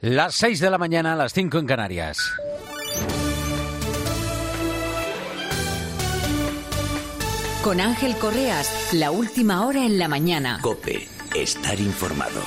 Las 6 de la mañana, las 5 en Canarias. Con Ángel Correas, la última hora en la mañana. COPE, estar informado.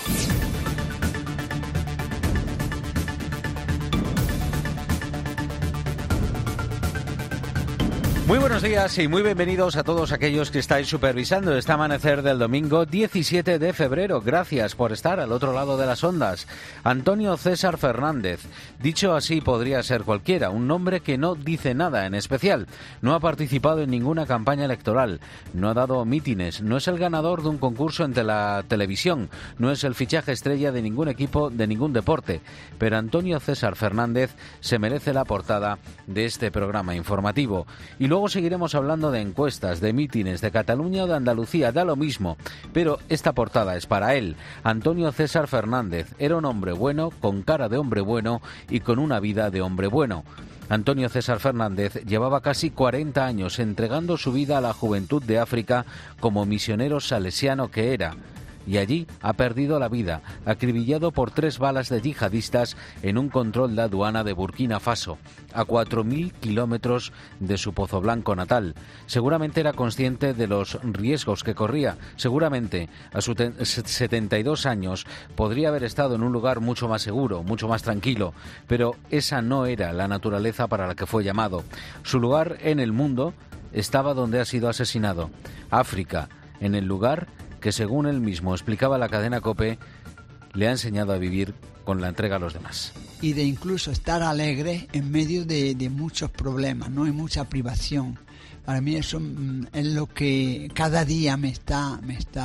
Muy buenos días y muy bienvenidos a todos aquellos que estáis supervisando este amanecer del domingo 17 de febrero. Gracias por estar al otro lado de las ondas. Antonio César Fernández. Dicho así podría ser cualquiera, un nombre que no dice nada en especial. No ha participado en ninguna campaña electoral, no ha dado mítines, no es el ganador de un concurso en la televisión, no es el fichaje estrella de ningún equipo de ningún deporte. Pero Antonio César Fernández se merece la portada de este programa informativo. Y luego seguiremos hablando de encuestas, de mítines, de Cataluña o de Andalucía, da lo mismo. Pero esta portada es para él. Antonio César Fernández era un hombre bueno, con cara de hombre bueno y con una vida de hombre bueno. Antonio César Fernández llevaba casi 40 años entregando su vida a la juventud de África como misionero salesiano que era. Y allí ha perdido la vida, acribillado por 3 balas de yihadistas en un control de aduana de Burkina Faso, a 4.000 kilómetros de su Pozoblanco natal. Seguramente era consciente de los riesgos que corría. Seguramente a sus 72 años podría haber estado en un lugar mucho más seguro, mucho más tranquilo, pero esa no era la naturaleza para la que fue llamado. Su lugar en el mundo estaba donde ha sido asesinado, África, en el lugar que, según él mismo explicaba la cadena COPE, le ha enseñado a vivir con la entrega a los demás. Y de incluso estar alegre en medio de muchos problemas, ¿no? Y mucha privación. Para mí eso es lo que cada día me está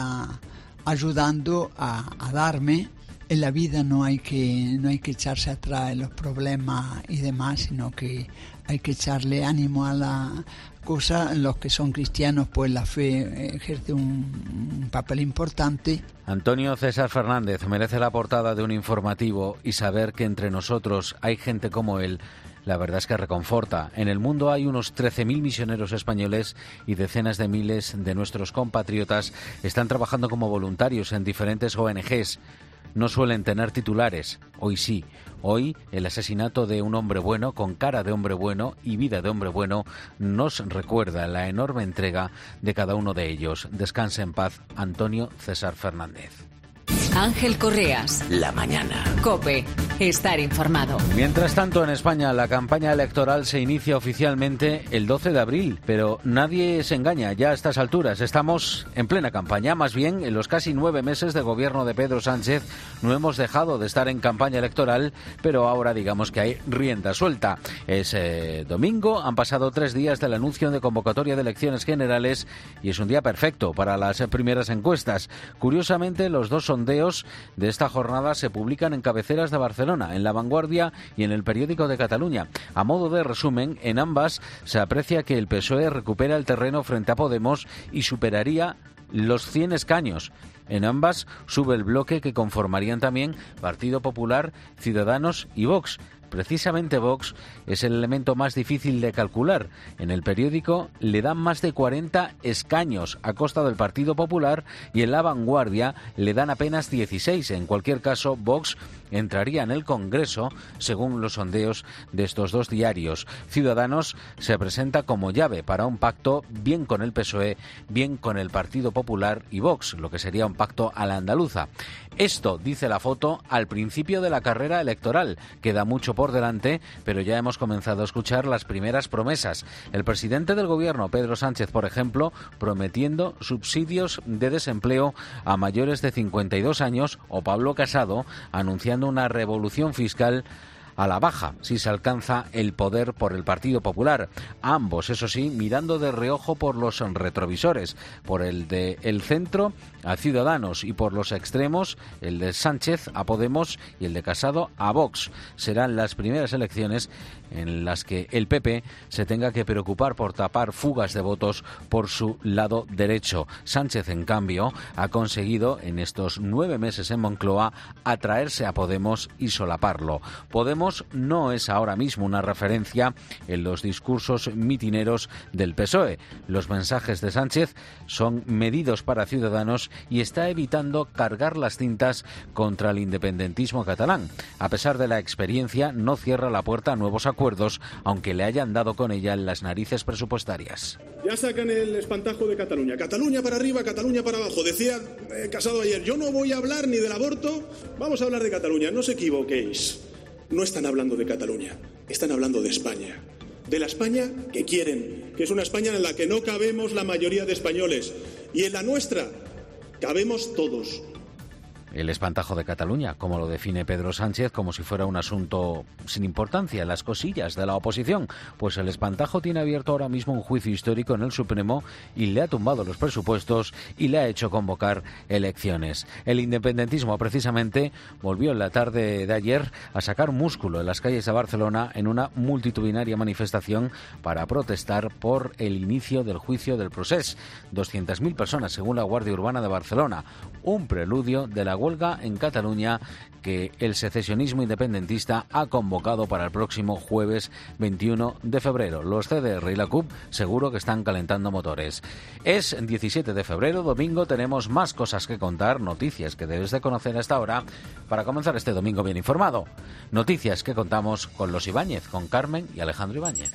ayudando a darme. En la vida no hay que echarse atrás en los problemas y demás, sino que hay que echarle ánimo a la cosa. Los que son cristianos, pues la fe ejerce un papel importante. Antonio César Fernández merece la portada de un informativo, y saber que entre nosotros hay gente como él, la verdad es que reconforta. En el mundo hay unos 13.000 misioneros españoles y decenas de miles de nuestros compatriotas están trabajando como voluntarios en diferentes ONGs. No suelen tener titulares. Hoy sí. Hoy el asesinato de un hombre bueno, con cara de hombre bueno y vida de hombre bueno, nos recuerda la enorme entrega de cada uno de ellos. Descanse en paz, Antonio César Fernández. Ángel Correas. La mañana. COPE. Estar informado. Mientras tanto, en España, la campaña electoral se inicia oficialmente el 12 de abril, pero nadie se engaña, ya a estas alturas estamos en plena campaña. Más bien, en los casi 9 meses de gobierno de Pedro Sánchez no hemos dejado de estar en campaña electoral, pero ahora digamos que hay rienda suelta. Es domingo, han pasado 3 días del anuncio de convocatoria de elecciones generales y es un día perfecto para las primeras encuestas. Curiosamente, los 2 sondeos de esta jornada se publican en cabeceras de Barcelona, en La Vanguardia y en El Periódico de Cataluña. A modo de resumen, en ambas se aprecia que el PSOE recupera el terreno frente a Podemos y superaría los 100 escaños. En ambas sube el bloque que conformarían también Partido Popular, Ciudadanos y Vox. Precisamente Vox es el elemento más difícil de calcular. En El Periódico le dan más de 40 escaños a costa del Partido Popular y en La Vanguardia le dan apenas 16. En cualquier caso, Vox entraría en el Congreso, según los sondeos de estos 2 diarios. Ciudadanos se presenta como llave para un pacto bien con el PSOE, bien con el Partido Popular y Vox, lo que sería un pacto a la andaluza. Esto, dice la foto, al principio de la carrera electoral. Queda mucho por delante, pero ya hemos comenzado a escuchar las primeras promesas. El presidente del gobierno, Pedro Sánchez, por ejemplo, prometiendo subsidios de desempleo a mayores de 52 años, o Pablo Casado anunciando una revolución fiscal a la baja si se alcanza el poder por el Partido Popular. Ambos, eso sí, mirando de reojo por los retrovisores, por el de el centro a Ciudadanos y por los extremos, el de Sánchez a Podemos y el de Casado a Vox. Serán las primeras elecciones en las que el PP se tenga que preocupar por tapar fugas de votos por su lado derecho. Sánchez, en cambio, ha conseguido en estos 9 meses en Moncloa atraerse a Podemos y solaparlo. Podemos Podemos no es ahora mismo una referencia en los discursos mitineros del PSOE. Los mensajes de Sánchez son medidos para Ciudadanos y está evitando cargar las tintas contra el independentismo catalán. A pesar de la experiencia, no cierra la puerta a nuevos acuerdos, aunque le hayan dado con ella en las narices presupuestarias. Ya sacan el espantajo de Cataluña. Cataluña para arriba, Cataluña para abajo. Decía Casado ayer, yo no voy a hablar ni del aborto, vamos a hablar de Cataluña. No os equivoquéis. No están hablando de Cataluña, están hablando de España. De la España que quieren, que es una España en la que no cabemos la mayoría de españoles. Y en la nuestra cabemos todos. El espantajo de Cataluña, como lo define Pedro Sánchez, como si fuera un asunto sin importancia, las cosillas de la oposición. Pues el espantajo tiene abierto ahora mismo un juicio histórico en el Supremo y le ha tumbado los presupuestos y le ha hecho convocar elecciones. El independentismo, precisamente, volvió en la tarde de ayer a sacar músculo en las calles de Barcelona en una multitudinaria manifestación para protestar por el inicio del juicio del procés. 200.000 personas, según la Guardia Urbana de Barcelona. Un preludio de la huelga en Cataluña que el secesionismo independentista ha convocado para el próximo jueves 21 de febrero. Los CDR y la CUP seguro que están calentando motores. Es 17 de febrero, domingo, tenemos más cosas que contar, noticias que debes de conocer hasta ahora para comenzar este domingo bien informado. Noticias que contamos con los Ibáñez, con Carmen y Alejandro Ibáñez.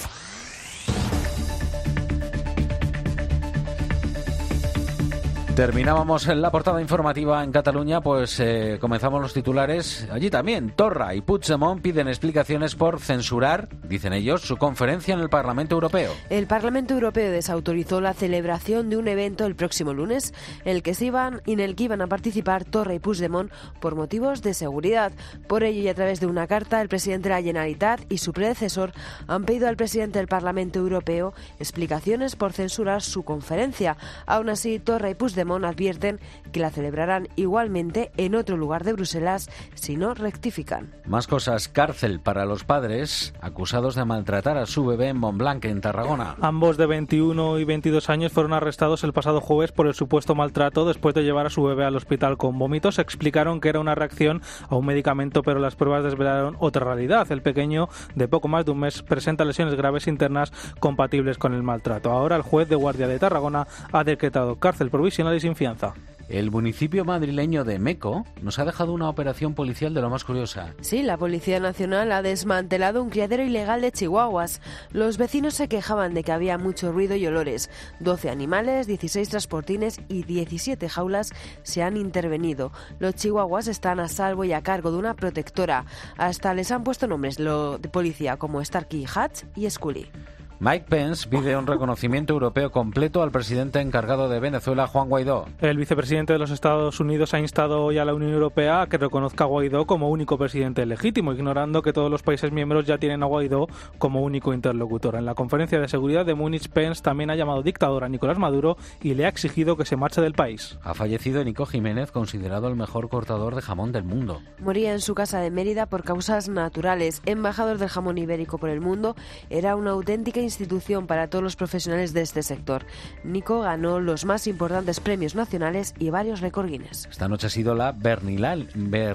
Terminábamos en la portada informativa en Cataluña, pues comenzamos los titulares. Allí también, Torra y Puigdemont piden explicaciones por censurar, dicen ellos, su conferencia en el Parlamento Europeo. El Parlamento Europeo desautorizó la celebración de un evento el próximo lunes en el que iban a participar Torra y Puigdemont por motivos de seguridad. Por ello, y a través de una carta, el presidente de la Generalitat y su predecesor han pedido al presidente del Parlamento Europeo explicaciones por censurar su conferencia. Aún así, Torra y Puigdemont advierten que la celebrarán igualmente en otro lugar de Bruselas si no rectifican. Más cosas. Cárcel para los padres acusados de maltratar a su bebé en Montblanc, en Tarragona. Ambos, de 21 y 22 años, fueron arrestados el pasado jueves por el supuesto maltrato después de llevar a su bebé al hospital con vómitos. Explicaron que era una reacción a un medicamento, pero las pruebas desvelaron otra realidad. El pequeño, de poco más de un mes, presenta lesiones graves internas compatibles con el maltrato. Ahora el juez de guardia de Tarragona ha decretado cárcel provisional y sin fianza. El municipio madrileño de Meco nos ha dejado una operación policial de lo más curiosa. Sí, la Policía Nacional ha desmantelado un criadero ilegal de chihuahuas. Los vecinos se quejaban de que había mucho ruido y olores. 12 animales, 16 transportines y 17 jaulas se han intervenido. Los chihuahuas están a salvo y a cargo de una protectora. Hasta les han puesto nombres de policía como Starkey, Hatch y Scully. Mike Pence pide un reconocimiento europeo completo al presidente encargado de Venezuela, Juan Guaidó. El vicepresidente de los Estados Unidos ha instado hoy a la Unión Europea a que reconozca a Guaidó como único presidente legítimo, ignorando que todos los países miembros ya tienen a Guaidó como único interlocutor. En la conferencia de seguridad de Múnich, Pence también ha llamado dictador a Nicolás Maduro y le ha exigido que se marche del país. Ha fallecido Nico Jiménez, considerado el mejor cortador de jamón del mundo. Moría en su casa de Mérida por causas naturales. Embajador del jamón ibérico por el mundo, era una auténtica institución para todos los profesionales de este sector. Nico ganó los más importantes premios nacionales y varios récord Guinness. Esta noche ha sido la Berlinale,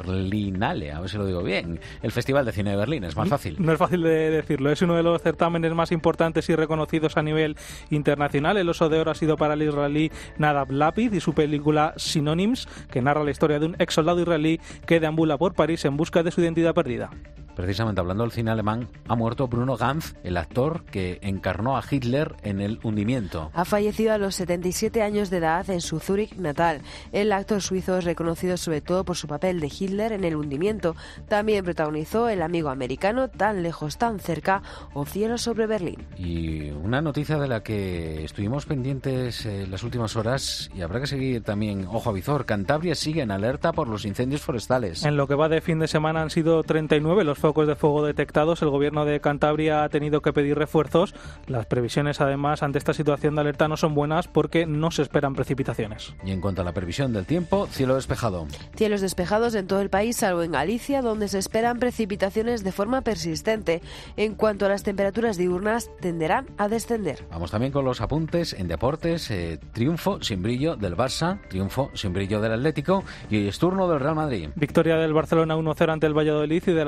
a ver si lo digo bien. El Festival de Cine de Berlín, es más fácil. No es fácil de decirlo, es uno de los certámenes más importantes y reconocidos a nivel internacional. El Oso de Oro ha sido para el israelí Nadav Lapid y su película Synonyms, que narra la historia de un ex soldado israelí que deambula por París en busca de su identidad perdida. Precisamente hablando del cine alemán, ha muerto Bruno Ganz, el actor que encarnó a Hitler en El hundimiento. Ha fallecido a los 77 años de edad en su Zúrich natal. El actor suizo es reconocido sobre todo por su papel de Hitler en El hundimiento. También protagonizó El amigo americano, Tan lejos, tan cerca o Cielo sobre Berlín. Y una noticia de la que estuvimos pendientes las últimas horas y habrá que seguir también ojo a visor. Cantabria sigue en alerta por los incendios forestales. En lo que va de fin de semana han sido 39 los focos de fuego detectados. El gobierno de Cantabria ha tenido que pedir refuerzos. Las previsiones, además, ante esta situación de alerta no son buenas porque no se esperan precipitaciones. Y en cuanto a la previsión del tiempo, cielo despejado. Cielos despejados en todo el país, salvo en Galicia, donde se esperan precipitaciones de forma persistente. En cuanto a las temperaturas diurnas, tenderán a descender. Vamos también con los apuntes en deportes. Triunfo sin brillo del Barça, triunfo sin brillo del Atlético y hoy es turno del Real Madrid. Victoria del Barcelona 1-0 ante el Valladolid y del Atlético de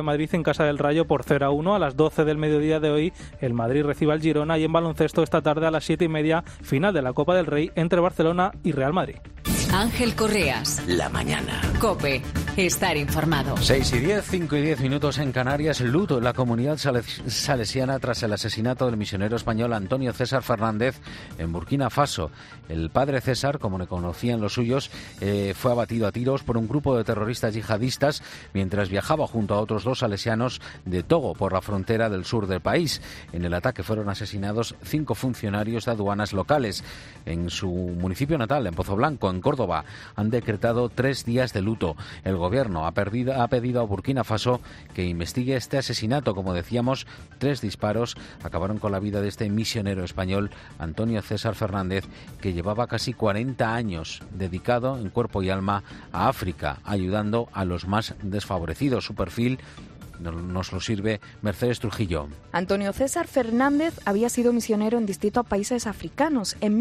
de Madrid en casa del Rayo por 0-1. A las 12 del mediodía de hoy el Madrid recibe al Girona, y en baloncesto esta tarde a las 7:30 final de la Copa del Rey entre Barcelona y Real Madrid. Ángel Correas. La mañana. COPE. Estar informado. 6:10, 5:10 minutos en Canarias. Luto en la comunidad salesiana tras el asesinato del misionero español Antonio César Fernández en Burkina Faso. El padre César, como le conocían los suyos, fue abatido a tiros por un grupo de terroristas yihadistas mientras viajaba junto a otros 2 salesianos de Togo por la frontera del sur del país. En el ataque fueron asesinados 5 funcionarios de aduanas locales. En su municipio natal, en Pozoblanco, en Córdoba, han decretado 3 días de luto. El gobierno ha pedido a Burkina Faso que investigue este asesinato. Como decíamos, 3 disparos acabaron con la vida de este misionero español, Antonio César Fernández, que llevaba casi 40 años dedicado en cuerpo y alma a África, ayudando a los más desfavorecidos. Su perfil nos lo sirve Mercedes Trujillo. Antonio César Fernández había sido misionero en distintos países africanos. En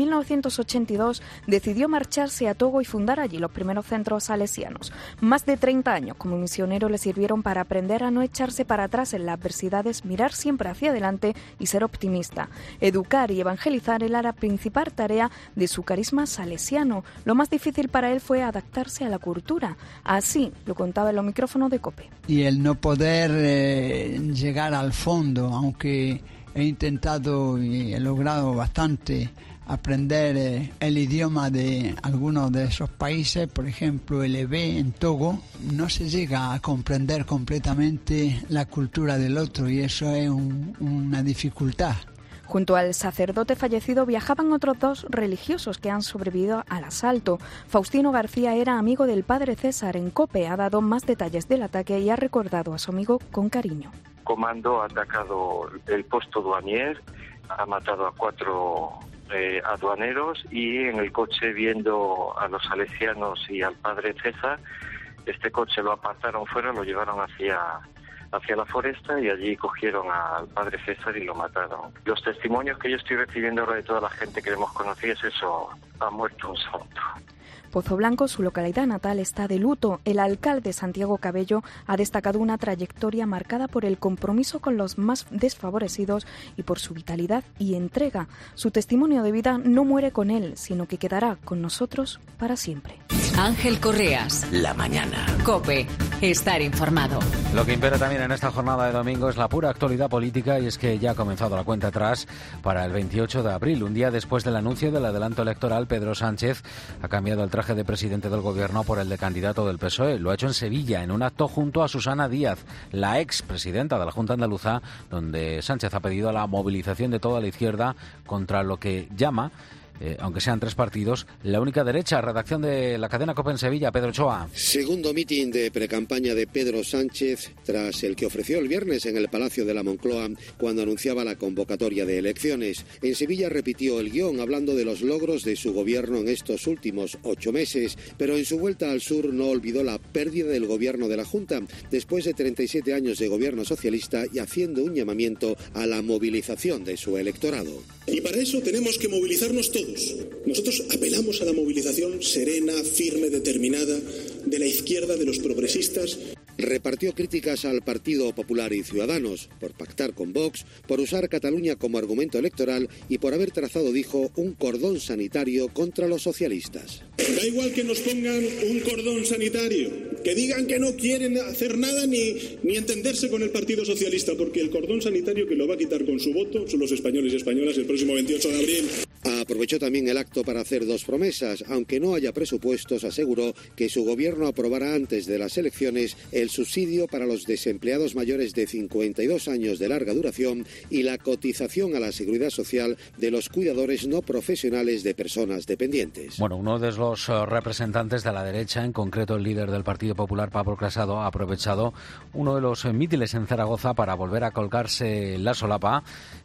1982 decidió marcharse a Togo y fundar allí los primeros centros salesianos. Más de 30 años como misionero le sirvieron para aprender a no echarse para atrás en las adversidades, mirar siempre hacia adelante y ser optimista. Educar y evangelizar era la principal tarea de su carisma salesiano. Lo más difícil para él fue adaptarse a la cultura. Así lo contaba en los micrófonos de COPE. Y el no poder llegar al fondo, aunque he intentado y he logrado bastante aprender el idioma de algunos de esos países, por ejemplo el Ewe en Togo, no se llega a comprender completamente la cultura del otro y eso es una dificultad. Junto al sacerdote fallecido viajaban otros 2 religiosos que han sobrevivido al asalto. Faustino García era amigo del padre César. En COPE ha dado más detalles del ataque y ha recordado a su amigo con cariño. Comando ha atacado el puesto douanier, ha matado a 4 aduaneros y en el coche, viendo a los salesianos y al padre César, este coche lo apartaron fuera, lo llevaron hacia la foresta y allí cogieron al padre César y lo mataron. Los testimonios que yo estoy recibiendo ahora de toda la gente que hemos conocido es eso: ha muerto un santo. Pozoblanco, su localidad natal, está de luto. El alcalde Santiago Cabello ha destacado una trayectoria marcada por el compromiso con los más desfavorecidos y por su vitalidad y entrega. Su testimonio de vida no muere con él, sino que quedará con nosotros para siempre. Ángel Correas. La mañana. COPE. Estar informado. Lo que impera también en esta jornada de domingo es la pura actualidad política, y es que ya ha comenzado la cuenta atrás para el 28 de abril. Un día después del anuncio del adelanto electoral, Pedro Sánchez ha cambiado el traje de presidente del gobierno por el de candidato del PSOE. Lo ha hecho en Sevilla, en un acto junto a Susana Díaz, la expresidenta de la Junta Andaluza, donde Sánchez ha pedido la movilización de toda la izquierda contra lo que llama, aunque sean 3 partidos, la única derecha. Redacción de la cadena COPE en Sevilla, Pedro Ochoa. Segundo mitin de precampaña de Pedro Sánchez, tras el que ofreció el viernes en el Palacio de la Moncloa, cuando anunciaba la convocatoria de elecciones. En Sevilla repitió el guión, hablando de los logros de su gobierno en estos últimos 8 meses, pero en su vuelta al sur no olvidó la pérdida del gobierno de la Junta, después de 37 años de gobierno socialista, y haciendo un llamamiento a la movilización de su electorado. Y para eso tenemos que movilizarnos todos. Nosotros apelamos a la movilización serena, firme, determinada de la izquierda, de los progresistas. Repartió críticas al Partido Popular y Ciudadanos por pactar con Vox, por usar Cataluña como argumento electoral y por haber trazado, dijo, un cordón sanitario contra los socialistas. Da igual que nos pongan un cordón sanitario, que digan que no quieren hacer nada ni entenderse con el Partido Socialista, porque el cordón sanitario que lo va a quitar con su voto son los españoles y españolas el próximo 28 de abril. Aprovechó también el acto para hacer 2 promesas. Aunque no haya presupuestos, aseguró que su gobierno aprobará antes de las elecciones el subsidio para los desempleados mayores de 52 años de larga duración y la cotización a la seguridad social de los cuidadores no profesionales de personas dependientes. Bueno, uno de los representantes de la derecha, en concreto el líder del Partido Popular, Pablo Casado, ha aprovechado uno de los mítines en Zaragoza para volver a colgarse la solapa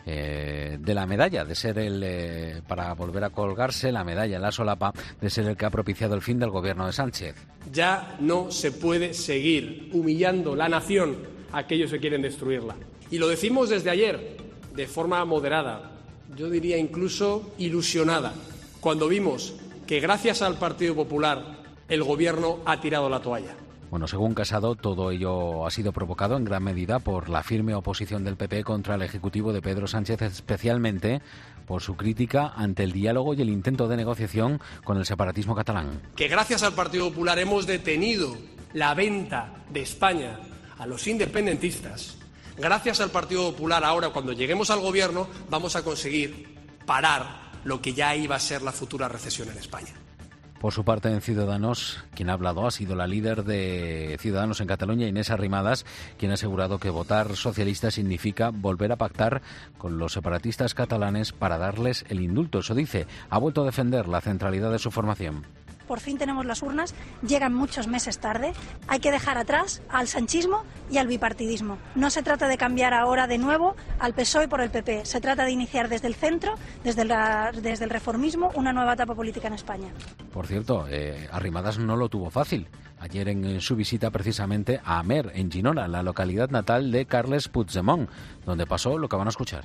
de la medalla, de ser para volver a colgarse la medalla en la solapa de ser el que ha propiciado el fin del gobierno de Sánchez. Ya no se puede seguir humillando la nación a aquellos que quieren destruirla. Y lo decimos desde ayer, de forma moderada, yo diría incluso ilusionada, cuando vimos que gracias al Partido Popular el gobierno ha tirado la toalla. Bueno, según Casado, todo ello ha sido provocado en gran medida por la firme oposición del PP contra el Ejecutivo de Pedro Sánchez, especialmente por su crítica ante el diálogo y el intento de negociación con el separatismo catalán. Que gracias al Partido Popular hemos detenido la venta de España a los independentistas. Gracias al Partido Popular, ahora cuando lleguemos al gobierno, vamos a conseguir parar lo que ya iba a ser la futura recesión en España. Por su parte, en Ciudadanos, quien ha hablado ha sido la líder de Ciudadanos en Cataluña, Inés Arrimadas, quien ha asegurado que votar socialista significa volver a pactar con los separatistas catalanes para darles el indulto. Eso dice, ha vuelto a defender la centralidad de su formación. Por fin tenemos las urnas, llegan muchos meses tarde. Hay que dejar atrás al sanchismo y al bipartidismo. No se trata de cambiar ahora de nuevo al PSOE por el PP. Se trata de iniciar desde el centro, desde el reformismo, una nueva etapa política en España. Por cierto, Arrimadas no lo tuvo fácil. Ayer en su visita precisamente a Amer, en Girona, la localidad natal de Carles Puigdemont, donde pasó lo que van a escuchar.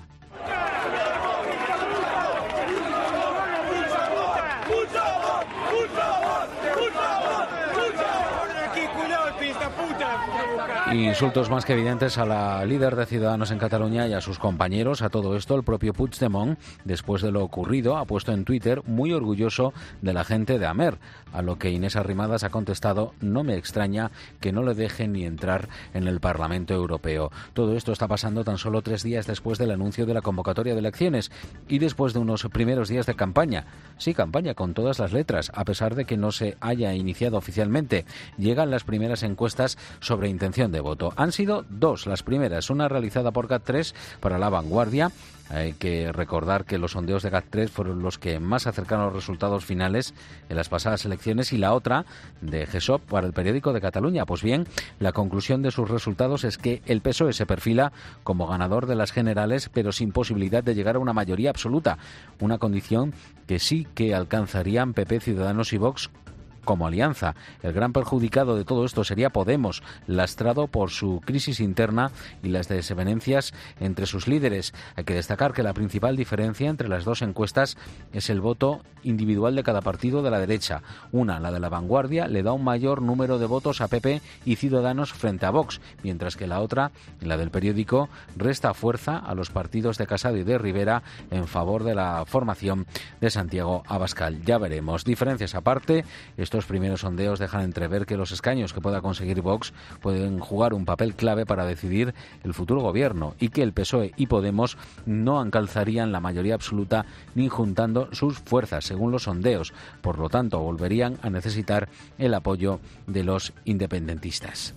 Insultos más que evidentes a la líder de Ciudadanos en Cataluña y a sus compañeros. A todo esto, el propio Puigdemont, después de lo ocurrido, ha puesto en Twitter muy orgulloso de la gente de Amer, a lo que Inés Arrimadas ha contestado: no me extraña que no le dejen ni entrar en el Parlamento Europeo. Todo esto está pasando tan solo 3 días después del anuncio de la convocatoria de elecciones y después de unos primeros días de campaña. Sí, campaña con todas las letras, a pesar de que no se haya iniciado oficialmente. Llegan las primeras encuestas sobre intención de voto. Han sido 2 las primeras, una realizada por GAT3 para La Vanguardia. Hay que recordar que los sondeos de GAT3 fueron los que más acercaron los resultados finales en las pasadas elecciones, y la otra de GESOP para el Periódico de Cataluña. Pues bien, la conclusión de sus resultados es que el PSOE se perfila como ganador de las generales, pero sin posibilidad de llegar a una mayoría absoluta, una condición que sí que alcanzarían PP, Ciudadanos y Vox como alianza. El gran perjudicado de todo esto sería Podemos, lastrado por su crisis interna y las desavenencias entre sus líderes. Hay que destacar que la principal diferencia entre las dos encuestas es el voto individual de cada partido de la derecha. Una, la de La Vanguardia, le da un mayor número de votos a PP y Ciudadanos frente a Vox, mientras que la otra, la del Periódico, resta fuerza a los partidos de Casado y de Rivera en favor de la formación de Santiago Abascal. Ya veremos. Diferencias aparte, estos primeros sondeos dejan entrever que los escaños que pueda conseguir Vox pueden jugar un papel clave para decidir el futuro gobierno, y que el PSOE y Podemos no alcanzarían la mayoría absoluta ni juntando sus fuerzas, según los sondeos. Por lo tanto, volverían a necesitar el apoyo de los independentistas.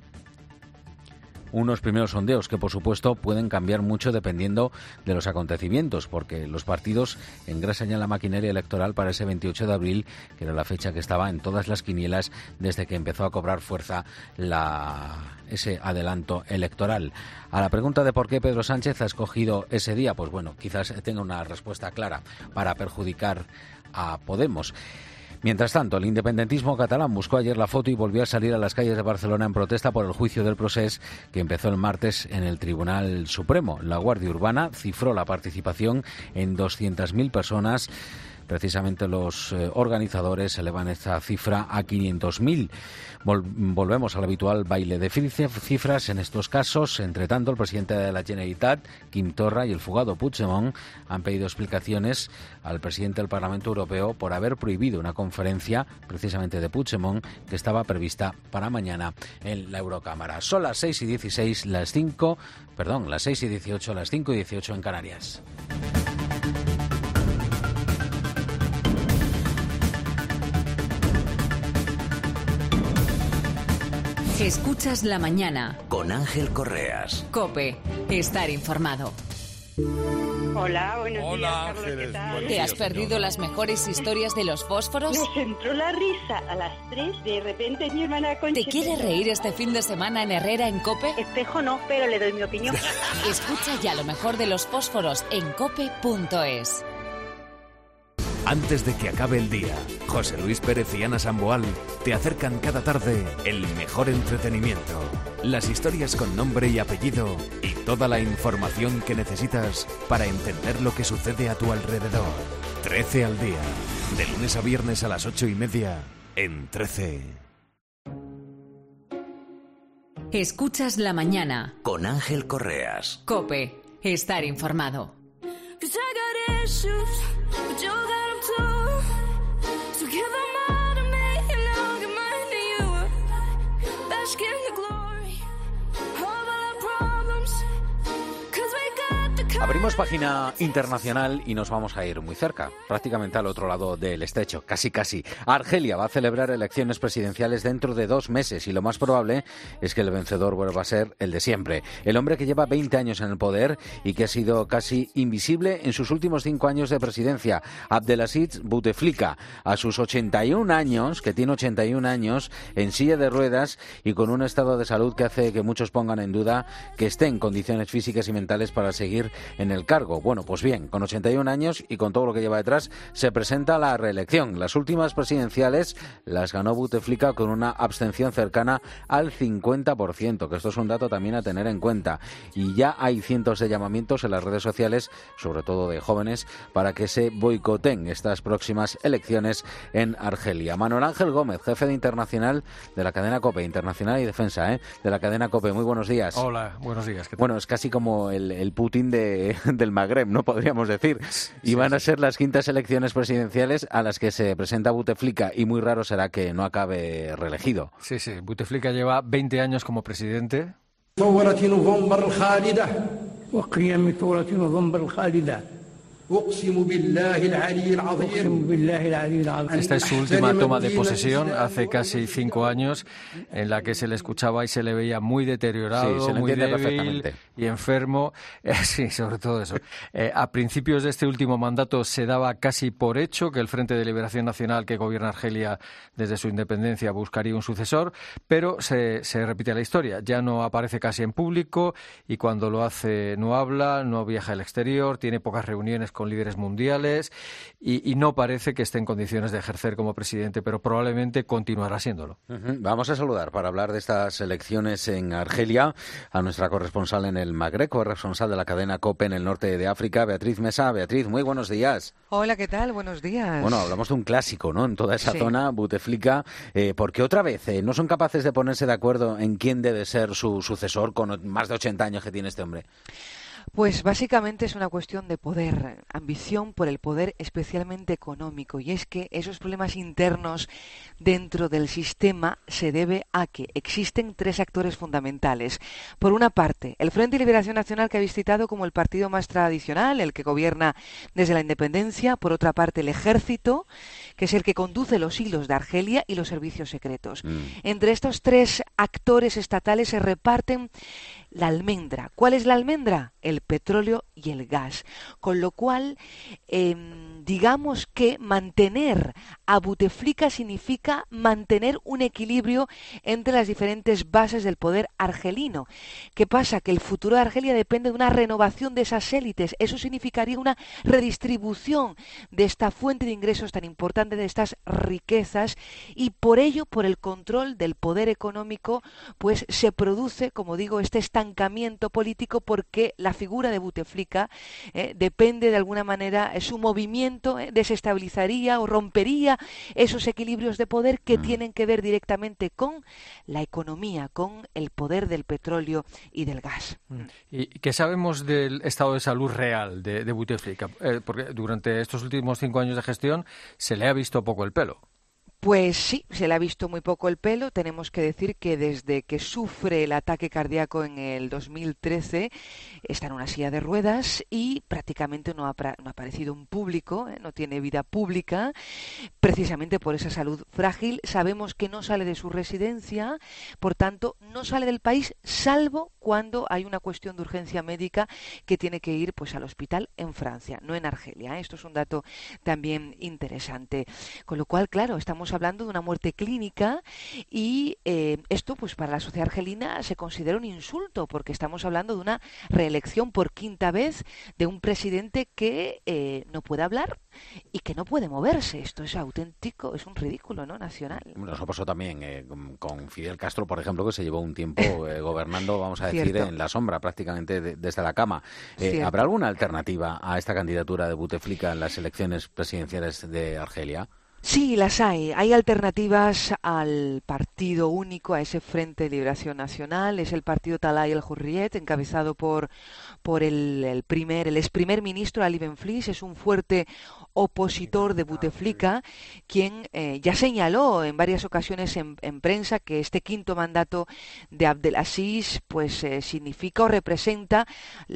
Unos primeros sondeos que, por supuesto, pueden cambiar mucho dependiendo de los acontecimientos, porque los partidos engrasan ya la maquinaria electoral para ese 28 de abril, que era la fecha que estaba en todas las quinielas desde que empezó a cobrar fuerza ese adelanto electoral. A la pregunta de por qué Pedro Sánchez ha escogido ese día, pues bueno, quizás tenga una respuesta clara: para perjudicar a Podemos. Mientras tanto, el independentismo catalán buscó ayer la foto y volvió a salir a las calles de Barcelona en protesta por el juicio del procés que empezó el martes en el Tribunal Supremo. La Guardia Urbana cifró la participación en 200.000 personas. Precisamente los organizadores elevan esta cifra a 500.000. Volvemos al habitual baile de cifras en estos casos. Entre tanto, el presidente de la Generalitat, Quim Torra, y el fugado Puigdemont han pedido explicaciones al presidente del Parlamento Europeo por haber prohibido una conferencia precisamente de Puigdemont que estaba prevista para mañana en la Eurocámara. Son las 6:16, las 6:18, las 5:18 en Canarias. Escuchas la mañana con Ángel Correas. COPE. Estar informado. Hola, buenos días, Carlos, Ángeles, ¿qué tal? buenos ¿Te has días, perdido señora. las mejores historias de los fósforos? Me entró la risa a las 3. De repente mi hermana Concha... ¿Te quieres reír este fin de semana en Herrera en COPE? Espejo no, pero le doy mi opinión. Escucha ya lo mejor de los fósforos en cope.es. Antes de que acabe el día, José Luis Pérez y Ana Samboal te acercan cada tarde el mejor entretenimiento, las historias con nombre y apellido y toda la información que necesitas para entender lo que sucede a tu alrededor. 13 al día, de lunes a viernes a las 8:30 en 13. Escuchas La Mañana. Con Ángel Correas. COPE. Estar informado. Abrimos página internacional y nos vamos a ir muy cerca, prácticamente al otro lado del estrecho, casi. Argelia va a celebrar elecciones presidenciales dentro de 2 meses y lo más probable es que el vencedor vuelva a ser el de siempre. El hombre que lleva 20 años en el poder y que ha sido casi invisible en sus últimos 5 años de presidencia, Abdelaziz Bouteflika, a sus 81 años, que tiene 81 años, en silla de ruedas y con un estado de salud que hace que muchos pongan en duda que esté en condiciones físicas y mentales para seguir en el cargo. Bueno, pues bien, con 81 años y con todo lo que lleva detrás, se presenta a la reelección. Las últimas presidenciales las ganó Bouteflika con una abstención cercana al 50%, que esto es un dato también a tener en cuenta. Y ya hay cientos de llamamientos en las redes sociales, sobre todo de jóvenes, para que se boicoten estas próximas elecciones en Argelia. Manuel Ángel Gómez, jefe de internacional de la cadena COPE, Internacional y Defensa, de la cadena COPE. Muy buenos días. Hola, buenos días. ¿Qué tal? Bueno, es casi como el Putin del Magreb, ¿no? Podríamos decir. Y van a ser las 5ª elecciones presidenciales a las que se presenta Bouteflika y muy raro será que no acabe reelegido. Sí, Bouteflika lleva 20 años como presidente. Esta es su última toma de posesión hace casi 5 años, en la que se le escuchaba y se le veía muy deteriorado, muy débil y enfermo. Sí, sobre todo eso. A principios de este último mandato se daba casi por hecho que el Frente de Liberación Nacional, que gobierna Argelia desde su independencia, buscaría un sucesor, pero se repite la historia. Ya no aparece casi en público y cuando lo hace no habla, no viaja al exterior, tiene pocas reuniones con líderes mundiales y no parece que esté en condiciones de ejercer como presidente, pero probablemente continuará siéndolo. Vamos a saludar para hablar de estas elecciones en Argelia a nuestra corresponsal en el Magreb, corresponsal de la cadena COPE en el norte de África, Beatriz Mesa. Beatriz, muy buenos días. Hola, ¿qué tal? Buenos días. Bueno, hablamos de un clásico, ¿no? En toda esa zona, Bouteflika, porque otra vez no son capaces de ponerse de acuerdo en quién debe ser su sucesor con más de 80 años que tiene este hombre. Pues básicamente es una cuestión de poder, ambición por el poder, especialmente económico, y es que esos problemas internos dentro del sistema se debe a que existen 3 actores fundamentales. Por una parte, el Frente de Liberación Nacional, que habéis citado como el partido más tradicional, el que gobierna desde la independencia. Por otra parte, el ejército, que es el que conduce los hilos de Argelia, y los servicios secretos. Entre estos 3 actores estatales se reparten la almendra. ¿Cuál es la almendra? El petróleo y el gas. Con lo cual, digamos que mantener a Bouteflika significa mantener un equilibrio entre las diferentes bases del poder argelino. ¿Qué pasa? Que el futuro de Argelia depende de una renovación de esas élites. Eso significaría una redistribución de esta fuente de ingresos tan importante, de estas riquezas, y por ello, por el control del poder económico, pues se produce, como digo, este estancamiento político, porque la figura de Bouteflika depende de alguna manera, su movimiento desestabilizaría o rompería esos equilibrios de poder que tienen que ver directamente con la economía, con el poder del petróleo y del gas. ¿Y qué sabemos del estado de salud real de Bouteflika? Porque durante estos últimos 5 años de gestión se le ha visto poco el pelo. Pues sí, se le ha visto muy poco el pelo. Tenemos que decir que desde que sufre el ataque cardíaco en el 2013 está en una silla de ruedas y prácticamente no ha aparecido en público, no tiene vida pública, precisamente por esa salud frágil. Sabemos que no sale de su residencia, por tanto no sale del país, salvo cuando hay una cuestión de urgencia médica que tiene que ir pues al hospital en Francia, no en Argelia. Esto es un dato también interesante. Con lo cual, claro, estamos hablando de una muerte clínica y esto pues para la sociedad argelina se considera un insulto, porque estamos hablando de una reelección por 5ª vez de un presidente que no puede hablar y que no puede moverse. Esto es auténtico, es un ridículo, ¿no? Nacional. Bueno, eso pasó también con Fidel Castro, por ejemplo, que se llevó un tiempo gobernando, vamos a decir, en la sombra, prácticamente desde la cama. ¿Habrá alguna alternativa a esta candidatura de Bouteflika en las elecciones presidenciales de Argelia? Sí, las hay. Hay alternativas al partido único, a ese Frente de Liberación Nacional. Es el partido Talay el Hurriyet, encabezado por el ex primer ministro Ali Benflis. Es un fuerte opositor de Bouteflika, quien ya señaló en varias ocasiones en prensa que este quinto mandato de Abdelaziz pues significa o representa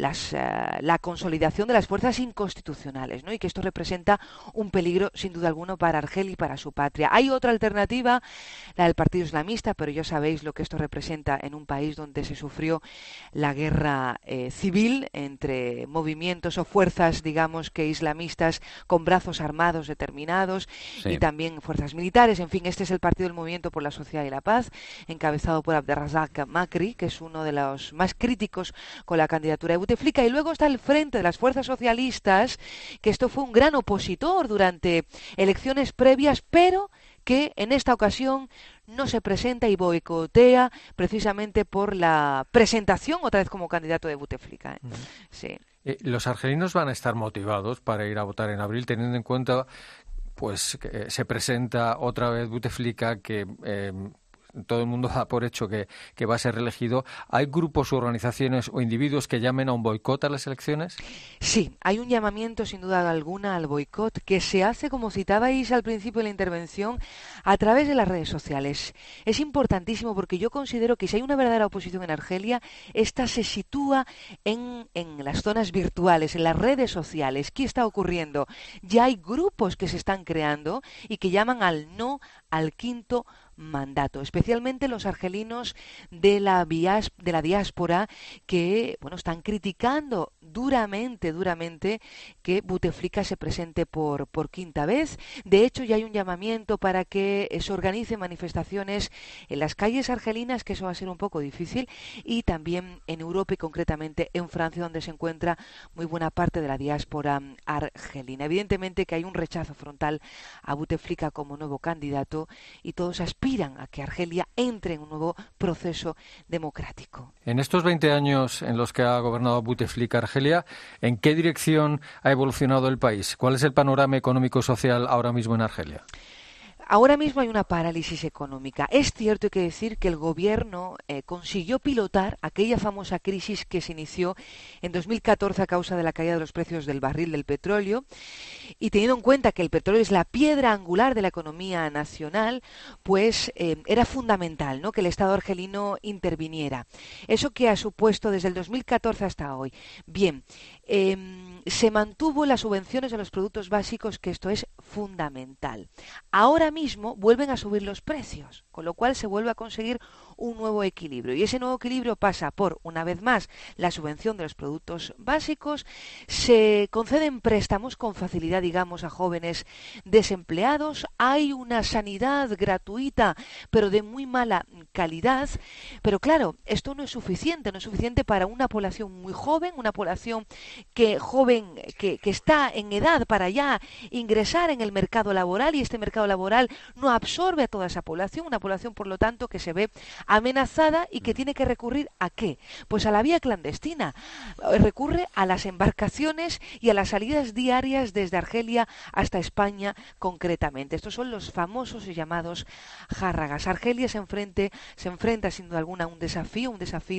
la consolidación de las fuerzas inconstitucionales, ¿no? Y que esto representa un peligro sin duda alguno para Argelia y para su patria. Hay otra alternativa, la del Partido Islamista, pero ya sabéis lo que esto representa en un país donde se sufrió la guerra civil entre movimientos o fuerzas, digamos que islamistas con brazos armados determinados, sí, y también fuerzas militares. En fin, este es el Partido del Movimiento por la Sociedad y la Paz, encabezado por Abderrazak Makri, que es uno de los más críticos con la candidatura de Bouteflika. Y luego está el Frente de las Fuerzas Socialistas, que esto fue un gran opositor durante elecciones previas, pero que en esta ocasión no se presenta y boicotea precisamente por la presentación otra vez como candidato de Bouteflika. Sí. Los argelinos van a estar motivados para ir a votar en abril, teniendo en cuenta pues que se presenta otra vez Bouteflika, que todo el mundo da por hecho que va a ser reelegido. ¿Hay grupos, organizaciones o individuos que llamen a un boicot a las elecciones? Sí, hay un llamamiento sin duda alguna al boicot que se hace, como citabais al principio de la intervención, a través de las redes sociales. Es importantísimo porque yo considero que si hay una verdadera oposición en Argelia, esta se sitúa en las zonas virtuales, en las redes sociales. ¿Qué está ocurriendo? Ya hay grupos que se están creando y que llaman al no al quinto mandato, especialmente los argelinos de la diáspora que están criticando duramente que Bouteflika se presente por quinta vez. De hecho, ya hay un llamamiento para que se organicen manifestaciones en las calles argelinas, que eso va a ser un poco difícil, y también en Europa y concretamente en Francia, donde se encuentra muy buena parte de la diáspora argelina. Evidentemente que hay un rechazo frontal a Bouteflika como nuevo candidato y todos aspiran a que Argelia entre en un nuevo proceso democrático. En estos 20 años en los que ha gobernado Bouteflika Argelia, ¿en qué dirección ha evolucionado el país? ¿Cuál es el panorama económico y social ahora mismo en Argelia? Ahora mismo hay una parálisis económica. Es cierto, hay que decir, que el gobierno consiguió pilotar aquella famosa crisis que se inició en 2014 a causa de la caída de los precios del barril del petróleo, y teniendo en cuenta que el petróleo es la piedra angular de la economía nacional, pues era fundamental, ¿no?, que el Estado argelino interviniera. ¿Eso qué ha supuesto desde el 2014 hasta hoy? Bien, se mantuvo las subvenciones a los productos básicos, que esto es fundamental. Ahora mismo vuelven a subir los precios, con lo cual se vuelve a conseguir un nuevo equilibrio. Y ese nuevo equilibrio pasa por, una vez más, la subvención de los productos básicos. Se conceden préstamos con facilidad, digamos, a jóvenes desempleados. Hay una sanidad gratuita, pero de muy mala calidad. Pero claro, esto no es suficiente para una población muy joven, una población que está en edad para ya ingresar en el mercado laboral, y este mercado laboral no absorbe a toda esa población, una población, por lo tanto, que se ve amenazada y que tiene que recurrir ¿a qué? Pues a la vía clandestina. Recurre a las embarcaciones y a las salidas diarias desde Argelia hasta España concretamente. Estos son los famosos y llamados járragas. Argelia se enfrenta sin duda alguna a un desafío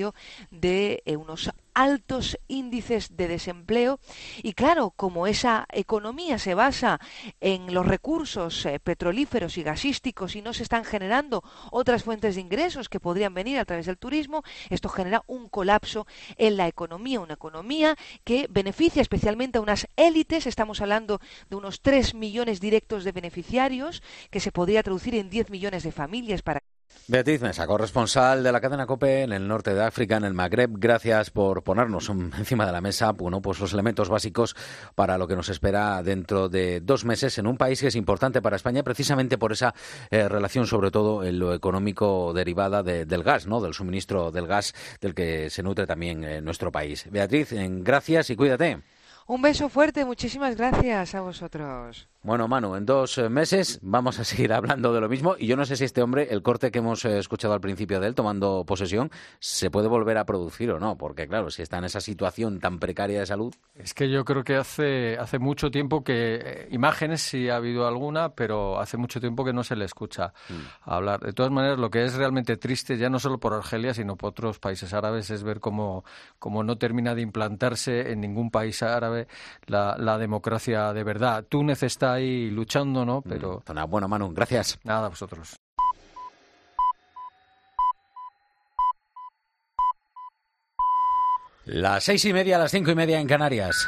de unos altos índices de desempleo, y claro, como esa economía se basa en los recursos petrolíferos y gasísticos y no se están generando otras fuentes de ingresos que podrían venir a través del turismo, esto genera un colapso en la economía, una economía que beneficia especialmente a unas élites. Estamos hablando de unos 3 millones directos de beneficiarios, que se podría traducir en 10 millones de familias para... Beatriz Mesa, corresponsal de la cadena COPE en el norte de África, en el Magreb, gracias por ponernos encima de la mesa pues los elementos básicos para lo que nos espera dentro de 2 meses en un país que es importante para España, precisamente por esa relación, sobre todo en lo económico, derivada del gas, ¿no?, del suministro del gas del que se nutre también nuestro país. Beatriz, gracias y cuídate. Un beso fuerte, muchísimas gracias a vosotros. Bueno, Manu, en 2 meses vamos a seguir hablando de lo mismo y yo no sé si este hombre, el corte que hemos escuchado al principio de él, tomando posesión, se puede volver a producir o no, porque claro, si está en esa situación tan precaria de salud... Es que yo creo que hace mucho tiempo que, imágenes sí ha habido alguna, pero hace mucho tiempo que no se le escucha hablar. De todas maneras, lo que es realmente triste, ya no solo por Argelia, sino por otros países árabes, es ver cómo no termina de implantarse en ningún país árabe la democracia de verdad. Túnez está ahí luchando, ¿no? Pero... Bueno, Manu, gracias. Nada, a vosotros. Las 6:30, las 5:30 en Canarias.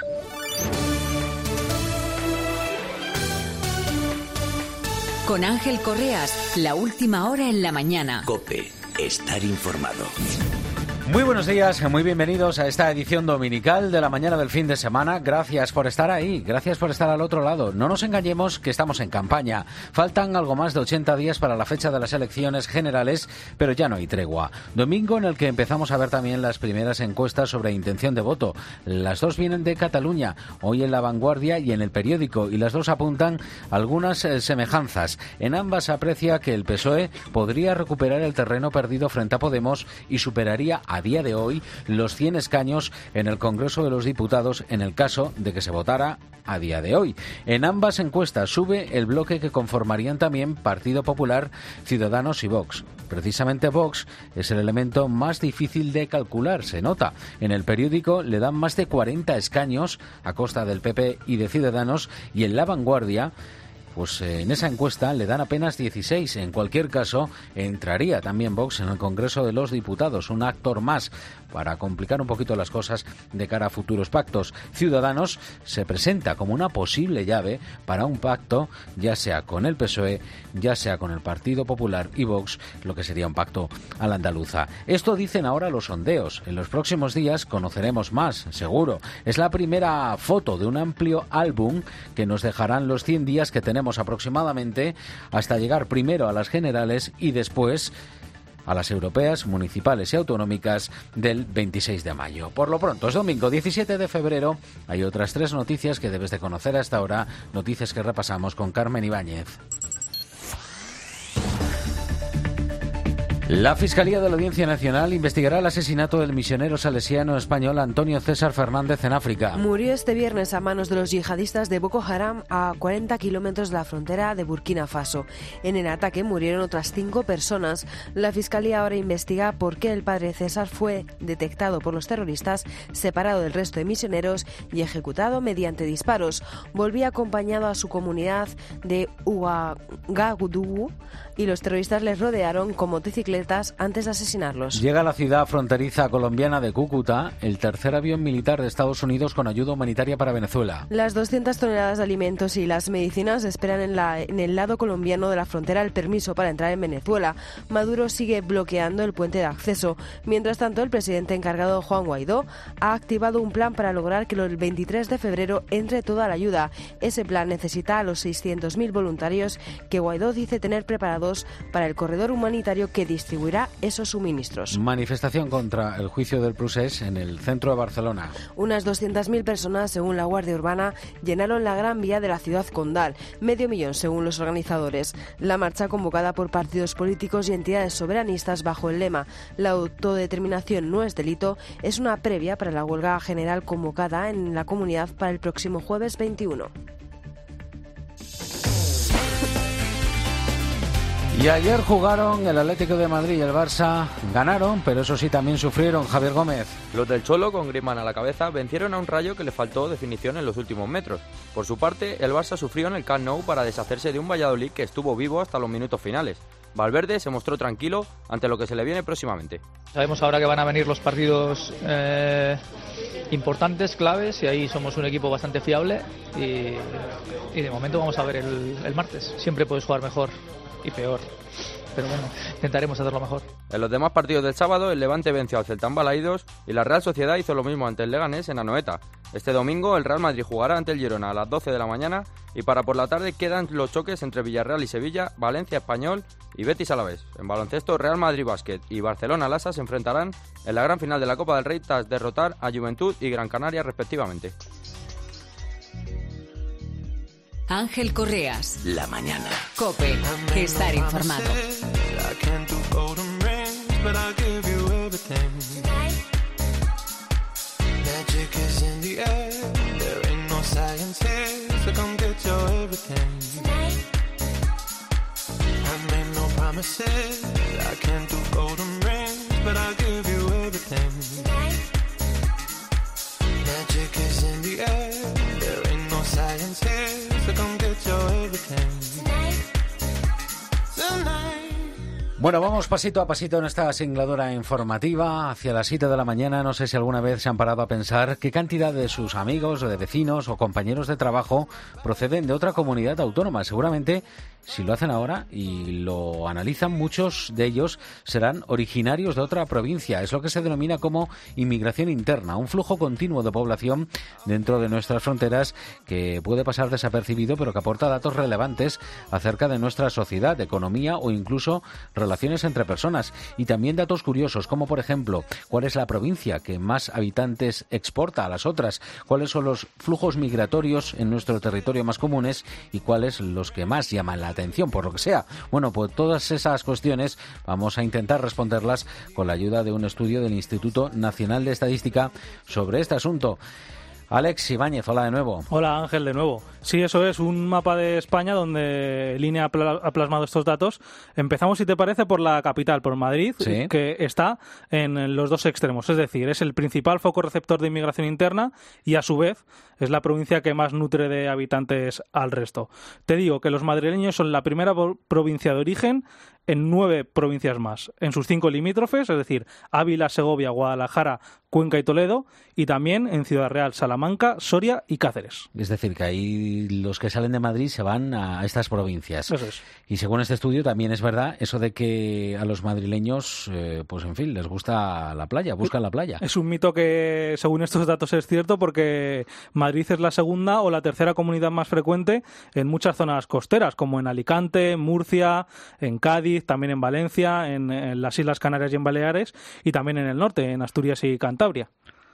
Con Ángel Correas, la última hora en la mañana. COPE, estar informado. Muy buenos días, muy bienvenidos a esta edición dominical de la mañana del fin de semana. Gracias por estar ahí, gracias por estar al otro lado. No nos engañemos que estamos en campaña. Faltan algo más de 80 días para la fecha de las elecciones generales, pero ya no hay tregua. Domingo en el que empezamos a ver también las primeras encuestas sobre intención de voto. Las dos vienen de Cataluña, hoy en La Vanguardia y en El Periódico, y las dos apuntan algunas semejanzas. En ambas aprecia que el PSOE podría recuperar el terreno perdido frente a Podemos y superaría a día de hoy los 100 escaños en el Congreso de los Diputados en el caso de que se votara a día de hoy. En ambas encuestas sube el bloque que conformarían también Partido Popular, Ciudadanos y Vox. Precisamente Vox es el elemento más difícil de calcular, se nota. En El Periódico le dan más de 40 escaños a costa del PP y de Ciudadanos, y en La Vanguardia pues en esa encuesta le dan apenas 16. En cualquier caso, entraría también Vox en el Congreso de los Diputados, un actor más para complicar un poquito las cosas de cara a futuros pactos. Ciudadanos se presenta como una posible llave para un pacto, ya sea con el PSOE, ya sea con el Partido Popular y Vox, lo que sería un pacto a la andaluza. Esto dicen ahora los sondeos. En los próximos días conoceremos más, seguro. Es la primera foto de un amplio álbum que nos dejarán los 100 días que tenemos aproximadamente hasta llegar primero a las generales y después a las europeas, municipales y autonómicas del 26 de mayo. Por lo pronto, es domingo 17 de febrero. Hay otras 3 noticias que debes de conocer hasta ahora, noticias que repasamos con Carmen Ibáñez. La Fiscalía de la Audiencia Nacional investigará el asesinato del misionero salesiano español Antonio César Fernández en África. Murió este viernes a manos de los yihadistas de Boko Haram a 40 kilómetros de la frontera de Burkina Faso. En el ataque murieron otras 5 personas. La Fiscalía ahora investiga por qué el padre César fue detectado por los terroristas, separado del resto de misioneros y ejecutado mediante disparos. Volvía acompañado a su comunidad de Ouagadougou y los terroristas les rodearon con motocicletas antes de asesinarlos. Llega a la ciudad fronteriza colombiana de Cúcuta el tercer avión militar de Estados Unidos con ayuda humanitaria para Venezuela. Las 200 toneladas de alimentos y las medicinas esperan en el lado colombiano de la frontera el permiso para entrar en Venezuela. Maduro sigue bloqueando el puente de acceso. Mientras tanto, el presidente encargado, Juan Guaidó, ha activado un plan para lograr que el 23 de febrero entre toda la ayuda. Ese plan necesita a los 600.000 voluntarios que Guaidó dice tener preparados para el corredor humanitario que distribuirá esos suministros. Manifestación contra el juicio del Procés en el centro de Barcelona. Unas 200.000 personas, según la Guardia Urbana, llenaron la Gran Vía de la ciudad condal, 500.000 según los organizadores. La marcha, convocada por partidos políticos y entidades soberanistas bajo el lema "La autodeterminación no es delito", es una previa para la huelga general convocada en la comunidad para el próximo jueves 21. Y ayer jugaron el Atlético de Madrid y el Barça, ganaron, pero eso sí también sufrieron. Javier Gómez. Los del Cholo, con Griezmann a la cabeza, vencieron a un Rayo que le faltó definición en los últimos metros. Por su parte, el Barça sufrió en el Camp Nou para deshacerse de un Valladolid que estuvo vivo hasta los minutos finales. Valverde se mostró tranquilo ante lo que se le viene próximamente. Sabemos ahora que van a venir los partidos importantes, claves, y ahí somos un equipo bastante fiable y de momento vamos a ver el martes. Siempre puedes jugar mejor y peor, pero bueno, intentaremos hacerlo mejor. En los demás partidos del sábado, el Levante venció al Celta en Balaídos y la Real Sociedad hizo lo mismo ante el Leganés en Anoeta. Este domingo el Real Madrid jugará ante el Girona a las 12 de la mañana y para por la tarde quedan los choques entre Villarreal y Sevilla, Valencia Español y Betis Alavés. En baloncesto, Real Madrid Básquet y Barcelona Lassa se enfrentarán en la gran final de la Copa del Rey tras derrotar a Juventud y Gran Canaria respectivamente. Ángel Correas. La mañana. COPE. Estar informado. Bueno, vamos pasito a pasito en esta singladura informativa hacia las 7 de la mañana. No sé si alguna vez se han parado a pensar qué cantidad de sus amigos o de vecinos o compañeros de trabajo proceden de otra comunidad autónoma. Seguramente, si lo hacen ahora y lo analizan, muchos de ellos serán originarios de otra provincia. Es lo que se denomina como inmigración interna, un flujo continuo de población dentro de nuestras fronteras que puede pasar desapercibido, pero que aporta datos relevantes acerca de nuestra sociedad, economía o incluso relaciones entre personas, y también datos curiosos como, por ejemplo, cuál es la provincia que más habitantes exporta a las otras, cuáles son los flujos migratorios en nuestro territorio más comunes y cuáles los que más llaman la atención, por lo que sea. Bueno, pues todas esas cuestiones vamos a intentar responderlas con la ayuda de un estudio del Instituto Nacional de Estadística sobre este asunto. Alex Ibáñez, hola de nuevo. Hola Ángel, de nuevo. Sí, eso es, un mapa de España donde Línea ha plasmado estos datos. Empezamos, si te parece, por la capital, por Madrid, ¿sí?, que está en los dos extremos. Es decir, es el principal foco receptor de inmigración interna y, a su vez, es la provincia que más nutre de habitantes al resto. Te digo que los madrileños son la primera provincia de origen en 9 provincias más, en sus 5 limítrofes, es decir, Ávila, Segovia, Guadalajara, Cuenca y Toledo, y también en Ciudad Real, Salamanca, Soria y Cáceres. Es decir, que ahí los que salen de Madrid se van a estas provincias. Eso es. Y según este estudio también es verdad eso de que a los madrileños, pues en fin, les gusta la playa, buscan la playa. Es un mito que, según estos datos, es cierto, porque Madrid es la segunda o la tercera comunidad más frecuente en muchas zonas costeras, como en Alicante, en Murcia, en Cádiz, también en Valencia, en las Islas Canarias y en Baleares, y también en el norte, en Asturias y Cantabria.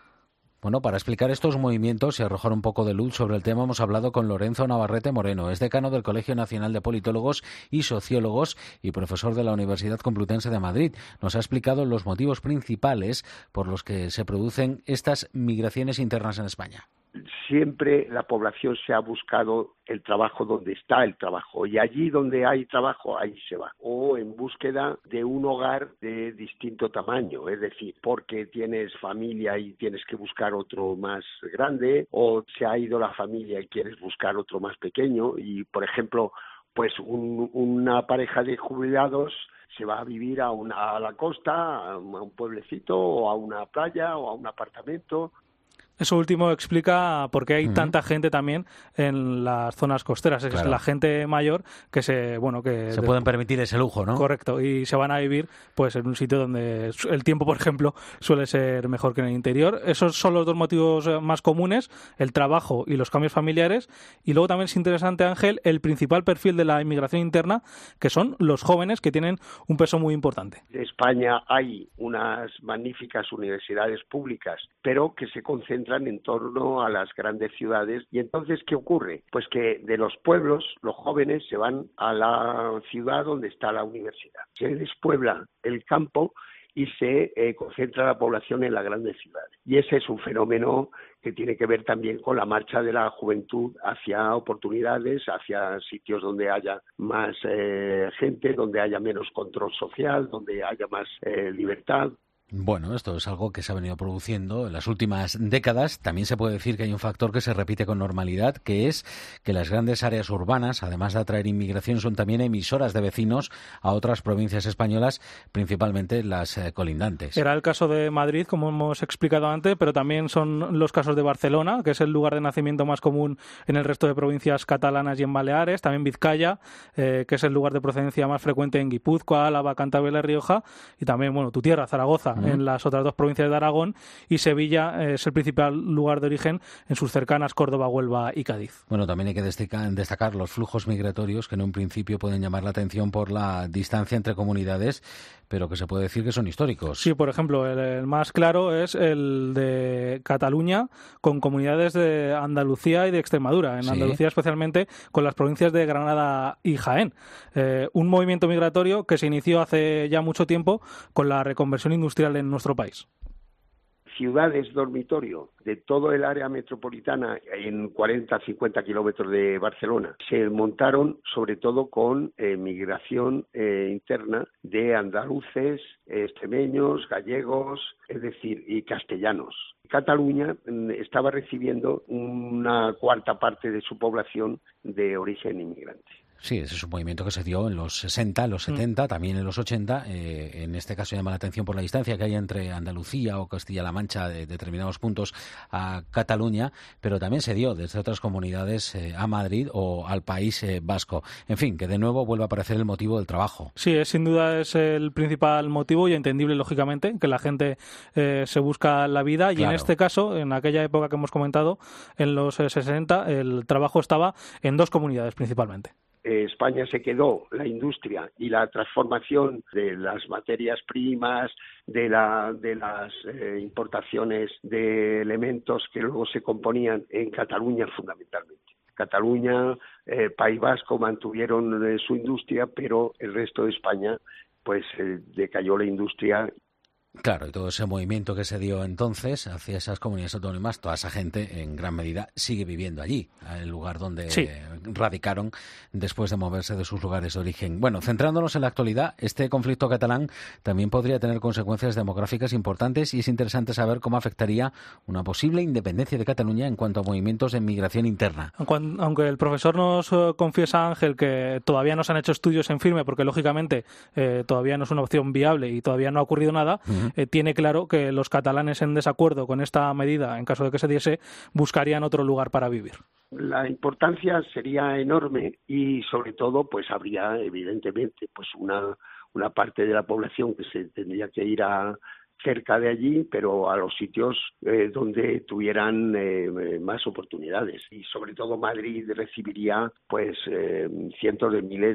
Bueno, para explicar estos movimientos y arrojar un poco de luz sobre el tema, hemos hablado con Lorenzo Navarrete Moreno. Es decano del Colegio Nacional de Politólogos y Sociólogos y profesor de la Universidad Complutense de Madrid. Nos ha explicado los motivos principales por los que se producen estas migraciones internas en España. Siempre la población se ha buscado el trabajo donde está el trabajo, y allí donde hay trabajo, ahí se va. O en búsqueda de un hogar de distinto tamaño, es decir, porque tienes familia y tienes que buscar otro más grande, o se ha ido la familia y quieres buscar otro más pequeño. Y, por ejemplo, pues una pareja de jubilados se va a vivir a la costa, a un pueblecito, o a una playa, o a un apartamento. Eso último explica por qué hay tanta gente también en las zonas costeras. Es la gente mayor que se pueden permitir ese lujo, ¿no? Correcto, y se van a vivir pues en un sitio donde el tiempo, por ejemplo, suele ser mejor que en el interior. Esos son los dos motivos más comunes, el trabajo y los cambios familiares. Y luego también es interesante, Ángel, el principal perfil de la inmigración interna, que son los jóvenes, que tienen un peso muy importante. En España hay unas magníficas universidades públicas, pero que se concentran en torno a las grandes ciudades. Y entonces, ¿qué ocurre? Pues que de los pueblos, los jóvenes se van a la ciudad donde está la universidad. Se despuebla el campo y se concentra la población en las grandes ciudades. Y ese es un fenómeno que tiene que ver también con la marcha de la juventud hacia oportunidades, hacia sitios donde haya más gente, donde haya menos control social, donde haya más libertad. Bueno, esto es algo que se ha venido produciendo en las últimas décadas. También se puede decir que hay un factor que se repite con normalidad, que es que las grandes áreas urbanas, además de atraer inmigración, son también emisoras de vecinos a otras provincias españolas, principalmente las colindantes. Era el caso de Madrid, como hemos explicado antes, pero también son los casos de Barcelona, que es el lugar de nacimiento más común en el resto de provincias catalanas y en Baleares, también Vizcaya, que es el lugar de procedencia más frecuente en Guipúzcoa, Álava, Cantabria y Rioja, y también, tu tierra, Zaragoza, en las otras dos provincias de Aragón, y Sevilla es el principal lugar de origen en sus cercanas Córdoba, Huelva y Cádiz. Bueno, también hay que destacar los flujos migratorios que en un principio pueden llamar la atención por la distancia entre comunidades, pero que se puede decir que son históricos. Sí, por ejemplo, el más claro es el de Cataluña con comunidades de Andalucía y de Extremadura. En Andalucía especialmente con las provincias de Granada y Jaén. Un movimiento migratorio que se inició hace ya mucho tiempo con la reconversión industrial en nuestro país. Ciudades dormitorio de todo el área metropolitana en 40-50 kilómetros de Barcelona se montaron sobre todo con migración interna de andaluces, extremeños, gallegos, es decir, y castellanos. Cataluña estaba recibiendo una cuarta parte de su población de origen inmigrante. Sí, ese es un movimiento que se dio en los 60, en los 70, también en los 80. En este caso llama la atención por la distancia que hay entre Andalucía o Castilla-La Mancha de determinados puntos a Cataluña, pero también se dio desde otras comunidades a Madrid o al País Vasco. En fin, que de nuevo vuelve a aparecer el motivo del trabajo. Sí, sin duda es el principal motivo y entendible, lógicamente, que la gente se busca la vida y claro. En este caso, en aquella época que hemos comentado, en los 60, el trabajo estaba en dos comunidades principalmente. España se quedó la industria y la transformación de las materias primas, de las importaciones de elementos que luego se componían en Cataluña fundamentalmente. Cataluña, País Vasco mantuvieron su industria, pero el resto de España pues decayó la industria. Claro, y todo ese movimiento que se dio entonces hacia esas comunidades autónomas, toda esa gente en gran medida sigue viviendo allí, el lugar donde radicaron después de moverse de sus lugares de origen. Bueno, centrándonos en la actualidad, este conflicto catalán también podría tener consecuencias demográficas importantes y es interesante saber cómo afectaría una posible independencia de Cataluña en cuanto a movimientos de migración interna. Aunque el profesor nos confiesa, Ángel, que todavía no se han hecho estudios en firme porque lógicamente todavía no es una opción viable y todavía no ha ocurrido nada, tiene claro que los catalanes en desacuerdo con esta medida, en caso de que se diese, buscarían otro lugar para vivir. La importancia sería enorme y sobre todo pues habría evidentemente pues una parte de la población que se tendría que ir a cerca de allí, pero a los sitios donde tuvieran más oportunidades. Y sobre todo Madrid recibiría pues cientos de miles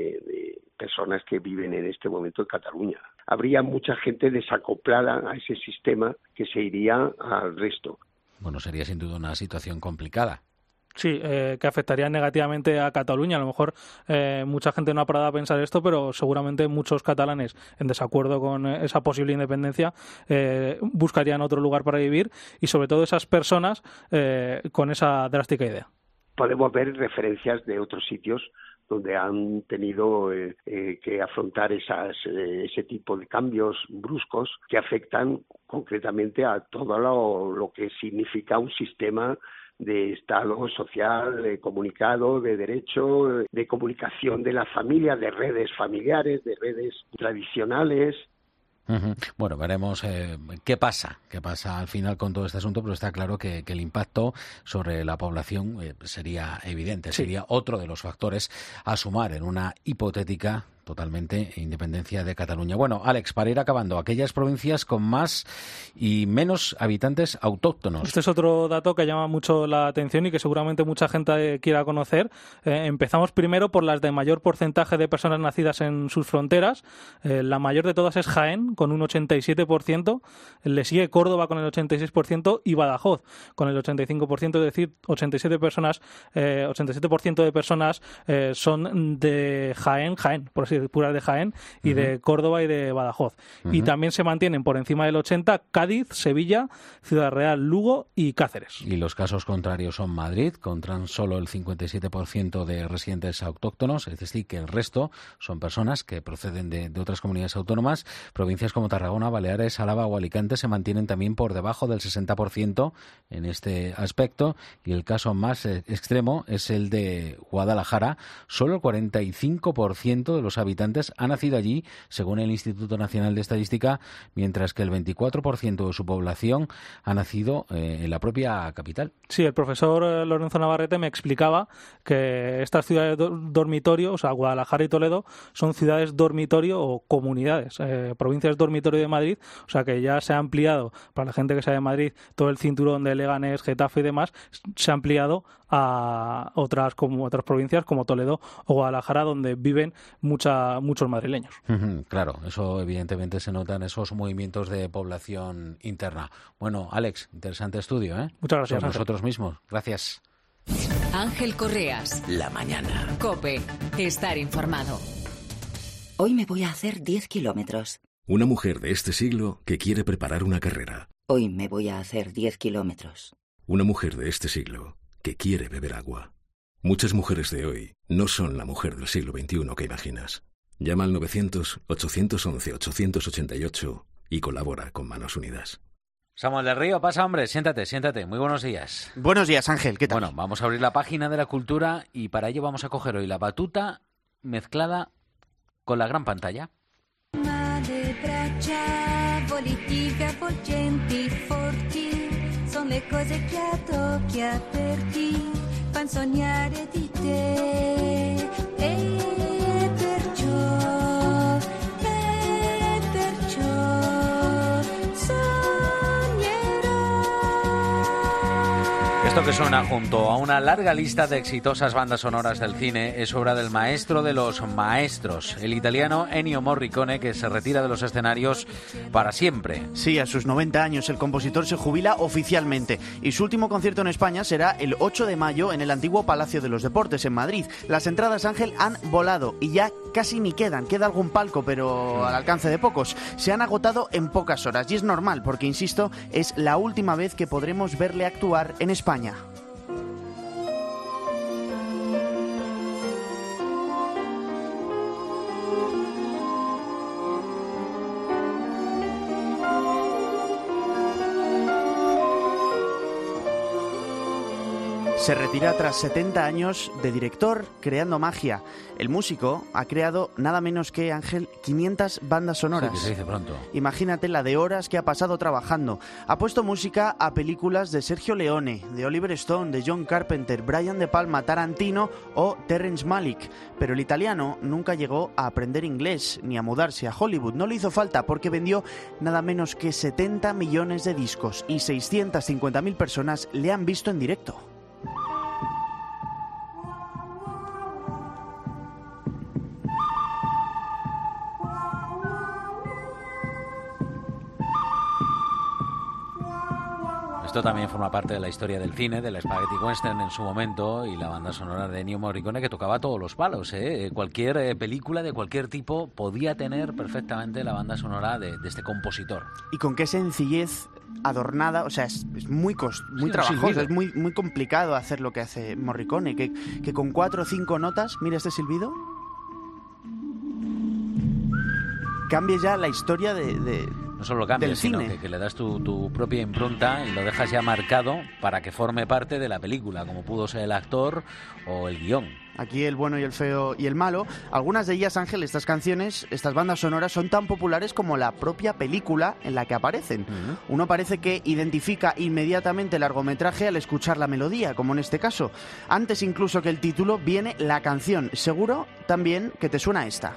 de personas que viven en este momento en Cataluña. Habría mucha gente desacoplada a ese sistema que se iría al resto. Bueno, sería sin duda una situación complicada. Sí, que afectaría negativamente a Cataluña. A lo mejor mucha gente no ha parado a pensar esto, pero seguramente muchos catalanes en desacuerdo con esa posible independencia buscarían otro lugar para vivir y sobre todo esas personas con esa drástica idea. Podemos ver referencias de otros sitios donde han tenido que afrontar ese tipo de cambios bruscos que afectan concretamente a todo lo que significa un sistema de Estado social, de comunicado, de derecho, de comunicación de la familia, de redes familiares, de redes tradicionales. Bueno, veremos qué pasa al final con todo este asunto, pero está claro que el impacto sobre la población sería evidente, sería otro de los factores a sumar en una hipotética totalmente independencia de Cataluña. Bueno, Alex, para ir acabando, aquellas provincias con más y menos habitantes autóctonos. Este es otro dato que llama mucho la atención y que seguramente mucha gente quiera conocer. Empezamos primero por las de mayor porcentaje de personas nacidas en sus fronteras. La mayor de todas es Jaén, con un 87%. Le sigue Córdoba con el 86% y Badajoz con el 85%, es decir, 87% de personas son de Jaén, por así puras de Jaén y de Córdoba y de Badajoz. Y también se mantienen por encima del 80 Cádiz, Sevilla, Ciudad Real, Lugo y Cáceres. Y los casos contrarios son Madrid, con tan solo el 57% de residentes autóctonos, es decir, que el resto son personas que proceden de otras comunidades autónomas. Provincias como Tarragona, Baleares, Álava o Alicante se mantienen también por debajo del 60% en este aspecto. Y el caso más extremo es el de Guadalajara. Solo el 45% de los habitantes ha nacido allí, según el Instituto Nacional de Estadística, mientras que el 24% de su población ha nacido en la propia capital. Sí, el profesor Lorenzo Navarrete me explicaba que estas ciudades dormitorio, o sea, Guadalajara y Toledo, son ciudades dormitorio o comunidades, provincias dormitorio de Madrid, o sea que ya se ha ampliado, para la gente que sea de Madrid, todo el cinturón de Leganés, Getafe y demás, se ha ampliado a otras provincias como Toledo o Guadalajara, donde viven muchos madrileños. Claro, eso evidentemente se nota en esos movimientos de población interna. Bueno, Alex, interesante estudio, ¿eh? Muchas gracias. Por nosotros mismos. Gracias. Ángel Correas. La mañana. COPE. Estar informado. Hoy me voy a hacer 10 kilómetros. Una mujer de este siglo que quiere preparar una carrera. Hoy me voy a hacer 10 kilómetros. Una mujer de este siglo que quiere beber agua. Muchas mujeres de hoy no son la mujer del siglo XXI que imaginas. Llama al 900-811-888 y colabora con Manos Unidas. Samuel del Río, pasa, hombre, siéntate. Muy buenos días. Buenos días, Ángel, ¿qué tal? Bueno, vamos a abrir la página de la cultura y para ello vamos a coger hoy la batuta mezclada con la gran pantalla. Le braccia, volitica, volgenti, forti, son le cose che tocchi aperti, fan sognare di te, e perciò Esto que suena junto a una larga lista de exitosas bandas sonoras del cine es obra del maestro de los maestros, el italiano Ennio Morricone, que se retira de los escenarios para siempre. Sí, a sus 90 años el compositor se jubila oficialmente y su último concierto en España será el 8 de mayo en el antiguo Palacio de los Deportes en Madrid. Las entradas, Ángel, han volado y ya casi ni queda algún palco, pero al alcance de pocos. Se han agotado en pocas horas y es normal porque, insisto, es la última vez que podremos verle actuar en España. Se retira tras 70 años de director, creando magia. El músico ha creado nada menos que, Ángel, 500 bandas sonoras. Sí, que se dice pronto. Imagínate la de horas que ha pasado trabajando. Ha puesto música a películas de Sergio Leone, de Oliver Stone, de John Carpenter, Brian De Palma, Tarantino o Terrence Malick. Pero el italiano nunca llegó a aprender inglés ni a mudarse a Hollywood. No le hizo falta porque vendió nada menos que 70 millones de discos y 650.000 personas le han visto en directo. Esto también forma parte de la historia del cine, del Spaghetti Western en su momento, y la banda sonora de Ennio Morricone, que tocaba todos los palos, ¿eh? Cualquier película de cualquier tipo podía tener perfectamente la banda sonora de este compositor. Y con qué sencillez adornada, o sea, es muy trabajoso, es muy complicado hacer lo que hace Morricone, que con 4 o 5 notas, mira este silbido, cambie ya la historia no solo cambias, sino que le das tu propia impronta y lo dejas ya marcado para que forme parte de la película, como pudo ser el actor o el guión. Aquí El bueno y el feo y el malo. Algunas de ellas, Ángel, estas canciones, estas bandas sonoras son tan populares como la propia película en la que aparecen. Uno parece que identifica inmediatamente el largometraje al escuchar la melodía, como en este caso. Antes incluso que el título viene la canción. Seguro también que te suena esta.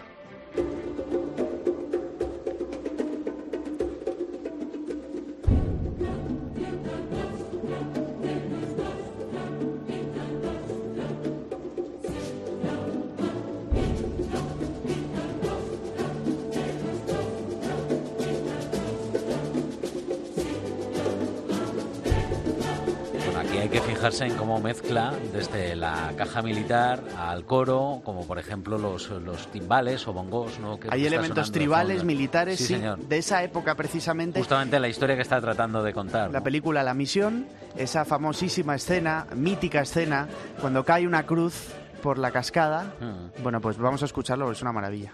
Hay que fijarse en cómo mezcla desde la caja militar al coro, como por ejemplo los timbales o bongos, ¿no? Que hay elementos tribales, militares, sí, de esa época precisamente. Justamente la historia que está tratando de contar, la ¿no? película La Misión, esa famosísima escena, mítica escena, cuando cae una cruz por la cascada. Bueno, pues vamos a escucharlo, es una maravilla.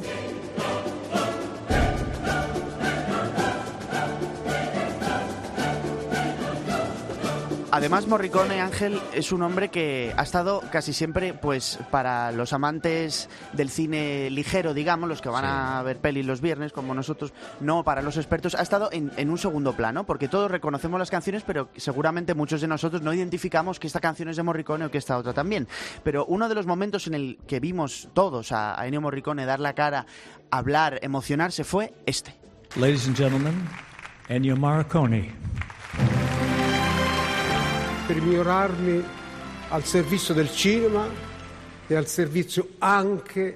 Además, Morricone, Ángel, es un hombre que ha estado casi siempre, pues, para los amantes del cine ligero, digamos, los que van a ver pelis los viernes, como nosotros, no para los expertos, ha estado en un segundo plano, porque todos reconocemos las canciones, pero seguramente muchos de nosotros no identificamos que esta canción es de Morricone o que esta otra también. Pero uno de los momentos en el que vimos todos a Ennio Morricone dar la cara, hablar, emocionarse, fue este. Ladies and gentlemen, Ennio Morricone. Per migliorarmi al servizio del cinema e al servizio anche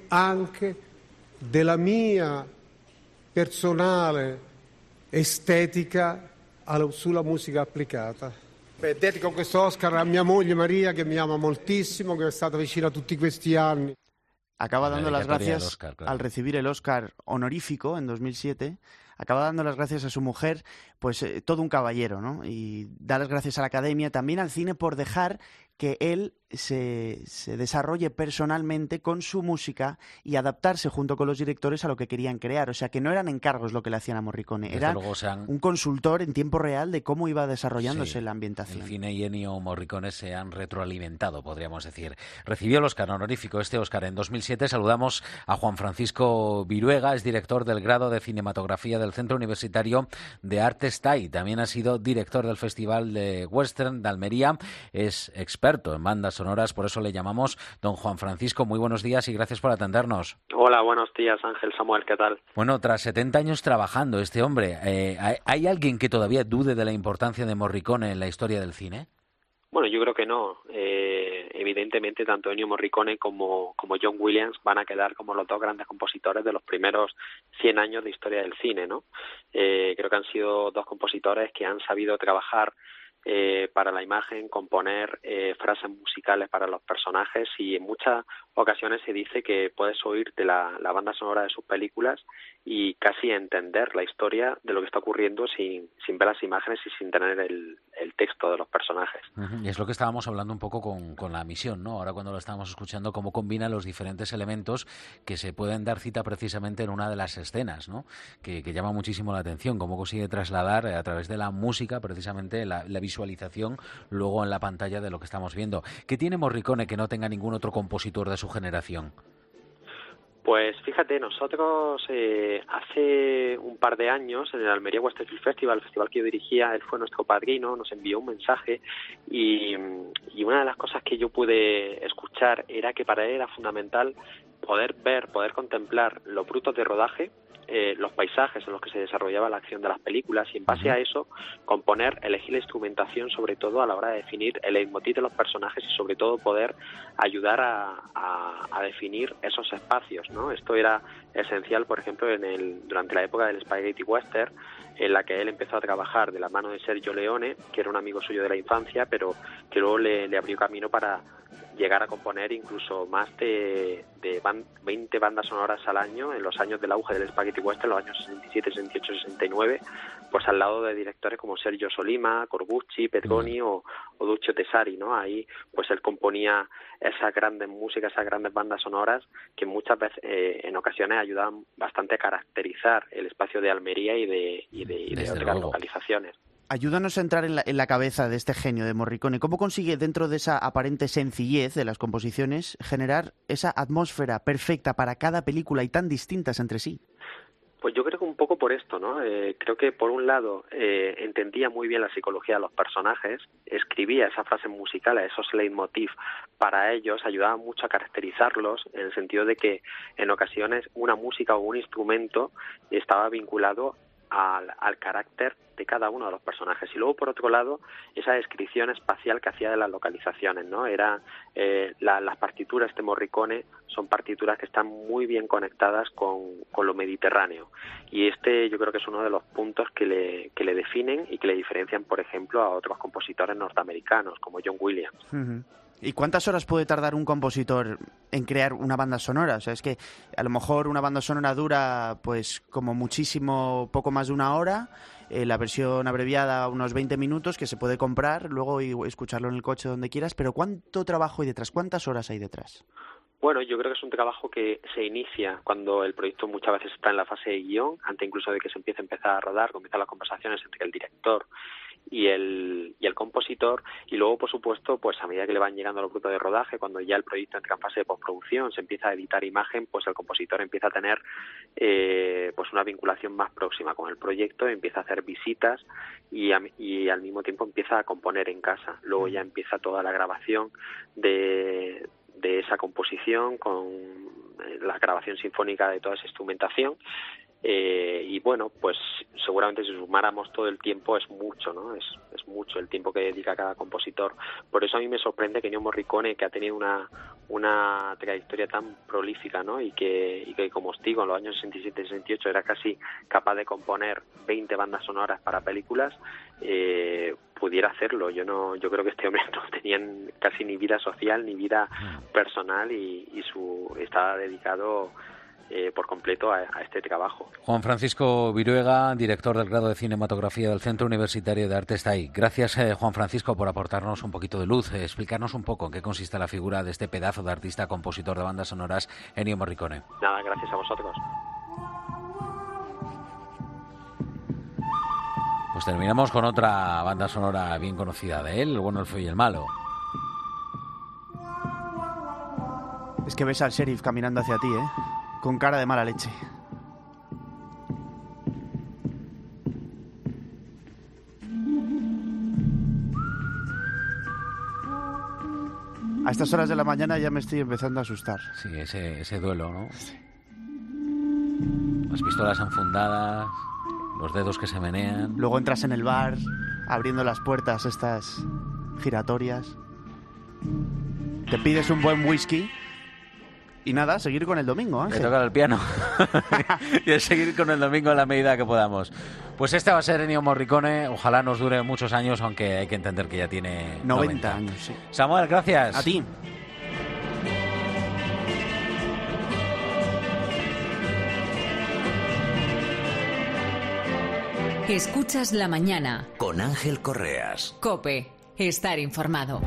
della mia personale estetica sulla musica applicata. Dedico questo Oscar a mia moglie Maria, che mi ama moltissimo, che è stata vicina tutti questi anni. Acaba dando las gracias Oscar, claro. Al recibir el Oscar honorífico en 2007. Acaba dando las gracias a su mujer, pues todo un caballero, ¿no? Y da las gracias a la Academia, también al cine, por dejar que él se desarrolle personalmente con su música y adaptarse junto con los directores a lo que querían crear. O sea, que no eran encargos lo que le hacían a Morricone, era un consultor en tiempo real de cómo iba desarrollándose la ambientación. El cine y Ennio Morricone se han retroalimentado, podríamos decir. Recibió el Oscar honorífico, este Oscar, en 2007. Saludamos a Juan Francisco Viruega, es director del grado de cinematografía del Centro Universitario de Artes TAI. También ha sido director del Festival de Western de Almería. Es experto en bandas sonoras, por eso le llamamos don Juan Francisco. Muy buenos días y gracias por atendernos. Hola, buenos días, Ángel, Samuel, ¿qué tal? Bueno, tras 70 años trabajando este hombre, ¿hay alguien que todavía dude de la importancia de Morricone en la historia del cine? Bueno, yo creo que no. Evidentemente, tanto Ennio Morricone como John Williams van a quedar como los dos grandes compositores de los primeros 100 años de historia del cine, ¿no? Creo que han sido dos compositores que han sabido trabajar para la imagen, componer frases musicales para los personajes, y en muchas ocasiones se dice que puedes oír de la banda sonora de sus películas y casi entender la historia de lo que está ocurriendo sin ver las imágenes y sin tener el texto de los personajes. Y es lo que estábamos hablando un poco con la misión, ¿no? Ahora cuando lo estábamos escuchando, cómo combina los diferentes elementos que se pueden dar cita precisamente en una de las escenas, ¿no? Que llama muchísimo la atención, cómo consigue trasladar a través de la música precisamente la visualización luego en la pantalla de lo que estamos viendo. ¿Qué tiene Morricone que no tenga ningún otro compositor de su generación? Pues fíjate, nosotros hace un par de años en el Almería Western Film Festival, el festival que yo dirigía, él fue nuestro padrino, nos envió un mensaje y una de las cosas que yo pude escuchar era que para él era fundamental poder contemplar los frutos de rodaje, los paisajes en los que se desarrollaba la acción de las películas, y en base a eso componer, elegir la instrumentación, sobre todo a la hora de definir el leitmotiv de los personajes y sobre todo poder ayudar a definir esos espacios, ¿no? Esto era esencial, por ejemplo, durante la época del Spaghetti Western, en la que él empezó a trabajar de la mano de Sergio Leone, que era un amigo suyo de la infancia, pero que luego le abrió camino para llegar a componer incluso más de 20 bandas sonoras al año en los años del auge del Spaghetti Western, los años 67, 68, 69, pues al lado de directores como Sergio Solima, Corbucci, Petroni o Duccio Tesari, ¿no? Ahí pues él componía esas grandes músicas, esas grandes bandas sonoras que muchas veces, en ocasiones, ayudaban bastante a caracterizar el espacio de Almería y de otras localizaciones. Ayúdanos a entrar en la cabeza de este genio de Morricone. ¿Cómo consigue, dentro de esa aparente sencillez de las composiciones, generar esa atmósfera perfecta para cada película y tan distintas entre sí? Pues yo creo que un poco por esto, ¿no? Creo que por un lado entendía muy bien la psicología de los personajes, escribía esas frases musicales, esos leitmotiv para ellos, ayudaba mucho a caracterizarlos, en el sentido de que en ocasiones una música o un instrumento estaba vinculado al carácter de cada uno de los personajes. Y luego, por otro lado, esa descripción espacial que hacía de las localizaciones, ¿no? Las partituras de Morricone son partituras que están muy bien conectadas con lo mediterráneo, y yo creo que es uno de los puntos que le definen y que le diferencian, por ejemplo, a otros compositores norteamericanos como John Williams. Uh-huh. ¿Y cuántas horas puede tardar un compositor en crear una banda sonora? O sea, es que a lo mejor una banda sonora dura, pues, como muchísimo, poco más de una hora, la versión abreviada unos 20 minutos, que se puede comprar luego y escucharlo en el coche donde quieras, pero ¿cuánto trabajo hay detrás? ¿Cuántas horas hay detrás? Bueno, yo creo que es un trabajo que se inicia cuando el proyecto muchas veces está en la fase de guión, antes incluso de que se empiece a rodar, comienzan las conversaciones entre el director y el compositor, y luego, por supuesto, pues a medida que le van llegando los frutos de rodaje, cuando ya el proyecto entra en fase de postproducción, se empieza a editar imagen, pues el compositor empieza a tener pues una vinculación más próxima con el proyecto, empieza a hacer visitas y al mismo tiempo empieza a componer en casa. Luego ya empieza toda la grabación de esa composición, con la grabación sinfónica de toda esa instrumentación. y bueno, pues seguramente si sumáramos todo el tiempo es mucho, ¿no? Es mucho el tiempo que dedica cada compositor. Por eso a mí me sorprende que Ennio Morricone, que ha tenido una trayectoria tan prolífica, ¿no? Y que como os digo, en los años 67 y 68 era casi capaz de componer 20 bandas sonoras para películas, pudiera hacerlo. Yo creo que este hombre no tenía casi ni vida social ni vida personal y estaba dedicado por completo a este trabajo. Juan Francisco Viruega, director del grado de cinematografía del Centro Universitario de Arte, está ahí. Gracias, Juan Francisco, por aportarnos un poquito de luz, explicarnos un poco en qué consiste la figura de este pedazo de artista, compositor de bandas sonoras, Ennio Morricone. Nada, gracias a vosotros. Pues terminamos con otra banda sonora bien conocida de él, El bueno, el feo y el malo. Es que ves al sheriff caminando hacia ti, con cara de mala leche. A estas horas de la mañana ya me estoy empezando a asustar. Sí, ese duelo, ¿no? Sí. Las pistolas enfundadas, los dedos que se menean. Luego entras en el bar, abriendo las puertas estas giratorias. Te pides un buen whisky. Y nada, seguir con el domingo, Ángel. Que tocar el piano. Y seguir con el domingo en la medida que podamos. Pues este va a ser Ennio Morricone. Ojalá nos dure muchos años, aunque hay que entender que ya tiene 90 años. Sí. Samuel, gracias. A ti. Escuchas La Mañana. Con Ángel Correas. COPE. Estar informado.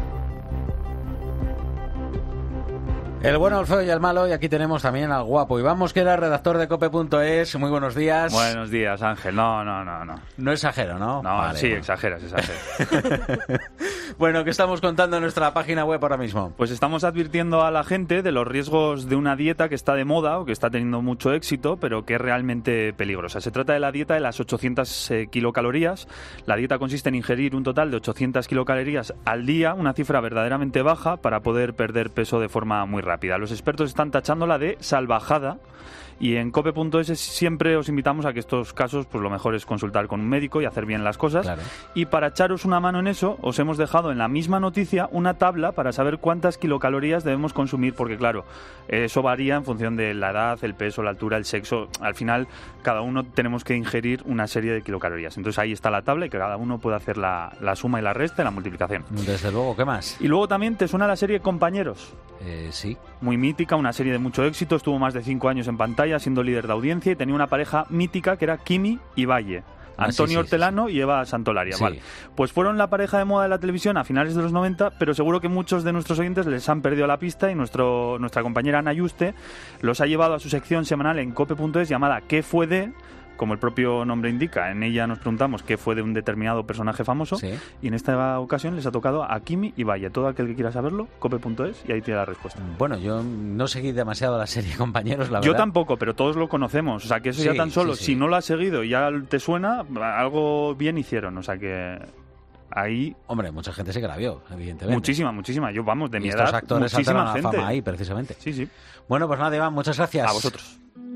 El bueno, el feo y el malo, y aquí tenemos también al guapo Iván Mosquera, redactor de cope.es. Muy buenos días. Buenos días, Ángel. No. No exagero, ¿no? No, vale, sí, bueno. Exageras. Bueno, ¿qué estamos contando en nuestra página web ahora mismo? Pues estamos advirtiendo a la gente de los riesgos de una dieta que está de moda o que está teniendo mucho éxito, pero que es realmente peligrosa. Se trata de la dieta de las 800 kilocalorías. La dieta consiste en ingerir un total de 800 kilocalorías al día, una cifra verdaderamente baja para poder perder peso de forma muy rápida. Los expertos están tachándola de salvajada. Y en cope.es siempre os invitamos a que estos casos, pues lo mejor es consultar con un médico y hacer bien las cosas. Claro. Y para echaros una mano en eso, os hemos dejado en la misma noticia una tabla para saber cuántas kilocalorías debemos consumir, porque claro, eso varía en función de la edad, el peso, la altura, el sexo. Al final, cada uno tenemos que ingerir una serie de kilocalorías. Entonces ahí está la tabla y que cada uno puede hacer la suma y la resta y la multiplicación. Desde luego, ¿qué más? Y luego también te suena la serie Compañeros. Sí. Muy mítica, una serie de mucho éxito, estuvo más de 5 años en pantalla siendo líder de audiencia y tenía una pareja mítica que era Kimi y Valle. Antonio Hortelano y Eva Santolaria. Sí. Vale. Pues fueron la pareja de moda de la televisión a finales de los 90, pero seguro que muchos de nuestros oyentes les han perdido la pista y nuestra compañera Ana Yuste los ha llevado a su sección semanal en cope.es llamada ¿Qué fue de...? Como el propio nombre indica, en ella nos preguntamos qué fue de un determinado personaje famoso, sí. Y en esta ocasión les ha tocado a Kimi y Valle. Todo aquel que quiera saberlo, cope.es, y ahí tiene la respuesta. Bueno, yo no seguí demasiado la serie Compañeros, la verdad. Yo tampoco, pero todos lo conocemos. O sea, que eso ya tan solo, si no lo has seguido y ya te suena, algo bien hicieron. O sea que... Ahí... Hombre, mucha gente sí que la vio, evidentemente. Muchísima. Yo, vamos, de mi edad, estos actores muchísima saltaron gente. A la fama ahí, precisamente. Sí. Bueno, pues nada, Iván, muchas gracias. A vosotros.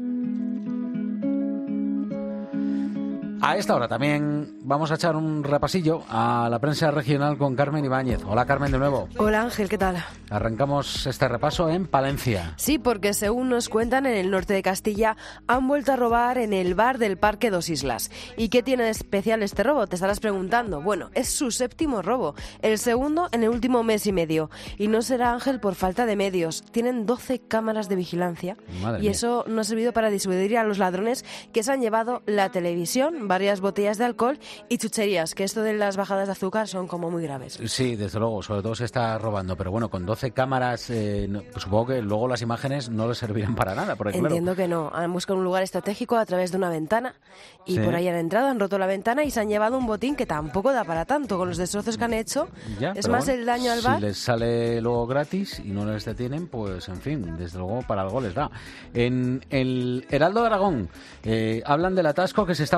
A esta hora también vamos a echar un repasillo a la prensa regional con Carmen Ibáñez. Hola, Carmen, de nuevo. Hola, Ángel, ¿qué tal? Arrancamos este repaso en Palencia. Sí, porque según nos cuentan, en el norte de Castilla han vuelto a robar en el bar del Parque Dos Islas. ¿Y qué tiene de especial este robo? Te estarás preguntando. Bueno, es su 7º robo, el segundo en el último mes y medio. Y no será, Ángel, por falta de medios. Tienen 12 cámaras de vigilancia. Madre y mía. eso no ha servido para disuadir a los ladrones, que se han llevado la televisión, varias botellas de alcohol y chucherías, que esto de las bajadas de azúcar son como muy graves. Sí, desde luego, sobre todo se está robando, pero bueno, con 12 cámaras, supongo que luego las imágenes no les servirán para nada. Porque, entiendo claro, que no, han buscado un lugar estratégico a través de una ventana y por ahí han entrado, han roto la ventana y se han llevado un botín que tampoco da para tanto con los destrozos que han hecho. Ya, es más bueno, el daño al bar. Si les sale luego gratis y no les detienen, pues en fin, desde luego para algo les da. En el Heraldo de Aragón hablan del atasco que se está formando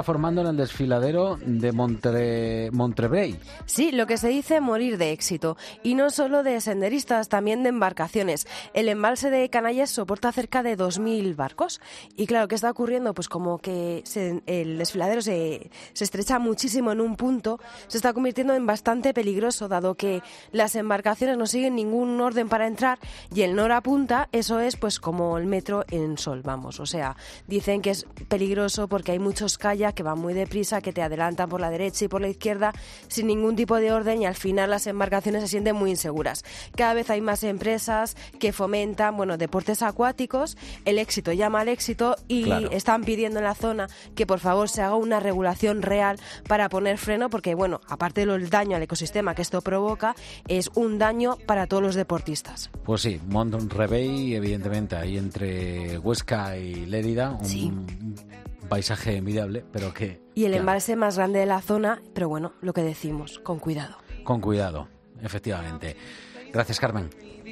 en el desfiladero de Montrevey. Sí, lo que se dice morir de éxito. Y no solo de senderistas, también de embarcaciones. El embalse de Canallas soporta cerca de 2.000 barcos. Y claro, ¿qué está ocurriendo? Pues como que el desfiladero se estrecha muchísimo en un punto, se está convirtiendo en bastante peligroso, dado que las embarcaciones no siguen ningún orden para entrar y el Nora Punta, eso es pues como el metro en sol, vamos. O sea, dicen que es peligroso porque hay muchos kayak que van muy deprisa, que te adelantan por la derecha y por la izquierda sin ningún tipo de orden y al final las embarcaciones se sienten muy inseguras. Cada vez hay más empresas que fomentan, deportes acuáticos, el éxito llama al éxito y están pidiendo en la zona que por favor se haga una regulación real para poner freno porque, aparte del daño al ecosistema que esto provoca, es un daño para todos los deportistas. Pues sí, Montrevey, evidentemente, ahí entre Huesca y Lérida, un paisaje envidiable, pero que... Y el embalse más grande de la zona, pero lo que decimos, con cuidado. Con cuidado, efectivamente. Gracias, Carmen.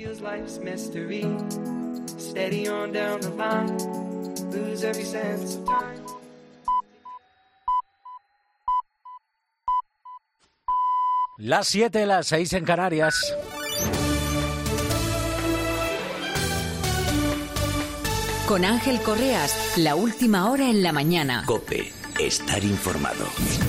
Las 7, las 6 en Canarias. Con Ángel Correas, la última hora en la mañana. COPE, estar informado.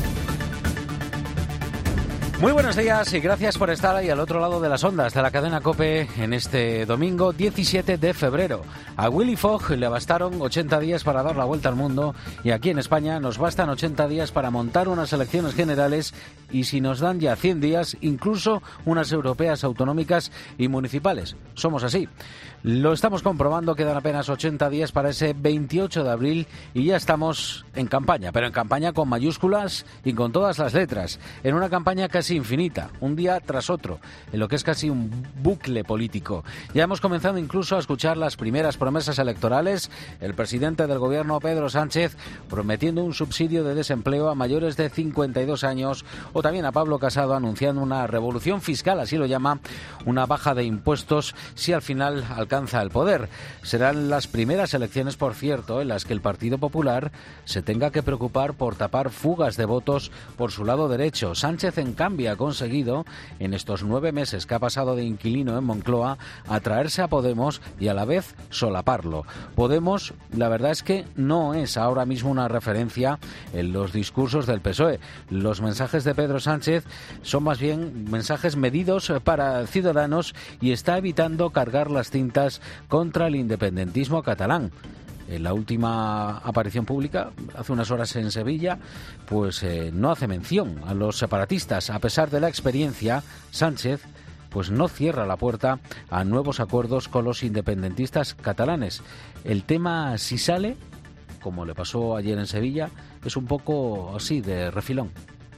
Muy buenos días y gracias por estar ahí al otro lado de las ondas de la cadena COPE en este domingo 17 de febrero. A Willy Fogg le bastaron 80 días para dar la vuelta al mundo y aquí en España nos bastan 80 días para montar unas elecciones generales y si nos dan ya 100 días, incluso unas europeas autonómicas y municipales. Somos así. Lo estamos comprobando, quedan apenas 80 días para ese 28 de abril y ya estamos en campaña, pero en campaña con mayúsculas y con todas las letras, en una campaña casi infinita, un día tras otro, en lo que es casi un bucle político. Ya hemos comenzado incluso a escuchar las primeras promesas electorales, el presidente del gobierno, Pedro Sánchez, prometiendo un subsidio de desempleo a mayores de 52 años, o también a Pablo Casado anunciando una revolución fiscal, así lo llama, una baja de impuestos si al final alcanza el poder. Serán las primeras elecciones, por cierto, en las que el Partido Popular se tenga que preocupar por tapar fugas de votos por su lado derecho. Sánchez, en cambio, ha conseguido, en estos 9 meses que ha pasado de inquilino en Moncloa, atraerse a Podemos y a la vez solaparlo. Podemos, la verdad es que no es ahora mismo una referencia en los discursos del PSOE. Los mensajes de Pedro Sánchez son más bien mensajes medidos para ciudadanos y está evitando cargar las tintas contra el independentismo catalán. En la última aparición pública, hace unas horas en Sevilla, pues no hace mención a los separatistas. A pesar de la experiencia, Sánchez pues no cierra la puerta a nuevos acuerdos con los independentistas catalanes. El tema, si sale, como le pasó ayer en Sevilla, es un poco así, de refilón.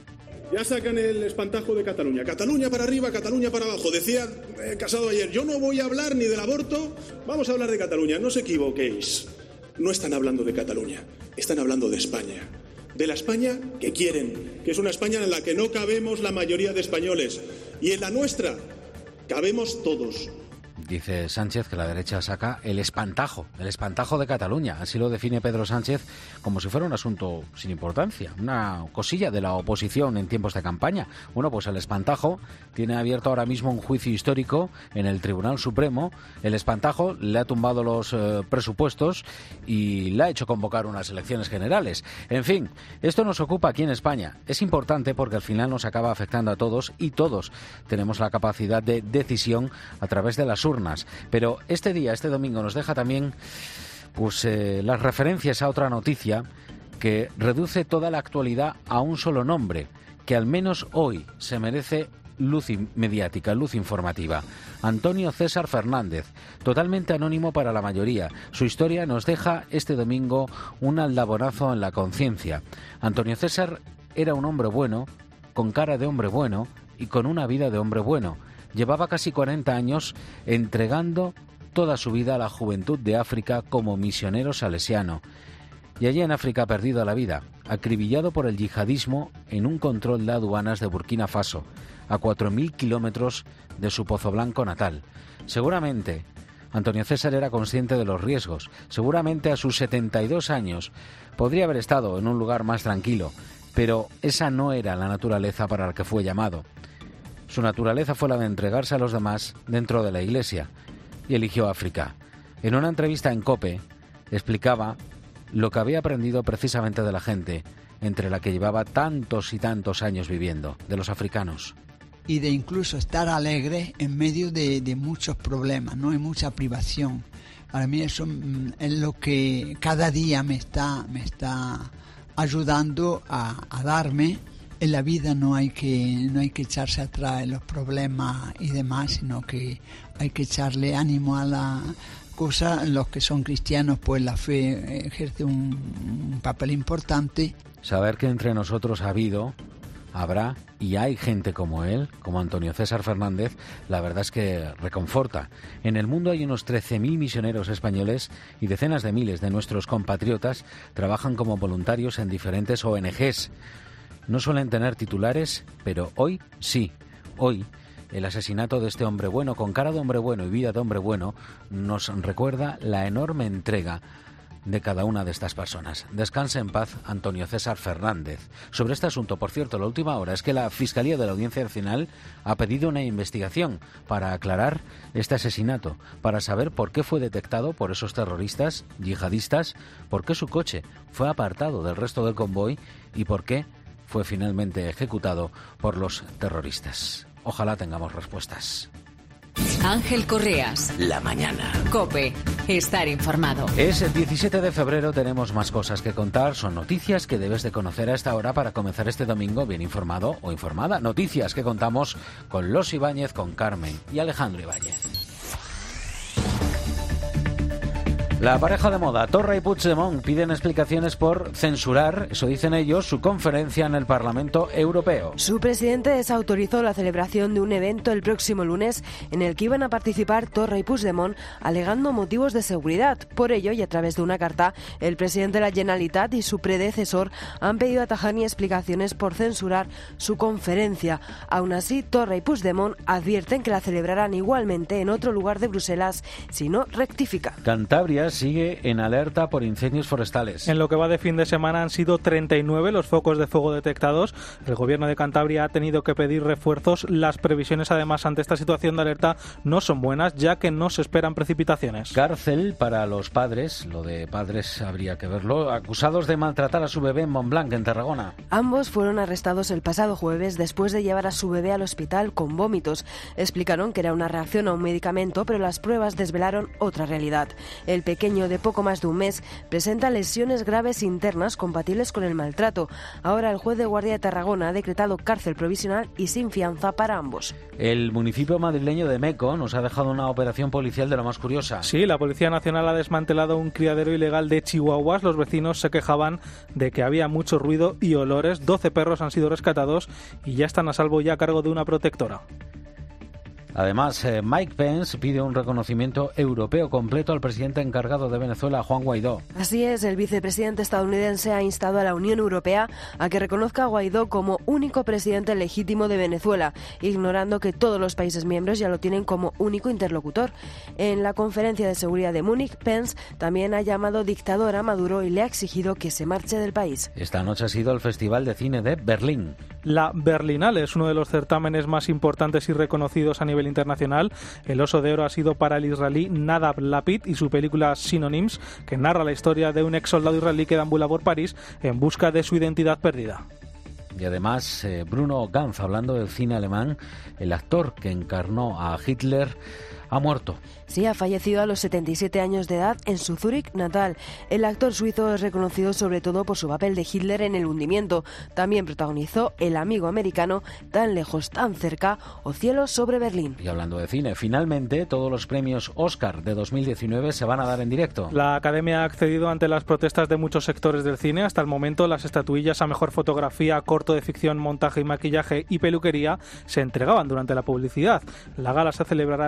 Ya sacan el espantajo de Cataluña. Cataluña para arriba, Cataluña para abajo. Decía Casado ayer, yo no voy a hablar ni del aborto, vamos a hablar de Cataluña. No os equivoquéis. No están hablando de Cataluña, están hablando de España. De la España que quieren, que es una España en la que no cabemos la mayoría de españoles. Y en la nuestra cabemos todos. Dice Sánchez que la derecha saca el espantajo de Cataluña. Así lo define Pedro Sánchez, como si fuera un asunto sin importancia, una cosilla de la oposición en tiempos de campaña. Bueno, pues el espantajo tiene abierto ahora mismo un juicio histórico en el Tribunal Supremo. El espantajo le ha tumbado los presupuestos y le ha hecho convocar unas elecciones generales. En fin, esto nos ocupa aquí en España. Es importante porque al final nos acaba afectando a todos y todos tenemos la capacidad de decisión a través de las urnas. Pero este domingo, nos deja también las referencias a otra noticia que reduce toda la actualidad a un solo nombre, que al menos hoy se merece luz mediática, luz informativa. Antonio César Fernández, totalmente anónimo para la mayoría. Su historia nos deja este domingo un aldabonazo en la conciencia. Antonio César era un hombre bueno, con cara de hombre bueno y con una vida de hombre bueno. Llevaba casi 40 años entregando toda su vida a la juventud de África como misionero salesiano. Y allí en África ha perdido la vida, acribillado por el yihadismo en un control de aduanas de Burkina Faso, a 4.000 kilómetros de su Pozoblanco natal. Seguramente Antonio César era consciente de los riesgos. Seguramente a sus 72 años podría haber estado en un lugar más tranquilo, pero esa no era la naturaleza para la que fue llamado. Su naturaleza fue la de entregarse a los demás dentro de la Iglesia, y eligió África. En una entrevista en COPE explicaba lo que había aprendido precisamente de la gente, entre la que llevaba tantos y tantos años viviendo, de los africanos. Y de incluso estar alegre en medio de muchos problemas, ¿no? Hay mucha privación. Para mí eso es lo que cada día me está ayudando a darme. En la vida no hay que echarse atrás en los problemas y demás, sino que hay que echarle ánimo a la cosa. Los que son cristianos, pues la fe ejerce un papel importante. Saber que entre nosotros habrá y hay gente como él, como Antonio César Fernández, la verdad es que reconforta. En el mundo hay unos 13.000 misioneros españoles y decenas de miles de nuestros compatriotas trabajan como voluntarios en diferentes ONGs. No suelen tener titulares, pero hoy sí. Hoy, el asesinato de este hombre bueno, con cara de hombre bueno y vida de hombre bueno, nos recuerda la enorme entrega de cada una de estas personas. Descanse en paz, Antonio César Fernández. Sobre este asunto, por cierto, la última hora es que la Fiscalía de la Audiencia Nacional ha pedido una investigación para aclarar este asesinato, para saber por qué fue detectado por esos terroristas yihadistas, por qué su coche fue apartado del resto del convoy y por qué fue finalmente ejecutado por los terroristas. Ojalá tengamos respuestas. Ángel Correas. La mañana. COPE. Estar informado. Es el 17 de febrero, tenemos más cosas que contar. Son noticias que debes de conocer a esta hora para comenzar este domingo bien informado o informada. Noticias que contamos con Los Ibáñez, con Carmen y Alejandro Ibáñez. La pareja de moda, Torra y Puigdemont, piden explicaciones por censurar, eso dicen ellos, su conferencia en el Parlamento Europeo. Su presidente desautorizó la celebración de un evento el próximo lunes en el que iban a participar Torra y Puigdemont, alegando motivos de seguridad. Por ello, y a través de una carta, el presidente de la Generalitat y su predecesor han pedido a Tajani explicaciones por censurar su conferencia. Aún así, Torra y Puigdemont advierten que la celebrarán igualmente en otro lugar de Bruselas si no rectifican. Cantabria sigue en alerta por incendios forestales. En lo que va de fin de semana han sido 39 los focos de fuego detectados. El gobierno de Cantabria ha tenido que pedir refuerzos. Las previsiones, además, ante esta situación de alerta no son buenas, ya que no se esperan precipitaciones. Cárcel para los padres, lo de padres habría que verlo, acusados de maltratar a su bebé en Montblanc, en Tarragona. Ambos fueron arrestados el pasado jueves después de llevar a su bebé al hospital con vómitos. Explicaron que era una reacción a un medicamento, pero las pruebas desvelaron otra realidad. El pequeño de poco más de un mes presenta lesiones graves internas compatibles con el maltrato. Ahora el juez de guardia de Tarragona ha decretado cárcel provisional y sin fianza para ambos. El municipio madrileño de Meco nos ha dejado una operación policial de lo más curiosa. Sí, la Policía Nacional ha desmantelado un criadero ilegal de chihuahuas. Los vecinos se quejaban de que había mucho ruido y olores. 12 perros han sido rescatados y ya están a salvo ya a cargo de una protectora. Además, Mike Pence pide un reconocimiento europeo completo al presidente encargado de Venezuela, Juan Guaidó. Así es, el vicepresidente estadounidense ha instado a la Unión Europea a que reconozca a Guaidó como único presidente legítimo de Venezuela, ignorando que todos los países miembros ya lo tienen como único interlocutor. En la conferencia de seguridad de Múnich, Pence también ha llamado dictador a Maduro y le ha exigido que se marche del país. Esta noche ha sido el Festival de Cine de Berlín. La Berlinale es uno de los certámenes más importantes y reconocidos a nivel internacional. El Oso de Oro ha sido para el israelí Nadav Lapid y su película Synonyms, que narra la historia de un ex soldado israelí que deambula por París en busca de su identidad perdida. Y además, Bruno Ganz, hablando del cine alemán, el actor que encarnó a Hitler, ha muerto. Sí, ha fallecido a los 77 años de edad en su Zúrich natal. El actor suizo es reconocido sobre todo por su papel de Hitler en El hundimiento. También protagonizó El amigo americano, Tan lejos, tan cerca o Cielo sobre Berlín. Y hablando de cine, finalmente todos los premios Oscar de 2019 se van a dar en directo. La Academia ha accedido ante las protestas de muchos sectores del cine. Hasta el momento, las estatuillas a mejor fotografía, corto de ficción, montaje y maquillaje y peluquería se entregaban durante la publicidad. La gala se celebrará el próximo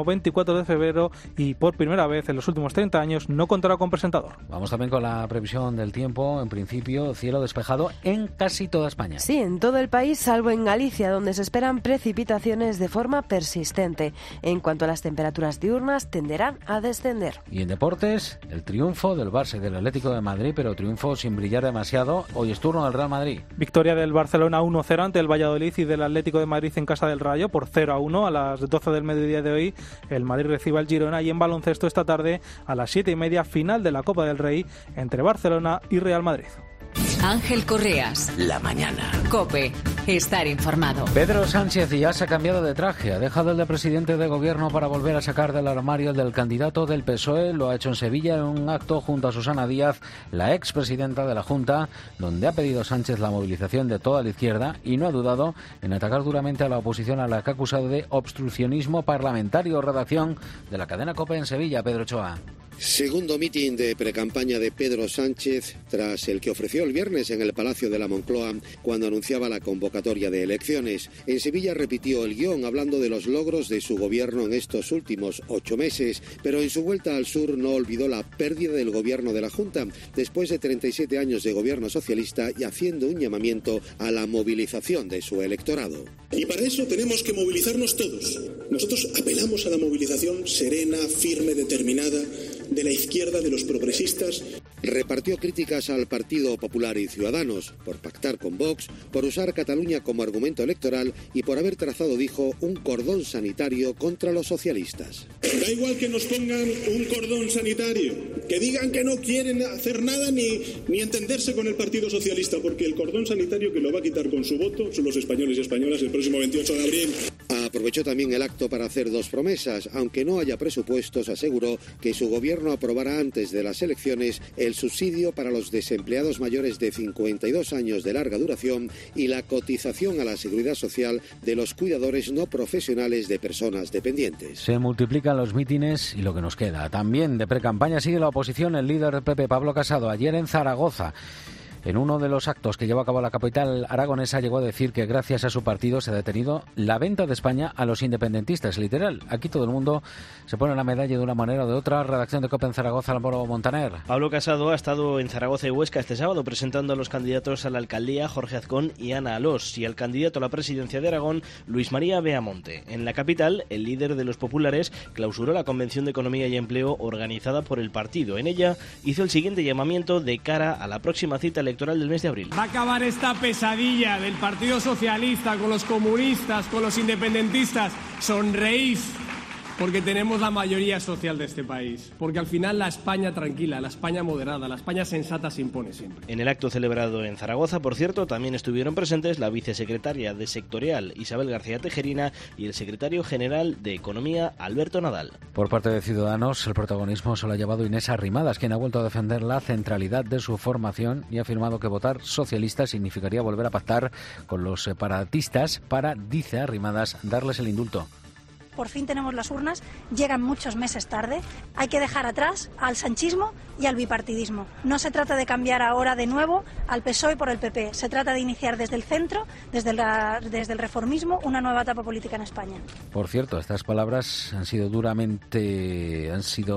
24 de febrero y por primera vez en los últimos 30 años no contará con presentador. Vamos también con la previsión del tiempo. En principio, cielo despejado en casi toda España. Sí, en todo el país, salvo en Galicia, donde se esperan precipitaciones de forma persistente. En cuanto a las temperaturas diurnas, tenderán a descender. Y en deportes, el triunfo del Barça y del Atlético de Madrid, pero triunfo sin brillar demasiado. Hoy es turno del Real Madrid. Victoria del Barcelona 1-0 ante el Valladolid y del Atlético de Madrid en casa del Rayo por 0-1 a las 12 del mediodía de hoy. El Madrid recibe al Girona y en baloncesto esta tarde a las 7:30 final de la Copa del Rey entre Barcelona y Real Madrid. Ángel Correas. La mañana. COPE. Estar informado. Pedro Sánchez ya se ha cambiado de traje. Ha dejado el de presidente de gobierno para volver a sacar del armario el del candidato del PSOE. Lo ha hecho en Sevilla en un acto junto a Susana Díaz, la expresidenta de la Junta, donde ha pedido Sánchez la movilización de toda la izquierda y no ha dudado en atacar duramente a la oposición, a la que ha acusado de obstruccionismo parlamentario. Redacción de la cadena COPE en Sevilla, Pedro Ochoa. Segundo mitin de precampaña de Pedro Sánchez tras el que ofreció el viernes en el Palacio de la Moncloa cuando anunciaba la convocatoria de elecciones. En Sevilla repitió el guión hablando de los logros de su gobierno en estos últimos 8 meses, pero en su vuelta al sur no olvidó la pérdida del gobierno de la Junta después de 37 años de gobierno socialista y haciendo un llamamiento a la movilización de su electorado. Y para eso tenemos que movilizarnos todos. Nosotros apelamos a la movilización serena, firme, determinada de la izquierda, de los progresistas. Repartió críticas al Partido Popular y Ciudadanos por pactar con Vox, por usar Cataluña como argumento electoral y por haber trazado, dijo, un cordón sanitario contra los socialistas. Da igual que nos pongan un cordón sanitario, que digan que no quieren hacer nada ni entenderse con el Partido Socialista, porque el cordón sanitario que lo va a quitar con su voto son los españoles y españolas el próximo 28 de abril. Aprovechó también el acto para hacer 2 promesas. Aunque no haya presupuestos, aseguró que su gobierno aprobará antes de las elecciones el subsidio para los desempleados mayores de 52 años de larga duración y la cotización a la seguridad social de los cuidadores no profesionales de personas dependientes. Se multiplican los mítines y lo que nos queda. También de precampaña sigue la oposición. El líder del PP, Pablo Casado, ayer en Zaragoza, en uno de los actos que llevó a cabo la capital aragonesa, llegó a decir que gracias a su partido se ha detenido la venta de España a los independentistas. Literal, aquí todo el mundo se pone la medalla de una manera o de otra. Redacción de COPE en Zaragoza, Álvaro Montaner. Pablo Casado ha estado en Zaragoza y Huesca este sábado presentando a los candidatos a la alcaldía, Jorge Azcón y Ana Alós, y al candidato a la presidencia de Aragón, Luis María Beamonte. En la capital, el líder de los populares clausuró la Convención de Economía y Empleo organizada por el partido. En ella hizo el siguiente llamamiento de cara a la próxima cita electoral del mes de abril. Va a acabar esta pesadilla del Partido Socialista con los comunistas, con los independentistas. Sonreíd, porque tenemos la mayoría social de este país. Porque al final la España tranquila, la España moderada, la España sensata se impone siempre. En el acto celebrado en Zaragoza, por cierto, también estuvieron presentes la vicesecretaria de Sectorial, Isabel García Tejerina, y el secretario general de Economía, Alberto Nadal. Por parte de Ciudadanos, el protagonismo se lo ha llevado Inés Arrimadas, quien ha vuelto a defender la centralidad de su formación y ha afirmado que votar socialista significaría volver a pactar con los separatistas para, dice Arrimadas, darles el indulto. Por fin tenemos las urnas, llegan muchos meses tarde, hay que dejar atrás al sanchismo y al bipartidismo. No se trata de cambiar ahora de nuevo al PSOE por el PP, se trata de iniciar desde el centro, desde el reformismo, una nueva etapa política en España. Por cierto, estas palabras han sido duramente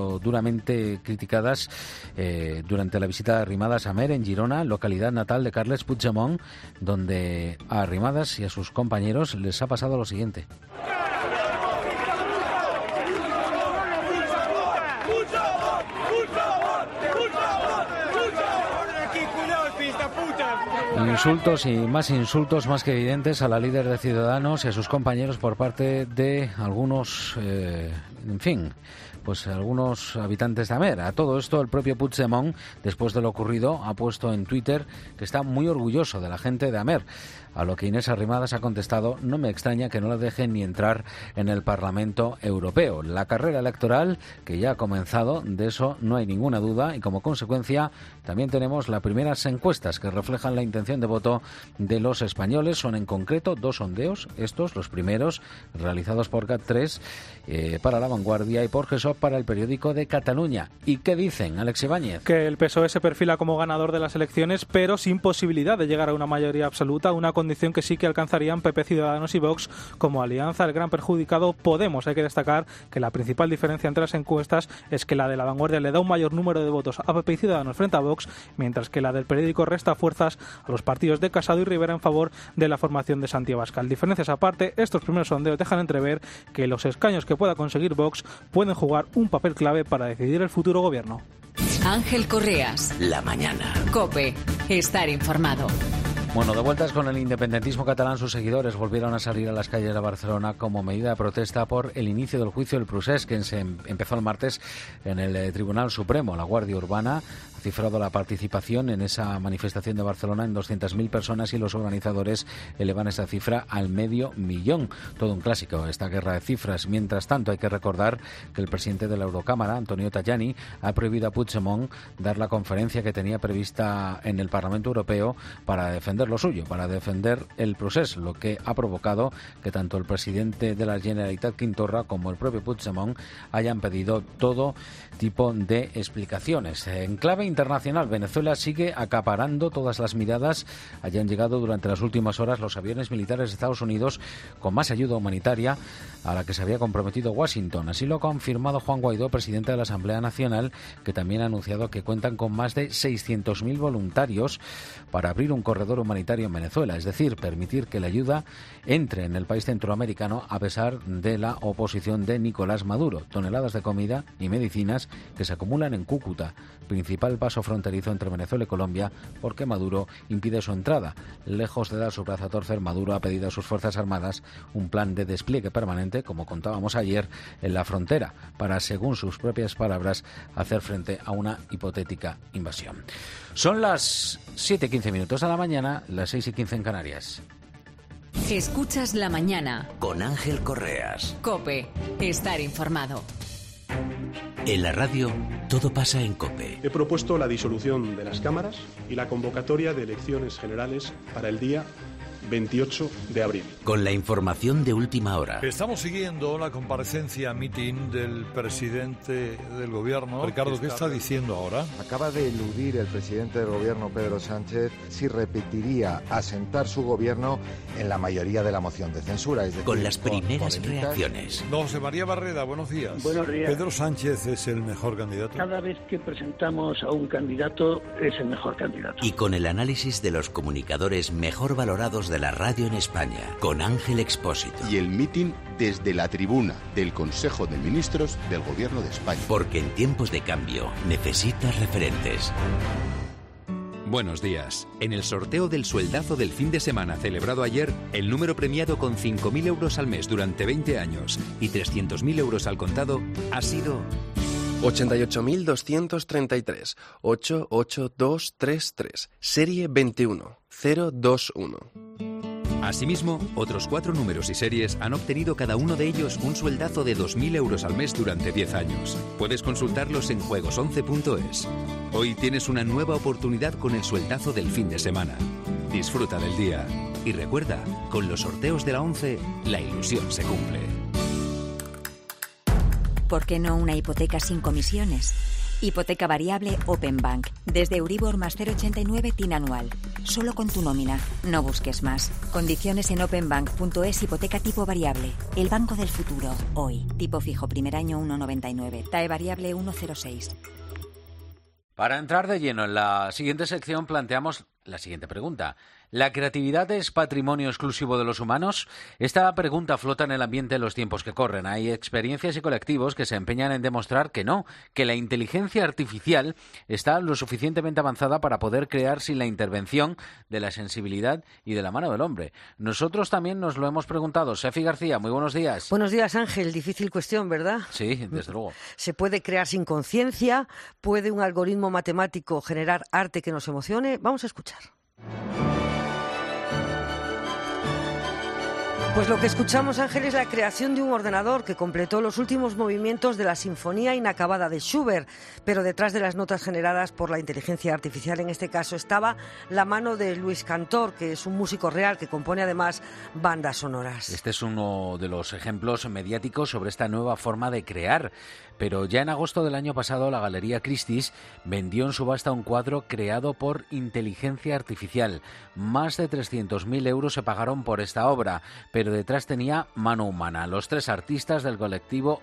criticadas durante la visita de Arrimadas a Amer, en Girona, localidad natal de Carles Puigdemont, donde a Arrimadas y a sus compañeros les ha pasado lo siguiente. Insultos y más insultos más que evidentes a la líder de Ciudadanos y a sus compañeros por parte de algunos, algunos habitantes de Amer. A todo esto, el propio Puigdemont, después de lo ocurrido, ha puesto en Twitter que está muy orgulloso de la gente de Amer. A lo que Inés Arrimadas ha contestado: no me extraña que no la dejen ni entrar en el Parlamento Europeo. La carrera electoral, que ya ha comenzado, de eso no hay ninguna duda, y como consecuencia también tenemos las primeras encuestas que reflejan la intención de voto de los españoles. Son en concreto 2 sondeos, estos los primeros, realizados por GAT3 para La Vanguardia y por GESOP para el periódico de Cataluña. ¿Y qué dicen, Alex Ibáñez? Que el PSOE se perfila como ganador de las elecciones, pero sin posibilidad de llegar a una mayoría absoluta, una condición que sí que alcanzarían PP, Ciudadanos y Vox como alianza. El gran perjudicado, Podemos. Hay que destacar que la principal diferencia entre las encuestas es que la de La Vanguardia le da un mayor número de votos a PP y Ciudadanos frente a Vox, mientras que la del periódico resta fuerzas a los partidos de Casado y Rivera en favor de la formación de Santiago Abascal. Diferencias aparte, estos primeros sondeos dejan entrever que los escaños que pueda conseguir Vox pueden jugar un papel clave para decidir el futuro gobierno. Ángel Correas. La mañana. COPE. Estar informado. Bueno, de vueltas con el independentismo catalán, sus seguidores volvieron a salir a las calles de Barcelona como medida de protesta por el inicio del juicio del procés que se empezó el martes en el Tribunal Supremo. La Guardia Urbana ha cifrado la participación en esa manifestación de Barcelona en 200.000 personas y los organizadores elevan esa cifra al 500.000. Todo un clásico, esta guerra de cifras. Mientras tanto, hay que recordar que el presidente de la Eurocámara, Antonio Tajani, ha prohibido a Puigdemont dar la conferencia que tenía prevista en el Parlamento Europeo para defender lo suyo, para defender el procés, lo que ha provocado que tanto el presidente de la Generalitat, Quim Torra, como el propio Puigdemont hayan pedido todo tipo de explicaciones. En clave internacional, Venezuela sigue acaparando todas las miradas. Hayan llegado durante las últimas horas los aviones militares de Estados Unidos con más ayuda humanitaria a la que se había comprometido Washington. Así lo ha confirmado Juan Guaidó, presidente de la Asamblea Nacional, que también ha anunciado que cuentan con más de 600.000 voluntarios para abrir un corredor humanitario en Venezuela, es decir, permitir que la ayuda entre en el país centroamericano a pesar de la oposición de Nicolás Maduro. Toneladas de comida y medicinas que se acumulan en Cúcuta, principal paso fronterizo entre Venezuela y Colombia, porque Maduro impide su entrada. Lejos de dar su brazo a torcer, Maduro ha pedido a sus Fuerzas Armadas un plan de despliegue permanente, como contábamos ayer, en la frontera, para, según sus propias palabras, hacer frente a una hipotética invasión. Son las 7:15 de la mañana, las 6:15 en Canarias. Escuchas La Mañana. Con Ángel Correas. COPE. Estar informado. En la radio, todo pasa en COPE. He propuesto la disolución de las cámaras y la convocatoria de elecciones generales para el día 28 de abril. Con la información de última hora. Estamos siguiendo la comparecencia, meeting del presidente del gobierno. Ricardo, ¿qué está diciendo ahora? Acaba de eludir el presidente del gobierno, Pedro Sánchez, si repetiría asentar su gobierno en la mayoría de la moción de censura. Es decir, con las primeras reacciones. Don José María Barreda, buenos días. Buenos días. ¿Pedro Sánchez es el mejor candidato? Cada vez que presentamos a un candidato es el mejor candidato. Y con el análisis de los comunicadores mejor valorados de la radio en España, con Ángel Expósito. Y el mitin desde la tribuna del Consejo de Ministros del Gobierno de España. Porque en tiempos de cambio necesitas referentes. Buenos días. En el sorteo del sueldazo del fin de semana celebrado ayer, el número premiado con 5.000 euros al mes durante 20 años y 300.000 euros al contado ha sido 88.233, 88233, serie 21021. Asimismo, otros 4 números y series han obtenido cada uno de ellos un sueldazo de 2.000 euros al mes durante 10 años. Puedes consultarlos en juegos11.es. Hoy tienes una nueva oportunidad con el sueldazo del fin de semana. Disfruta del día. Y recuerda, con los sorteos de la 11, la ilusión se cumple. ¿Por qué no una hipoteca sin comisiones? Hipoteca variable Openbank. Desde Euribor más 0,89 TIN anual. Solo con tu nómina. No busques más. Condiciones en openbank.es. Hipoteca tipo variable. El banco del futuro. Hoy. Tipo fijo. Primer año 1,99. TAE variable 1,06. Para entrar de lleno en la siguiente sección planteamos la siguiente pregunta. ¿La creatividad es patrimonio exclusivo de los humanos? Esta pregunta flota en el ambiente en los tiempos que corren. Hay experiencias y colectivos que se empeñan en demostrar que no, que la inteligencia artificial está lo suficientemente avanzada para poder crear sin la intervención de la sensibilidad y de la mano del hombre. Nosotros también nos lo hemos preguntado. Sefi García, muy buenos días. Buenos días, Ángel. Difícil cuestión, ¿verdad? Sí, desde luego. ¿Se puede crear sin conciencia? ¿Puede un algoritmo matemático generar arte que nos emocione? Vamos a escuchar. Pues lo que escuchamos, Ángel, es la creación de un ordenador que completó los últimos movimientos de la Sinfonía Inacabada de Schubert, pero detrás de las notas generadas por la inteligencia artificial, en este caso, estaba la mano de Luis Cantor, que es un músico real que compone además bandas sonoras. Este es uno de los ejemplos mediáticos sobre esta nueva forma de crear. Pero ya en agosto del año pasado la Galería Christie's vendió en subasta un cuadro creado por inteligencia artificial. Más de 300.000 euros se pagaron por esta obra, pero detrás tenía mano humana. Los 3 artistas del colectivo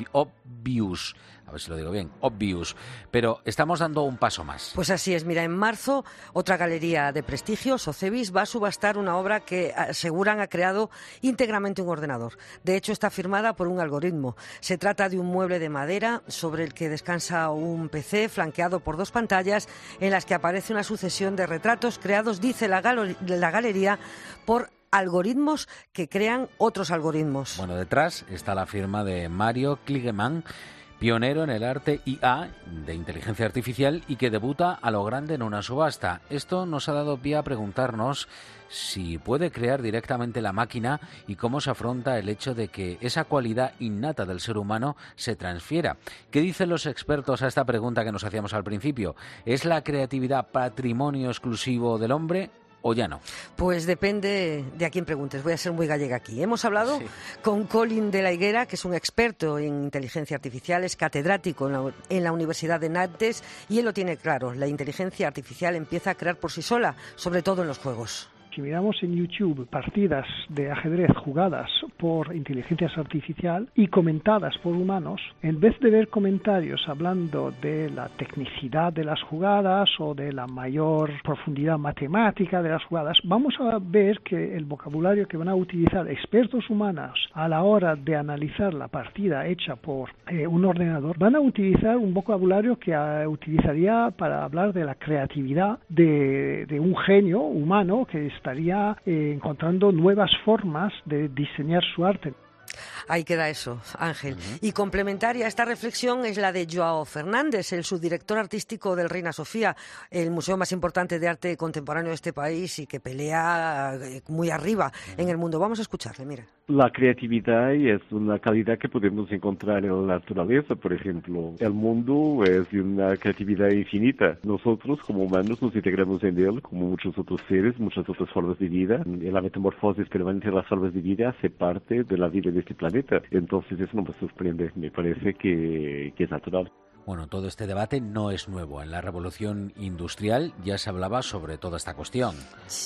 Obvious. A ver si lo digo bien, Obvious. Pero estamos dando un paso más. Pues así es. Mira, en marzo, otra galería de prestigio, Sotheby's, va a subastar una obra que aseguran ha creado íntegramente un ordenador. De hecho, está firmada por un algoritmo. Se trata de un mueble de madera sobre el que descansa un PC flanqueado por 2 pantallas en las que aparece una sucesión de retratos creados, dice la galería, por algoritmos que crean otros algoritmos. Bueno, detrás está la firma de Mario Kligeman, pionero en el arte IA de inteligencia artificial y que debuta a lo grande en una subasta. Esto nos ha dado pie a preguntarnos si puede crear directamente la máquina y cómo se afronta el hecho de que esa cualidad innata del ser humano se transfiera. ¿Qué dicen los expertos a esta pregunta que nos hacíamos al principio? ¿Es la creatividad patrimonio exclusivo del hombre o ya no? Pues depende de a quién preguntes. Voy a ser muy gallega aquí. Hemos hablado con Colin de la Higuera, que es un experto en inteligencia artificial, es catedrático en la Universidad de Nantes, y él lo tiene claro. La inteligencia artificial empieza a crear por sí sola, sobre todo en los juegos. Si miramos en YouTube partidas de ajedrez jugadas por inteligencia artificial y comentadas por humanos, en vez de ver comentarios hablando de la tecnicidad de las jugadas o de la mayor profundidad matemática de las jugadas, vamos a ver que el vocabulario que van a utilizar expertos humanos a la hora de analizar la partida hecha por un ordenador, van a utilizar un vocabulario que utilizaría para hablar de la creatividad de un genio humano que estaría encontrando nuevas formas de diseñar su arte. Ahí queda eso, Ángel. Y complementaria a esta reflexión es la de Joao Fernández, el subdirector artístico del Reina Sofía, el museo más importante de arte contemporáneo de este país y que pelea muy arriba en el mundo. Vamos a escucharle, mira. La creatividad es una calidad que podemos encontrar en la naturaleza, por ejemplo. El mundo es de una creatividad infinita. Nosotros, como humanos, nos integramos en él, como muchos otros seres, muchas otras formas de vida. La metamorfosis permanente de las formas de vida hace parte de la vida de este planeta. Entonces eso no me sorprende, me parece que es natural. Bueno, todo este debate no es nuevo. En la Revolución Industrial ya se hablaba sobre toda esta cuestión.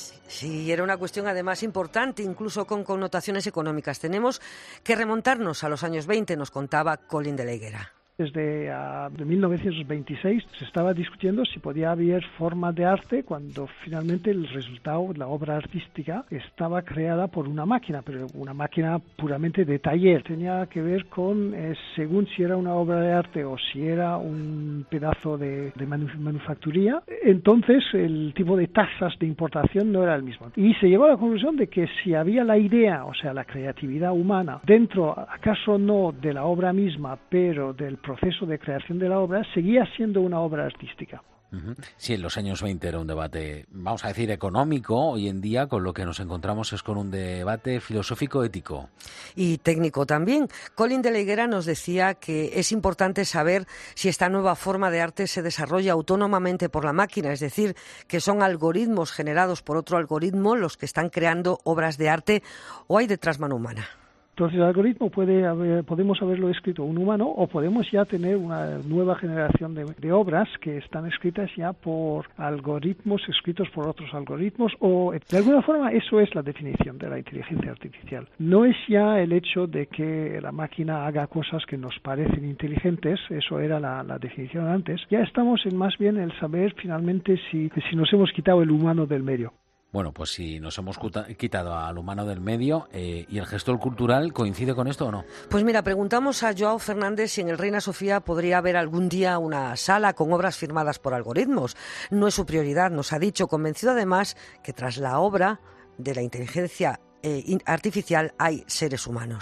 Sí, era una cuestión además importante, incluso con connotaciones económicas. Tenemos que remontarnos a los años 20, nos contaba Colin de la Higuera. Desde 1926 se estaba discutiendo si podía haber forma de arte cuando finalmente el resultado, la obra artística, estaba creada por una máquina, pero una máquina puramente de taller. Tenía que ver con, según si era una obra de arte o si era un pedazo de manufacturía, entonces el tipo de tasas de importación no era el mismo. Y se llegó a la conclusión de que si había la idea, o sea, la creatividad humana, dentro, acaso no de la obra misma, pero del proceso de creación de la obra, seguía siendo una obra artística. Sí, en los años 20 era un debate, vamos a decir, económico. Hoy en día con lo que nos encontramos es con un debate filosófico-ético. Y técnico también. Colin de la Higuera nos decía que es importante saber si esta nueva forma de arte se desarrolla autónomamente por la máquina, es decir, que son algoritmos generados por otro algoritmo los que están creando obras de arte, o hay detrás mano humana. Entonces el algoritmo podemos haberlo escrito un humano o podemos ya tener una nueva generación de obras que están escritas ya por algoritmos escritos por otros algoritmos, o de alguna forma eso es la definición de la inteligencia artificial. No es ya el hecho de que la máquina haga cosas que nos parecen inteligentes, eso era la definición antes. Ya estamos en más bien el saber finalmente si nos hemos quitado el humano del medio. Bueno, pues si nos hemos quitado al humano del medio, ¿y el gestor cultural coincide con esto o no? Pues mira, preguntamos a Joao Fernández si en el Reina Sofía podría haber algún día una sala con obras firmadas por algoritmos. No es su prioridad, nos ha dicho, convencido además que tras la obra de la inteligencia artificial hay seres humanos.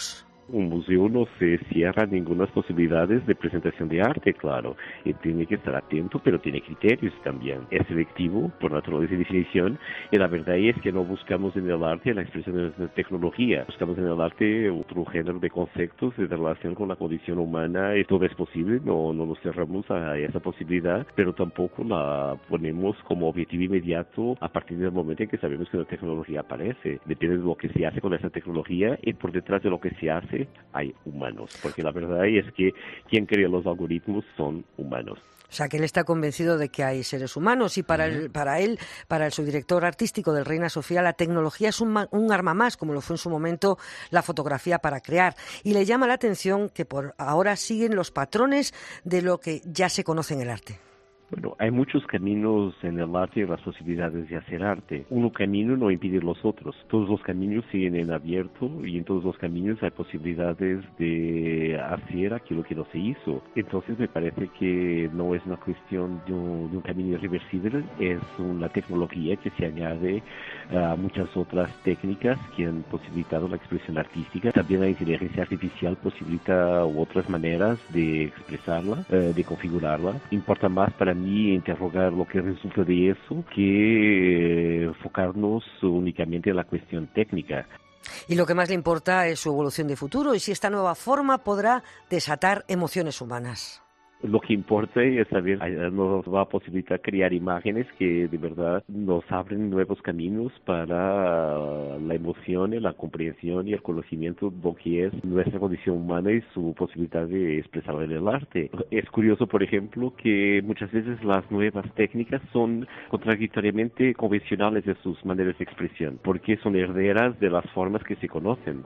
Un museo no se cierra ninguna posibilidades de presentación de arte, claro. Y tiene que estar atento, pero tiene criterios también. Es selectivo por naturaleza y definición. Y la verdad es que no buscamos en el arte la expresión de tecnología. Buscamos en el arte otro género de conceptos de relación con la condición humana. Y todo es posible, no nos cerramos a esa posibilidad, pero tampoco la ponemos como objetivo inmediato a partir del momento en que sabemos que la tecnología aparece. Depende de lo que se hace con esa tecnología y por detrás de lo que se hace hay humanos, porque la verdad es que quien crea los algoritmos son humanos. O sea, que él está convencido de que hay seres humanos y para el subdirector artístico del Reina Sofía, la tecnología es un arma más, como lo fue en su momento la fotografía para crear. Y le llama la atención que por ahora siguen los patrones de lo que ya se conoce en el arte. Bueno, hay muchos caminos en el arte y las posibilidades de hacer arte. Un camino no impide los otros. Todos los caminos siguen en abierto y en todos los caminos hay posibilidades de hacer aquello que no se hizo. Entonces me parece que no es una cuestión de un camino irreversible, es una tecnología que se añade a muchas otras técnicas que han posibilitado la expresión artística. También la inteligencia artificial posibilita otras maneras de expresarla, de configurarla. Importa más para mí interrogar lo que resulta de eso que enfocarnos únicamente en la cuestión técnica. Y lo que más le importa es su evolución de futuro y si esta nueva forma podrá desatar emociones humanas. Lo que importa es saber, nos va a posibilitar crear imágenes que de verdad nos abren nuevos caminos para la emoción, la comprensión y el conocimiento de lo que es nuestra condición humana y su posibilidad de expresarla en el arte. Es curioso, por ejemplo, que muchas veces las nuevas técnicas son contradictoriamente convencionales de sus maneras de expresión, porque son herederas de las formas que se conocen.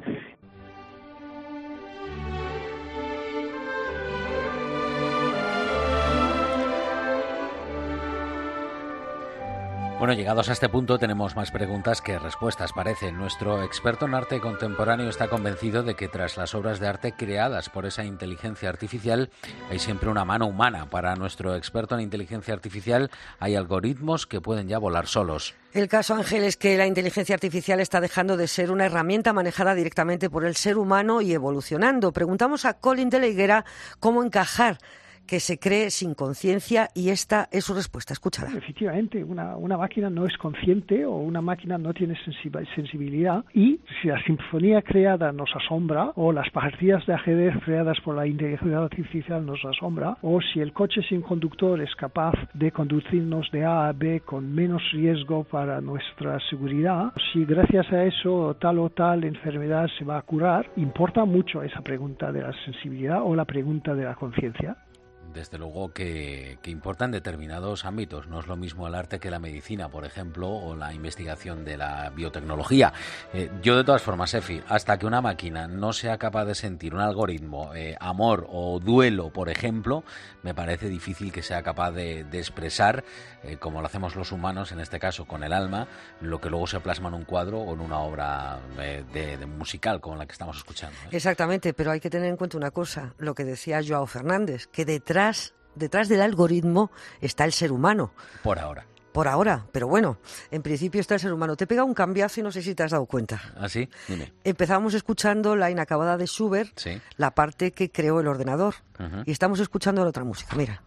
Bueno, llegados a este punto tenemos más preguntas que respuestas, parece. Nuestro experto en arte contemporáneo está convencido de que tras las obras de arte creadas por esa inteligencia artificial hay siempre una mano humana. Para nuestro experto en inteligencia artificial hay algoritmos que pueden ya volar solos. El caso, Ángel, es que la inteligencia artificial está dejando de ser una herramienta manejada directamente por el ser humano y evolucionando. Preguntamos a Colin de la Higuera cómo encajar que se cree sin conciencia y esta es su respuesta. Escúchala. Efectivamente, una máquina no es consciente o una máquina no tiene sensibilidad y si la sinfonía creada nos asombra o las partidas de ajedrez creadas por la inteligencia artificial nos asombra o si el coche sin conductor es capaz de conducirnos de A a B con menos riesgo para nuestra seguridad, si gracias a eso tal o tal enfermedad se va a curar, importa mucho esa pregunta de la sensibilidad o la pregunta de la conciencia. Desde luego que importa en determinados ámbitos. No es lo mismo el arte que la medicina, por ejemplo, o la investigación de la biotecnología. Yo, de todas formas, Efi, hasta que una máquina no sea capaz de sentir un algoritmo, amor o duelo, por ejemplo, me parece difícil que sea capaz de expresar, como lo hacemos los humanos, en este caso con el alma, lo que luego se plasma en un cuadro o en una obra de musical como la que estamos escuchando. Exactamente, pero hay que tener en cuenta una cosa, lo que decía Joao Fernández, que detrás del algoritmo está el ser humano. Por ahora. Por ahora, pero bueno, en principio está el ser humano. Te pega un cambiazo y no sé si te has dado cuenta. ¿Ah, sí? Dime. Empezamos escuchando la inacabada de Schubert, sí, la parte que creó el ordenador. Uh-huh. Y estamos escuchando la otra música, mira.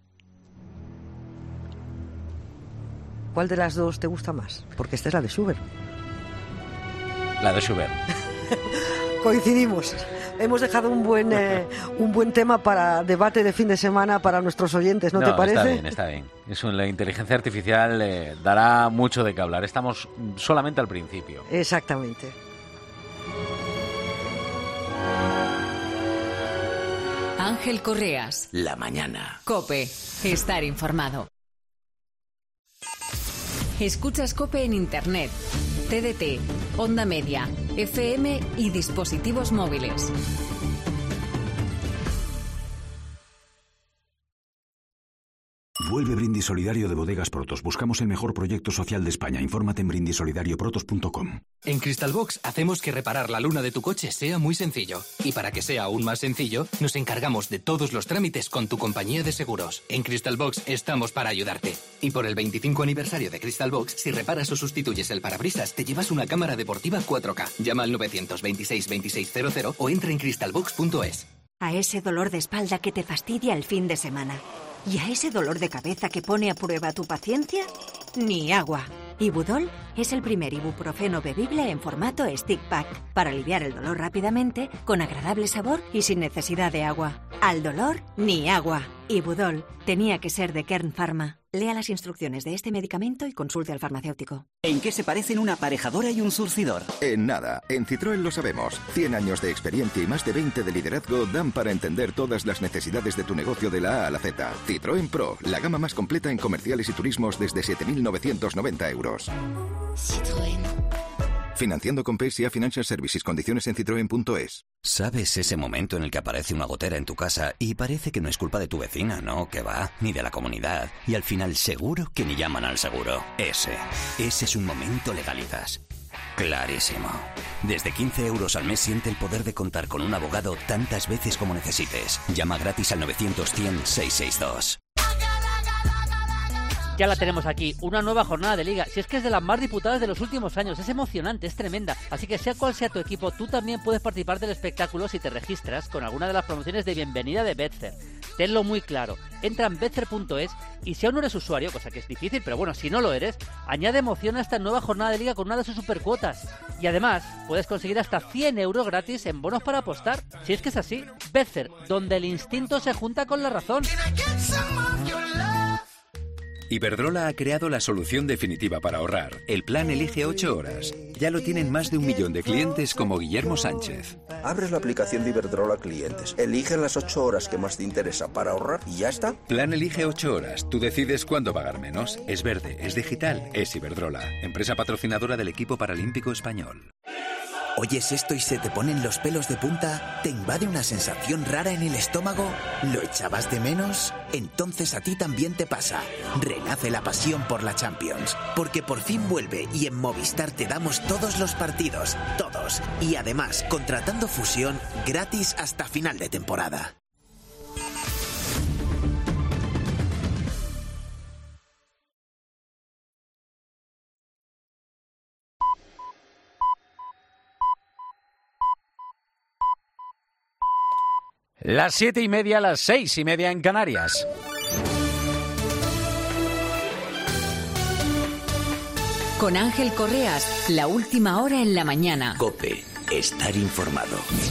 ¿Cuál de las dos te gusta más? Porque esta es la de Schubert. La de Schubert. Coincidimos. Hemos dejado un buen tema para debate de fin de semana para nuestros oyentes, ¿no te parece? Está bien. La inteligencia artificial dará mucho de qué hablar. Estamos solamente al principio. Exactamente. Ángel Correas. La mañana. COPE. Estar informado. Escuchas COPE en Internet, TDT, Onda Media, FM y dispositivos móviles. Vuelve Brindis Solidario de Bodegas Protos. Buscamos el mejor proyecto social de España. Infórmate en brindissolidarioprotos.com. En Crystalbox hacemos que reparar la luna de tu coche sea muy sencillo. Y para que sea aún más sencillo, nos encargamos de todos los trámites con tu compañía de seguros. En Crystalbox estamos para ayudarte. Y por el 25 aniversario de Crystalbox, si reparas o sustituyes el parabrisas, te llevas una cámara deportiva 4K. Llama al 926 2600 o entra en crystalbox.es. A ese dolor de espalda que te fastidia el fin de semana. ¿Y a ese dolor de cabeza que pone a prueba tu paciencia? Ni agua. Ibudol es el primer ibuprofeno bebible en formato stick pack para aliviar el dolor rápidamente, con agradable sabor y sin necesidad de agua. Al dolor, ni agua. Ibudol tenía que ser de Kern Pharma. Lea las instrucciones de este medicamento y consulte al farmacéutico. ¿En qué se parecen una aparejadora y un surcidor? En nada. En Citroën lo sabemos. 100 años de experiencia y más de 20 de liderazgo dan para entender todas las necesidades de tu negocio de la A a la Z. Citroën Pro, la gama más completa en comerciales y turismos desde 7.990 euros. Citroën. Financiando con PSA Financial Services. Condiciones en citroen.es. ¿Sabes ese momento en el que aparece una gotera en tu casa y parece que no es culpa de tu vecina, no? Que va, ni de la comunidad. Y al final seguro que ni llaman al seguro. Ese es un momento Legalizas. Clarísimo. Desde 15 euros al mes siente el poder de contar con un abogado tantas veces como necesites. Llama gratis al 900-100-662. Ya la tenemos aquí, una nueva jornada de Liga. Si es que es de las más disputadas de los últimos años, es emocionante, es tremenda. Así que sea cual sea tu equipo, tú también puedes participar del espectáculo si te registras con alguna de las promociones de bienvenida de Betfair. Tenlo muy claro, entra en betfair.es y si aún no eres usuario, cosa que es difícil, pero bueno, si no lo eres, añade emoción a esta nueva jornada de Liga con una de sus supercuotas. Y además, puedes conseguir hasta 100 euros gratis en bonos para apostar. Si es que es así, Betfair, donde el instinto se junta con la razón. Iberdrola ha creado la solución definitiva para ahorrar. El plan Elige 8 horas. Ya lo tienen más de 1 millón de clientes como Guillermo Sánchez. Abres la aplicación de Iberdrola Clientes, eliges las 8 horas que más te interesa para ahorrar y ya está. Plan Elige 8 horas. Tú decides cuándo pagar menos. Es verde, es digital, es Iberdrola. Empresa patrocinadora del equipo paralímpico español. ¿Oyes esto y se te ponen los pelos de punta? ¿Te invade una sensación rara en el estómago? ¿Lo echabas de menos? Entonces a ti también te pasa. Renace la pasión por la Champions. Porque por fin vuelve y en Movistar te damos todos los partidos. Todos. Y además, contratando Fusión, gratis hasta final de temporada. Las 7:30, las 6:30 en Canarias. Con Ángel Correas, la última hora en la mañana. COPE, estar informado.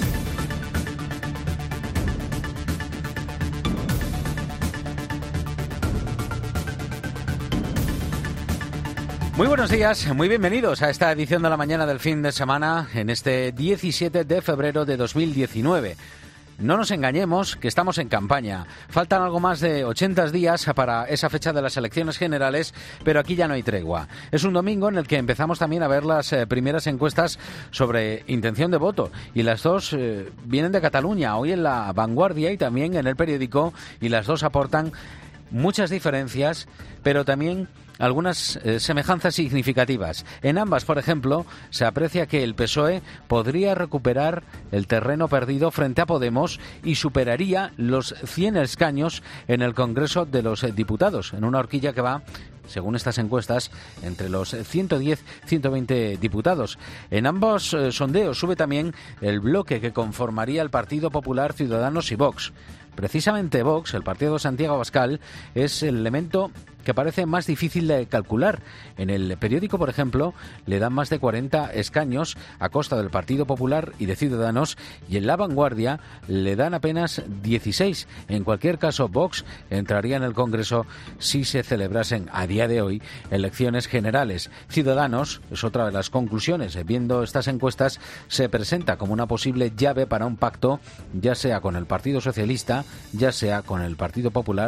Muy buenos días, muy bienvenidos a esta edición de la mañana del fin de semana en este 17 de febrero de 2019. No nos engañemos, que estamos en campaña. Faltan algo más de 80 días para esa fecha de las elecciones generales, pero aquí ya no hay tregua. Es un domingo en el que empezamos también a ver las primeras encuestas sobre intención de voto. Y las dos vienen de Cataluña, hoy en La Vanguardia y también en El Periódico, y las dos aportan muchas diferencias, pero también algunas semejanzas significativas. En ambas, por ejemplo, se aprecia que el PSOE podría recuperar el terreno perdido frente a Podemos y superaría los 100 escaños en el Congreso de los Diputados, en una horquilla que va, según estas encuestas, entre los 110-120 diputados. En ambos sondeos sube también el bloque que conformaría el Partido Popular, Ciudadanos y Vox. Precisamente Vox, el partido de Santiago Abascal, es el elemento que parece más difícil de calcular. En El Periódico, por ejemplo, le dan más de 40 escaños a costa del Partido Popular y de Ciudadanos, y en La Vanguardia le dan apenas 16. En cualquier caso, Vox entraría en el Congreso si se celebrasen a día de hoy elecciones generales. Ciudadanos, es otra de las conclusiones, viendo estas encuestas, se presenta como una posible llave para un pacto, ya sea con el Partido Socialista, ya sea con el Partido Popular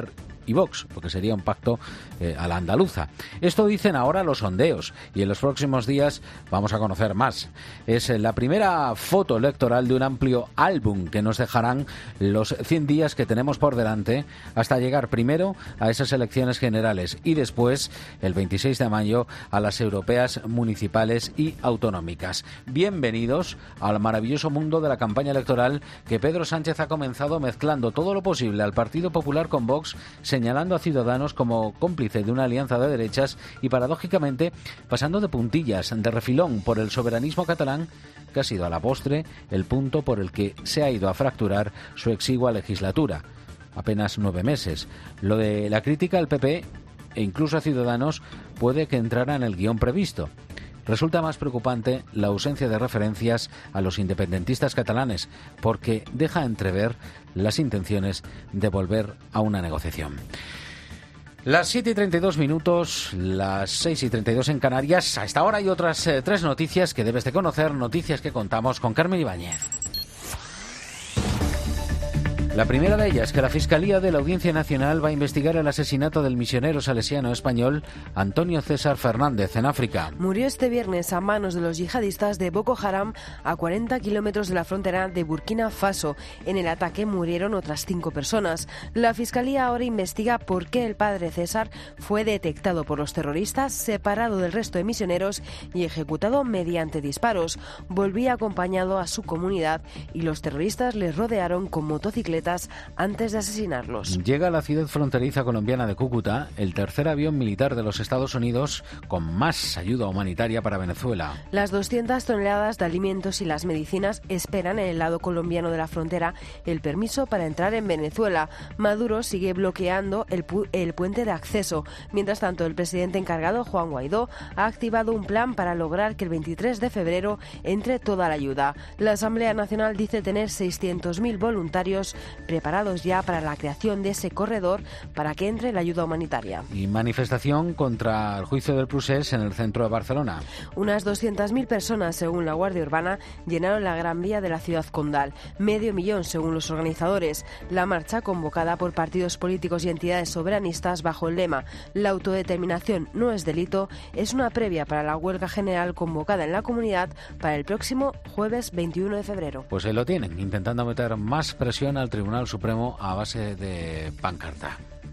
y Vox, porque sería un pacto a la andaluza. Esto dicen ahora los sondeos y en los próximos días vamos a conocer más. Es la primera foto electoral de un amplio álbum que nos dejarán los 100 días que tenemos por delante hasta llegar primero a esas elecciones generales y después, el 26 de mayo, a las europeas, municipales y autonómicas. Bienvenidos al maravilloso mundo de la campaña electoral que Pedro Sánchez ha comenzado mezclando todo lo posible al Partido Popular con Vox, señalando a Ciudadanos como cómplice de una alianza de derechas y, paradójicamente, pasando de puntillas, de refilón, por el soberanismo catalán, que ha sido a la postre el punto por el que se ha ido a fracturar su exigua legislatura. Apenas 9 meses. Lo de la crítica al PP e incluso a Ciudadanos puede que entrara en el guión previsto. Resulta más preocupante la ausencia de referencias a los independentistas catalanes, porque deja entrever las intenciones de volver a una negociación. Las 7:32, las 6:32 en Canarias. A esta hora hay otras 3 noticias que debes de conocer, noticias que contamos con Carmen Ibáñez. La primera de ellas, que la Fiscalía de la Audiencia Nacional va a investigar el asesinato del misionero salesiano español Antonio César Fernández en África. Murió este viernes a manos de los yihadistas de Boko Haram a 40 kilómetros de la frontera de Burkina Faso. En el ataque murieron otras 5 personas. La Fiscalía ahora investiga por qué el padre César fue detectado por los terroristas, separado del resto de misioneros y ejecutado mediante disparos. Volvía acompañado a su comunidad y los terroristas les rodearon con motocicletas antes de asesinarlos. Llega a la ciudad fronteriza colombiana de Cúcuta el tercer avión militar de los Estados Unidos con más ayuda humanitaria para Venezuela. Las 200 toneladas de alimentos y las medicinas esperan en el lado colombiano de la frontera el permiso para entrar en Venezuela. Maduro sigue bloqueando el puente de acceso. Mientras tanto, el presidente encargado, Juan Guaidó, ha activado un plan para lograr que el 23 de febrero entre toda la ayuda. La Asamblea Nacional dice tener 600.000 voluntarios preparados ya para la creación de ese corredor para que entre la ayuda humanitaria. Y manifestación contra el juicio del Procés en el centro de Barcelona. Unas 200.000 personas, según la Guardia Urbana, llenaron la Gran Vía de la ciudad condal. 500.000, según los organizadores. La marcha, convocada por partidos políticos y entidades soberanistas bajo el lema "La autodeterminación no es delito", es una previa para la huelga general convocada en la comunidad para el próximo jueves 21 de febrero. Pues ahí lo tienen, intentando meter más presión al Tribunal Supremo a base de pancarta.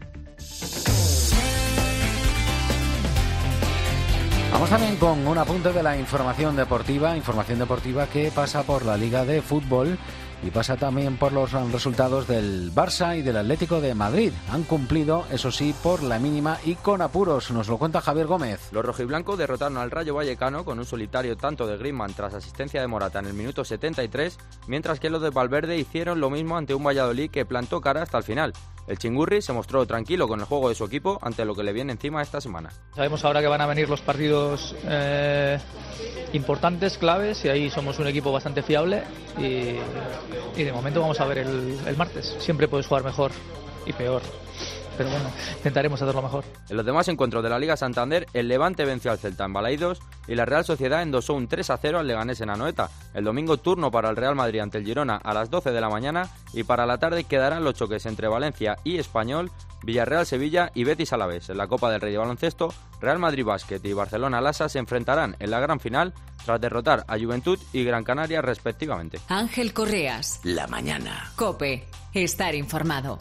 Vamos también con un apunte de la información deportiva que pasa por la Liga de Fútbol y pasa también por los resultados del Barça y del Atlético de Madrid. Han cumplido, eso sí, por la mínima y con apuros. Nos lo cuenta Javier Gómez. Los rojiblancos derrotaron al Rayo Vallecano con un solitario tanto de Griezmann tras asistencia de Morata en el minuto 73, mientras que los de Valverde hicieron lo mismo ante un Valladolid que plantó cara hasta el final. El Chingurri se mostró tranquilo con el juego de su equipo ante lo que le viene encima esta semana. Sabemos ahora que van a venir los partidos importantes, claves, y ahí somos un equipo bastante fiable y de momento vamos a ver el martes. Siempre puedes jugar mejor y peor, pero bueno, intentaremos hacerlo mejor. En los demás encuentros de la Liga Santander, el Levante venció al Celta en Balaidos y la Real Sociedad endosó un 3-0 al Leganés en Anoeta. El domingo, turno para el Real Madrid ante el Girona a las 12 de la mañana, y para la tarde quedarán los choques entre Valencia y Español, Villarreal-Sevilla y Betis-Alavés. En la Copa del Rey de Baloncesto, Real Madrid Básquet y Barcelona-Lasa se enfrentarán en la gran final tras derrotar a Juventud y Gran Canaria respectivamente. Ángel Correas. La mañana. COPE. Estar informado.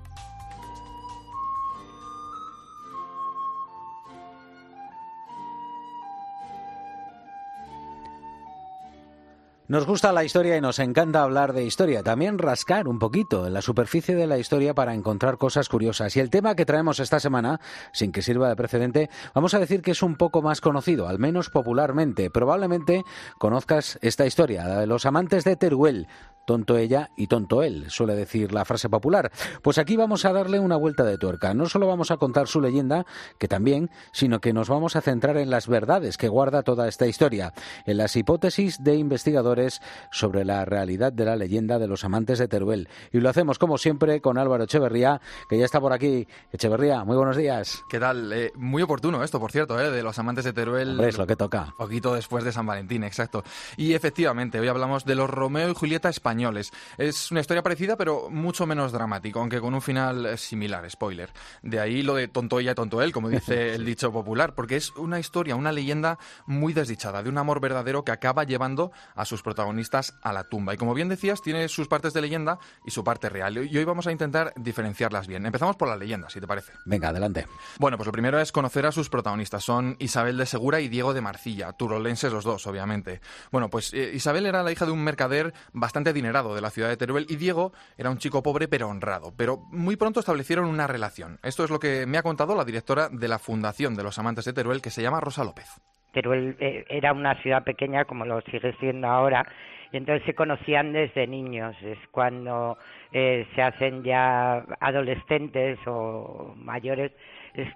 Nos gusta la historia y nos encanta hablar de historia, también rascar un poquito en la superficie de la historia para encontrar cosas curiosas. Y el tema que traemos esta semana, sin que sirva de precedente, vamos a decir que es un poco más conocido, al menos popularmente. Probablemente conozcas esta historia, la de los amantes de Teruel. Tonto ella y tonto él, suele decir la frase popular. Pues aquí vamos a darle una vuelta de tuerca. No solo vamos a contar su leyenda, que también, sino que nos vamos a centrar en las verdades que guarda toda esta historia, en las hipótesis de investigadores historiadores sobre la realidad de la leyenda de los amantes de Teruel. Y lo hacemos, como siempre, con Álvaro Echeverría, que ya está por aquí. Echeverría, muy buenos días. ¿Qué tal? Muy oportuno esto, por cierto, de los amantes de Teruel. Hombre, es lo que toca. Un poquito después de San Valentín, exacto. Y efectivamente, hoy hablamos de los Romeo y Julieta españoles. Es una historia parecida, pero mucho menos dramático, aunque con un final similar, spoiler. De ahí lo de tonto ella, tonto él, como dice el dicho popular, porque es una historia, una leyenda muy desdichada, de un amor verdadero que acaba llevando a sus protagonistas a la tumba. Y como bien decías, tiene sus partes de leyenda y su parte real. Y hoy vamos a intentar diferenciarlas bien. Empezamos por la leyenda, si te parece. Venga, adelante. Bueno, pues lo primero es conocer a sus protagonistas. Son Isabel de Segura y Diego de Marcilla, turolenses los dos, obviamente. Bueno, pues Isabel era la hija de un mercader bastante adinerado de la ciudad de Teruel y Diego era un chico pobre pero honrado. Pero muy pronto establecieron una relación. Esto es lo que me ha contado la directora de la Fundación de los Amantes de Teruel, que se llama Rosa López. Teruel era una ciudad pequeña, como lo sigue siendo ahora, y entonces se conocían desde niños. Es cuando se hacen ya adolescentes o mayores, es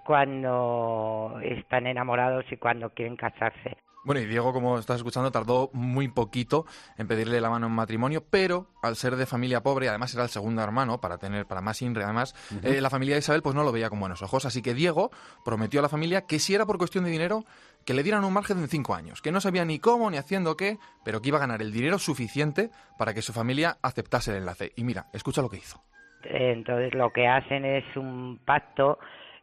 cuando están enamorados y cuando quieren casarse. Bueno, y Diego, como estás escuchando, tardó muy poquito en pedirle la mano en matrimonio, pero al ser de familia pobre, y además era el segundo hermano, para más INRE, además, la familia de Isabel pues no lo veía con buenos ojos. Así que Diego prometió a la familia que si era por cuestión de dinero, que le dieran un margen de 5 años, que no sabía ni cómo ni haciendo qué, pero que iba a ganar el dinero suficiente para que su familia aceptase el enlace. Y mira, escucha lo que hizo. Entonces lo que hacen es un pacto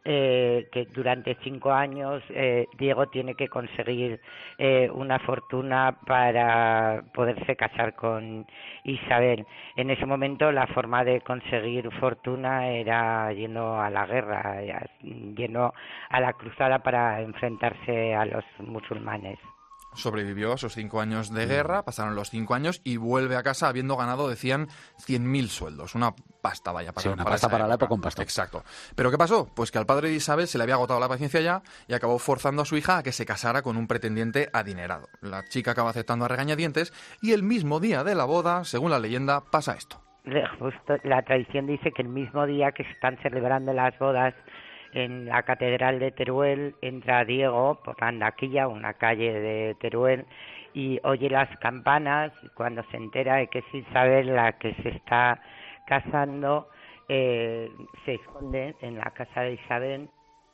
que durante 5 años Diego tiene que conseguir una fortuna para poderse casar con Isabel. En ese momento la forma de conseguir fortuna era yendo a la guerra, yendo a la cruzada para enfrentarse a los musulmanes. Sobrevivió a esos 5 años de guerra, pasaron los 5 años y vuelve a casa habiendo ganado, decían, 100.000 sueldos. Una pasta, vaya. Una pasta para la época, un pastón. Exacto. ¿Pero qué pasó? Pues que al padre de Isabel se le había agotado la paciencia ya y acabó forzando a su hija a que se casara con un pretendiente adinerado. La chica acaba aceptando a regañadientes y el mismo día de la boda, según la leyenda, pasa esto. Justo la tradición dice que el mismo día que se están celebrando las bodas, en la catedral de Teruel entra Diego por la Andaquilla, una calle de Teruel, y oye las campanas. Cuando se entera de que es Isabel la que se está casando, se esconde en la casa de Isabel.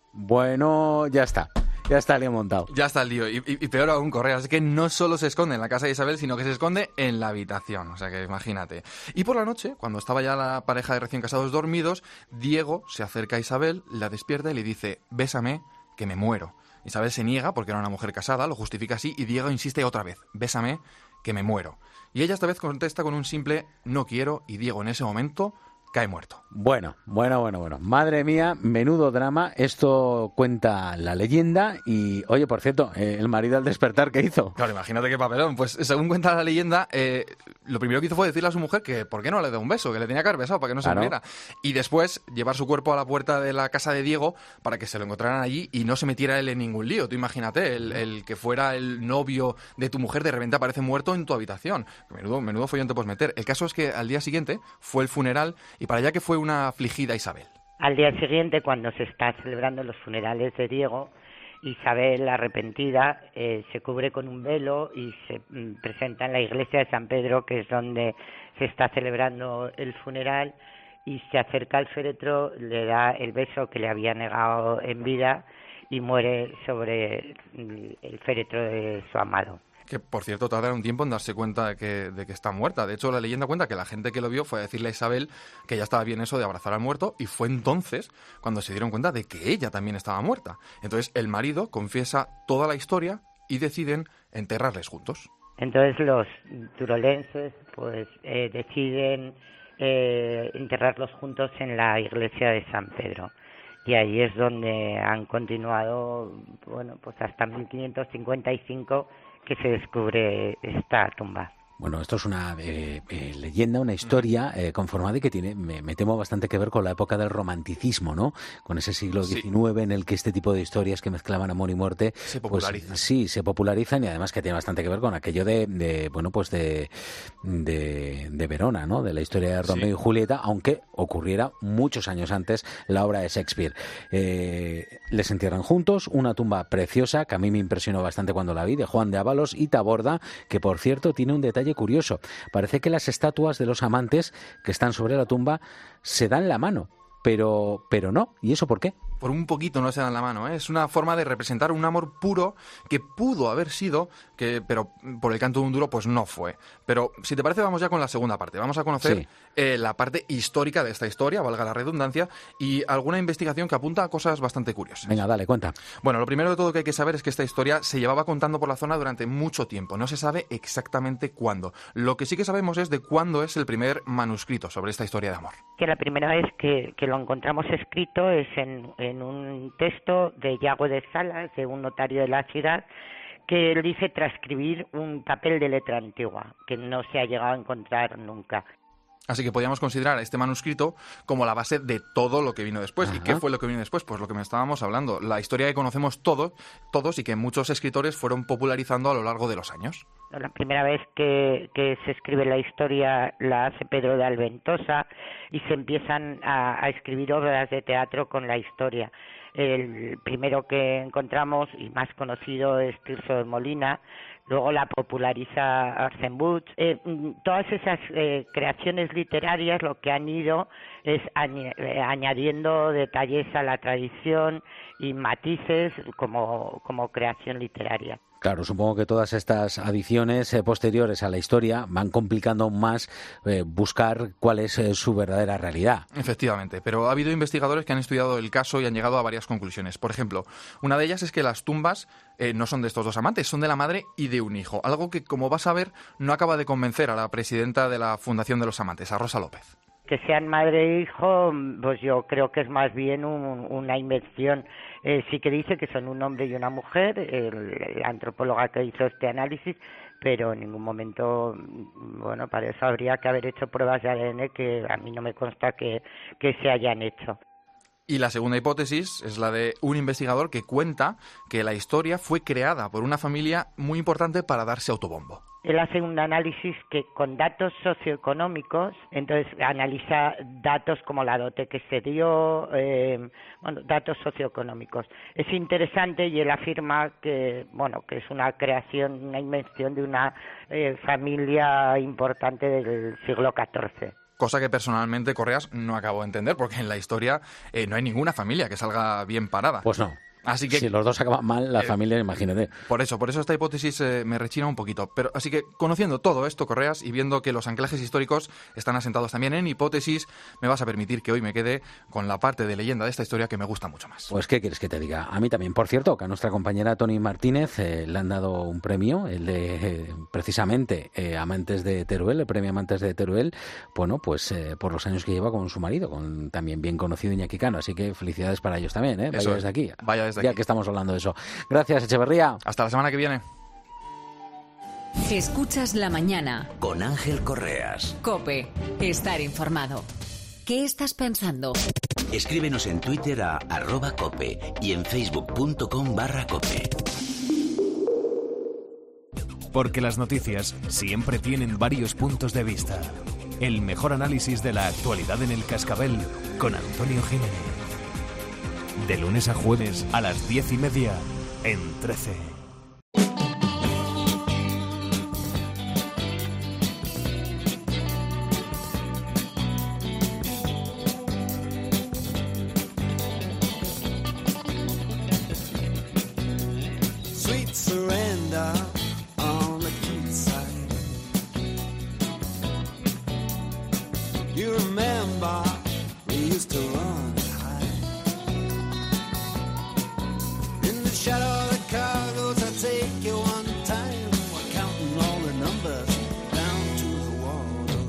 Bueno, ya está. Ya está el lío montado. Ya está el lío. Y peor aún, Correa. Es que no solo se esconde en la casa de Isabel, sino que se esconde en la habitación. O sea que imagínate. Y por la noche, cuando estaba ya la pareja de recién casados dormidos, Diego se acerca a Isabel, la despierta y le dice: bésame, que me muero. Isabel se niega porque era una mujer casada, lo justifica así, y Diego insiste otra vez: bésame, que me muero. Y ella esta vez contesta con un simple no quiero, y Diego en ese momento cae muerto. Bueno. Madre mía, menudo drama. Esto cuenta la leyenda. Y, oye, por cierto, el marido al despertar, ¿qué hizo? Claro, imagínate qué papelón. Pues según cuenta la leyenda, lo primero que hizo fue decirle a su mujer que por qué no le dio un beso, que le tenía que haber besado para que no se muriera. Y después llevar su cuerpo a la puerta de la casa de Diego para que se lo encontraran allí y no se metiera él en ningún lío. Tú imagínate, el que fuera el novio de tu mujer de repente aparece muerto en tu habitación. Menudo follón te puedes meter. El caso es que al día siguiente fue el funeral y para allá que fue una afligida Isabel. Al día siguiente, cuando se está celebrando los funerales de Diego, Isabel, arrepentida, se cubre con un velo y se presenta en la iglesia de San Pedro, que es donde se está celebrando el funeral, y se acerca al féretro, le da el beso que le había negado en vida y muere sobre el féretro de su amado. Que, por cierto, tardará un tiempo en darse cuenta de que está muerta. De hecho, la leyenda cuenta que la gente que lo vio fue a decirle a Isabel que ya estaba bien eso de abrazar al muerto, y fue entonces cuando se dieron cuenta de que ella también estaba muerta. Entonces, el marido confiesa toda la historia y deciden enterrarles juntos. Entonces, los turolenses pues deciden enterrarlos juntos en la iglesia de San Pedro. Y ahí es donde han continuado, bueno, pues hasta 1555, que se descubre esta tumba. Bueno, esto es una leyenda, una historia conformada y que tiene, me temo, bastante que ver con la época del romanticismo, ¿no? Con ese siglo XIX en el que este tipo de historias que mezclaban amor y muerte se popularizan. Pues, sí, se popularizan, y además que tiene bastante que ver con aquello de Verona, ¿no? De la historia de Romeo y Julieta, aunque ocurriera muchos años antes la obra de Shakespeare. Les entierran juntos, una tumba preciosa que a mí me impresionó bastante cuando la vi, de Juan de Ávalos y Taborda, que por cierto tiene un detalle detalle curioso. Parece que las estatuas de los amantes que están sobre la tumba se dan la mano, pero no. ¿Y eso por qué? Por un poquito no se dan la mano, ¿eh? Es una forma de representar un amor puro que pudo haber sido, pero por el canto de un duro pues no fue. Pero si te parece vamos ya con la segunda parte. Vamos a conocer la parte histórica de esta historia, valga la redundancia, y alguna investigación que apunta a cosas bastante curiosas. Venga, dale, cuenta. Bueno, lo primero de todo que hay que saber es que esta historia se llevaba contando por la zona durante mucho tiempo. No se sabe exactamente cuándo. Lo que sí que sabemos es de cuándo es el primer manuscrito sobre esta historia de amor. Que la primera vez que lo encontramos escrito es en un texto de Yago de Salas, de un notario de la ciudad, que él dice transcribir un papel de letra antigua, que no se ha llegado a encontrar nunca. Así que podríamos considerar a este manuscrito como la base de todo lo que vino después. Ajá. ¿Y qué fue lo que vino después? Pues lo que me estábamos hablando, la historia que conocemos todos y que muchos escritores fueron popularizando a lo largo de los años. La primera vez que se escribe la historia la hace Pedro de Alventosa y se empiezan a escribir obras de teatro con la historia. El primero que encontramos y más conocido es Tirso de Molina, luego la populariza Arzenbuch. Todas esas creaciones literarias lo que han ido es añadiendo detalles a la tradición y matices como creación literaria. Claro, supongo que todas estas adiciones posteriores a la historia van complicando aún más buscar cuál es su verdadera realidad. Efectivamente, pero ha habido investigadores que han estudiado el caso y han llegado a varias conclusiones. Por ejemplo, una de ellas es que las tumbas no son de estos dos amantes, son de la madre y de un hijo. Algo que, como vas a ver, no acaba de convencer a la presidenta de la Fundación de los Amantes, a Rosa López. Que sean madre e hijo, pues yo creo que es más bien una invención. Sí que dice que son un hombre y una mujer, la antropóloga que hizo este análisis, pero en ningún momento, bueno, para eso habría que haber hecho pruebas de ADN que a mí no me consta que se hayan hecho. Y la segunda hipótesis es la de un investigador que cuenta que la historia fue creada por una familia muy importante para darse autobombo. Él hace un análisis que con datos socioeconómicos, entonces analiza datos como la dote que se dio, datos socioeconómicos. Es interesante y él afirma que es una creación, una invención de una familia importante del siglo XIV. Cosa que personalmente, Correas, no acabo de entender, porque en la historia no hay ninguna familia que salga bien parada. Pues no. Así que, si los dos acaban mal, la familia, imagínate. Por eso esta hipótesis me rechina un poquito. Pero así que, conociendo todo esto, Correas, y viendo que los anclajes históricos están asentados también en hipótesis, me vas a permitir que hoy me quede con la parte de leyenda de esta historia que me gusta mucho más. Pues, ¿qué quieres que te diga? A mí también. Por cierto, que a nuestra compañera Toni Martínez le han dado un premio, el de, precisamente, Amantes de Teruel, el premio Amantes de Teruel, bueno, pues por los años que lleva con su marido, con también bien conocido Iñaki Cano. Así que felicidades para ellos también, ¿eh? Vaya desde aquí. Vaya desde aquí. Ya que estamos hablando de eso. Gracias, Echeverría. Hasta la semana que viene. Escuchas La Mañana. Con Ángel Correas. COPE. Estar informado. ¿Qué estás pensando? Escríbenos en Twitter a @cope y en facebook.com/cope. Porque las noticias siempre tienen varios puntos de vista. El mejor análisis de la actualidad en el Cascabel con Antonio Jiménez. De lunes a jueves a las 10:30 en 13. Sweet surrender on the cute side. You remember we used to run. Shadow of the cargoes, I take you one time. We're counting all the numbers down to the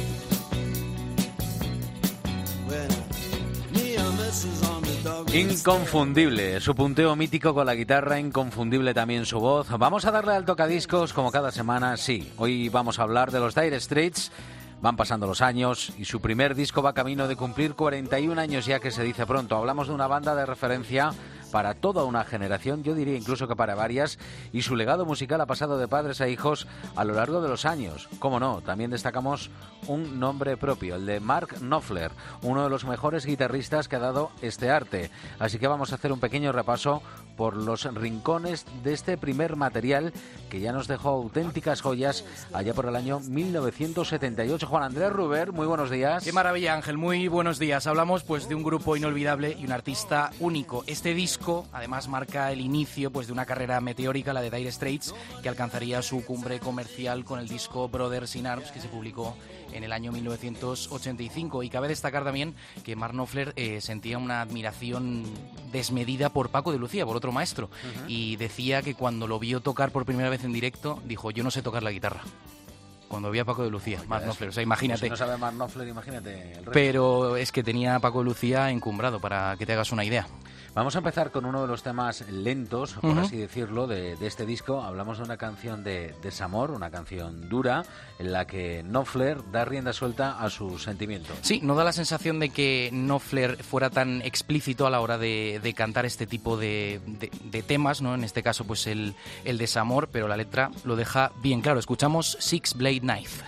waterline. When near misses on the dog. Inconfundible, su punteo mítico con la guitarra, inconfundible también su voz. Vamos a darle al tocadiscos como cada semana, sí. Hoy vamos a hablar de los Dire Straits. Van pasando los años y su primer disco va camino de cumplir 41 años ya, que se dice pronto. Hablamos de una banda de referencia para toda una generación, yo diría incluso que para varias, y su legado musical ha pasado de padres a hijos a lo largo de los años. Cómo no, también destacamos un nombre propio, el de Mark Knopfler, uno de los mejores guitarristas que ha dado este arte. Así que vamos a hacer un pequeño repaso por los rincones de este primer material que ya nos dejó auténticas joyas allá por el año 1978. Juan Andrés Ruber, muy buenos días. Qué maravilla, Ángel, muy buenos días. Hablamos pues de un grupo inolvidable y un artista único. Este disco además marca el inicio pues de una carrera meteórica, la de Dire Straits, que alcanzaría su cumbre comercial con el disco Brothers in Arms, que se publicó en el año 1985. Y cabe destacar también que Mark Knopfler sentía una admiración desmedida por Paco de Lucía, por otro maestro, y decía que cuando lo vio tocar por primera vez en directo, dijo: yo no sé tocar la guitarra. Cuando vi a Paco de Lucía, Mark Knopfler, o sea, imagínate. Si no sabe Mark Knopfler, imagínate el resto. Pero es que tenía a Paco de Lucía encumbrado, para que te hagas una idea. Vamos a empezar con uno de los temas lentos, por así decirlo, de este disco. Hablamos de una canción de desamor, una canción dura, en la que Knopfler da rienda suelta a sus sentimientos. Sí, no da la sensación de que Knopfler fuera tan explícito a la hora de cantar este tipo de temas, ¿no? En este caso, pues el desamor, pero la letra lo deja bien claro. Escuchamos Six Blade Knife.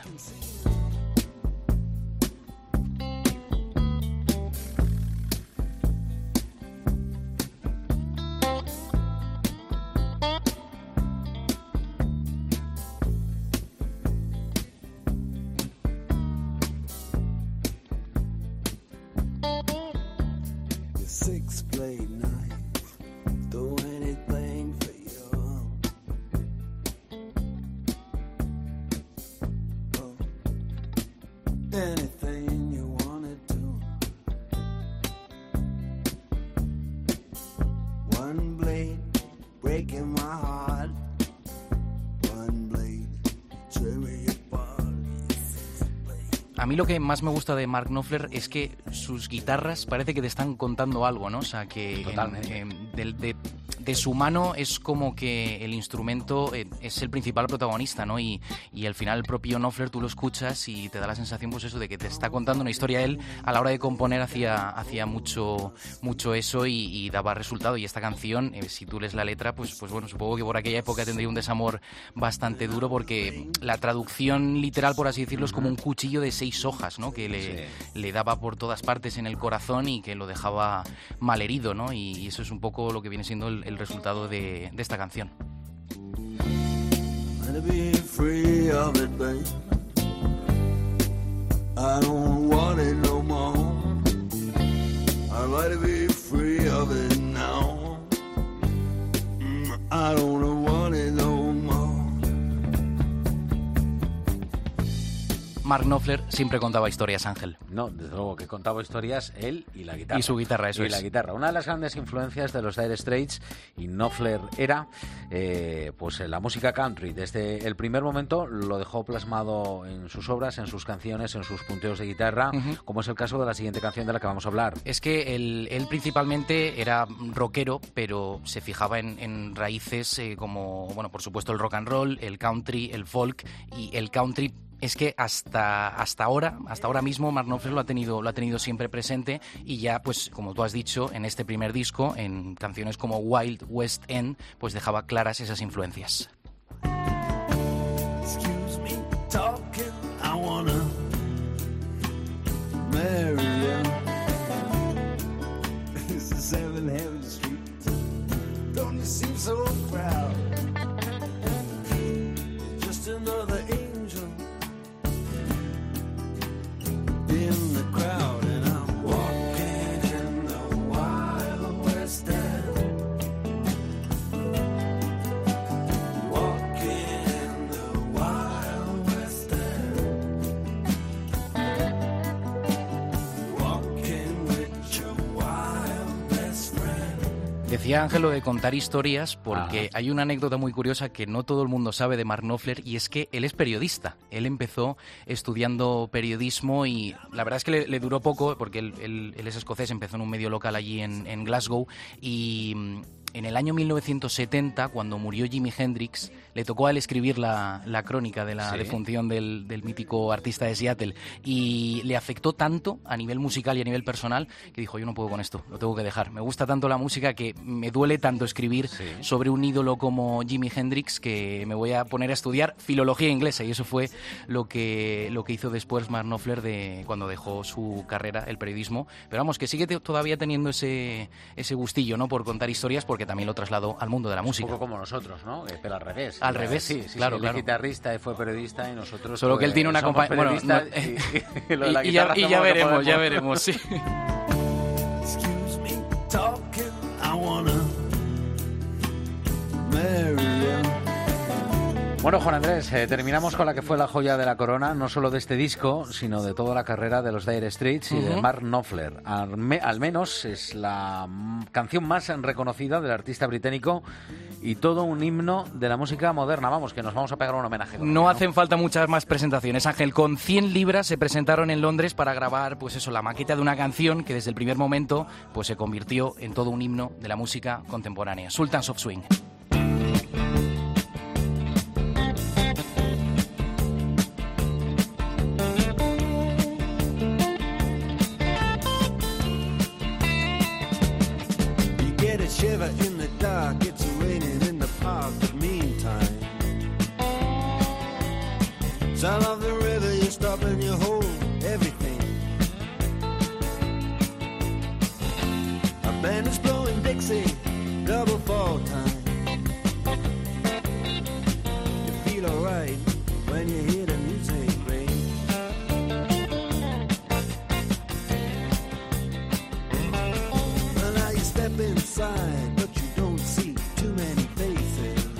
A mí lo que más me gusta de Mark Knopfler es que sus guitarras parece que te están contando algo, ¿no? O sea, que de su mano es como que el instrumento es el principal protagonista, ¿no? Y al final el propio Knopfler tú lo escuchas y te da la sensación, pues eso, de que te está contando una historia. Él a la hora de componer hacía mucho eso y daba resultado. Y esta canción, si tú lees la letra, pues bueno, supongo que por aquella época tendría un desamor bastante duro, porque la traducción literal, por así decirlo, es como un cuchillo de 6 hojas, ¿no? Que le daba por todas partes en el corazón y que lo dejaba malherido, ¿no? Y eso es un poco lo que viene siendo el resultado de esta canción. Mark Knopfler siempre contaba historias, Ángel. No, desde luego que contaba historias él y la guitarra. Y su guitarra, eso es. Y la guitarra. Una de las grandes influencias de los Dire Straits y Knopfler era pues la música country. Desde el primer momento lo dejó plasmado en sus obras, en sus canciones, en sus punteos de guitarra, como es el caso de la siguiente canción de la que vamos a hablar. Es que él principalmente era rockero, pero se fijaba en raíces como, bueno, por supuesto el rock and roll, el country, el folk, y el country. Es que hasta ahora mismo Mark Knopfler lo ha tenido siempre presente, y ya, pues como tú has dicho, en este primer disco, en canciones como Wild West End, pues dejaba claras esas influencias. Excuse me, talking, I wanna marry you. This is 7 Heaven Street. Don't you seem so proud? Just another angel in the crowd, and I'm walking in the Wild West End. Walking in the Wild West End. Walking with your wild best friend. Decía Ángel lo de contar historias porque hay una anécdota muy curiosa que no todo el mundo sabe de Mark Knopfler, y es que él es periodista. Él empezó estudiando periodismo y la verdad es que le duró poco, porque él es escocés, empezó en un medio local allí en Glasgow, y en el año 1970, cuando murió Jimi Hendrix, le tocó a él escribir la crónica de la defunción del mítico artista de Seattle, y le afectó tanto a nivel musical y a nivel personal que dijo, yo no puedo con esto, lo tengo que dejar. Me gusta tanto la música que me duele tanto escribir sobre un ídolo como Jimi Hendrix que me voy a poner a estudiar filología inglesa, y eso fue lo que hizo después Mark Knopfler cuando dejó su carrera, el periodismo. Pero vamos, que sigue todavía teniendo ese gustillo, ¿no?, por contar historias, porque también lo trasladó al mundo de la música. Un poco como nosotros, ¿no? Pero al revés. Al revés, sí, claro. Él es guitarrista y fue periodista, y nosotros solo que él tiene una compañía. Bueno, y ya veremos, sí. Excuse me, talking, I wanna marry you. Bueno, Juan Andrés, terminamos con la que fue la joya de la corona, no solo de este disco, sino de toda la carrera de los Dire Straits y de Mark Knopfler. Al menos es la canción más reconocida del artista británico y todo un himno de la música moderna. Vamos, que nos vamos a pegar un homenaje. No hacen falta muchas más presentaciones, Ángel. Con 100 libras se presentaron en Londres para grabar, pues eso, la maqueta de una canción que desde el primer momento pues se convirtió en todo un himno de la música contemporánea. Sultans of Swing. Shiver in the dark, it's raining in the park, but meantime, sound of the river, you stop and you hold everything. A band is blowing Dixie, double fall time. You feel alright when you hear the music ring. Well, now you step inside, but you don't see too many faces.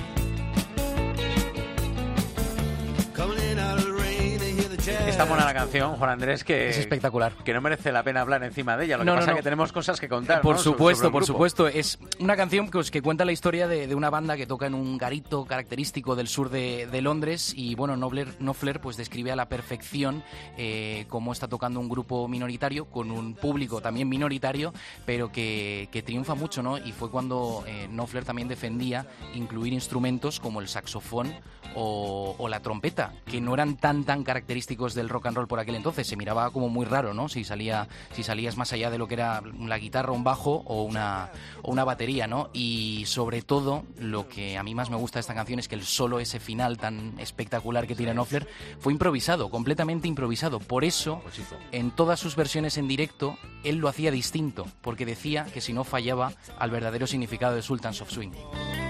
Coming in out of the rain, they hear the jazz. Está buena la canción, Juan Andrés, que es espectacular. Que no merece la pena hablar encima de ella. Lo que pasa es que tenemos cosas que contar. Por ¿no? supuesto, sobre por supuesto. Es una canción que cuenta la historia de una banda que toca en un garito característico del sur de Londres, y bueno, Knopfler pues describe a la perfección cómo está tocando un grupo minoritario con un público también minoritario, pero que triunfa mucho, ¿no? Y fue cuando Knopfler también defendía incluir instrumentos como el saxofón o la trompeta, que no eran tan característicos del rock and roll por aquel entonces. Se miraba como muy raro, ¿no? Si salías más allá de lo que era la guitarra, un bajo o una batería, ¿no? Y sobre todo, lo que a mí más me gusta de esta canción es que el solo, ese final tan espectacular que tiene Knopfler, fue improvisado, completamente improvisado. Por eso, en todas sus versiones en directo, él lo hacía distinto, porque decía que si no fallaba al verdadero significado de Sultans of Swing.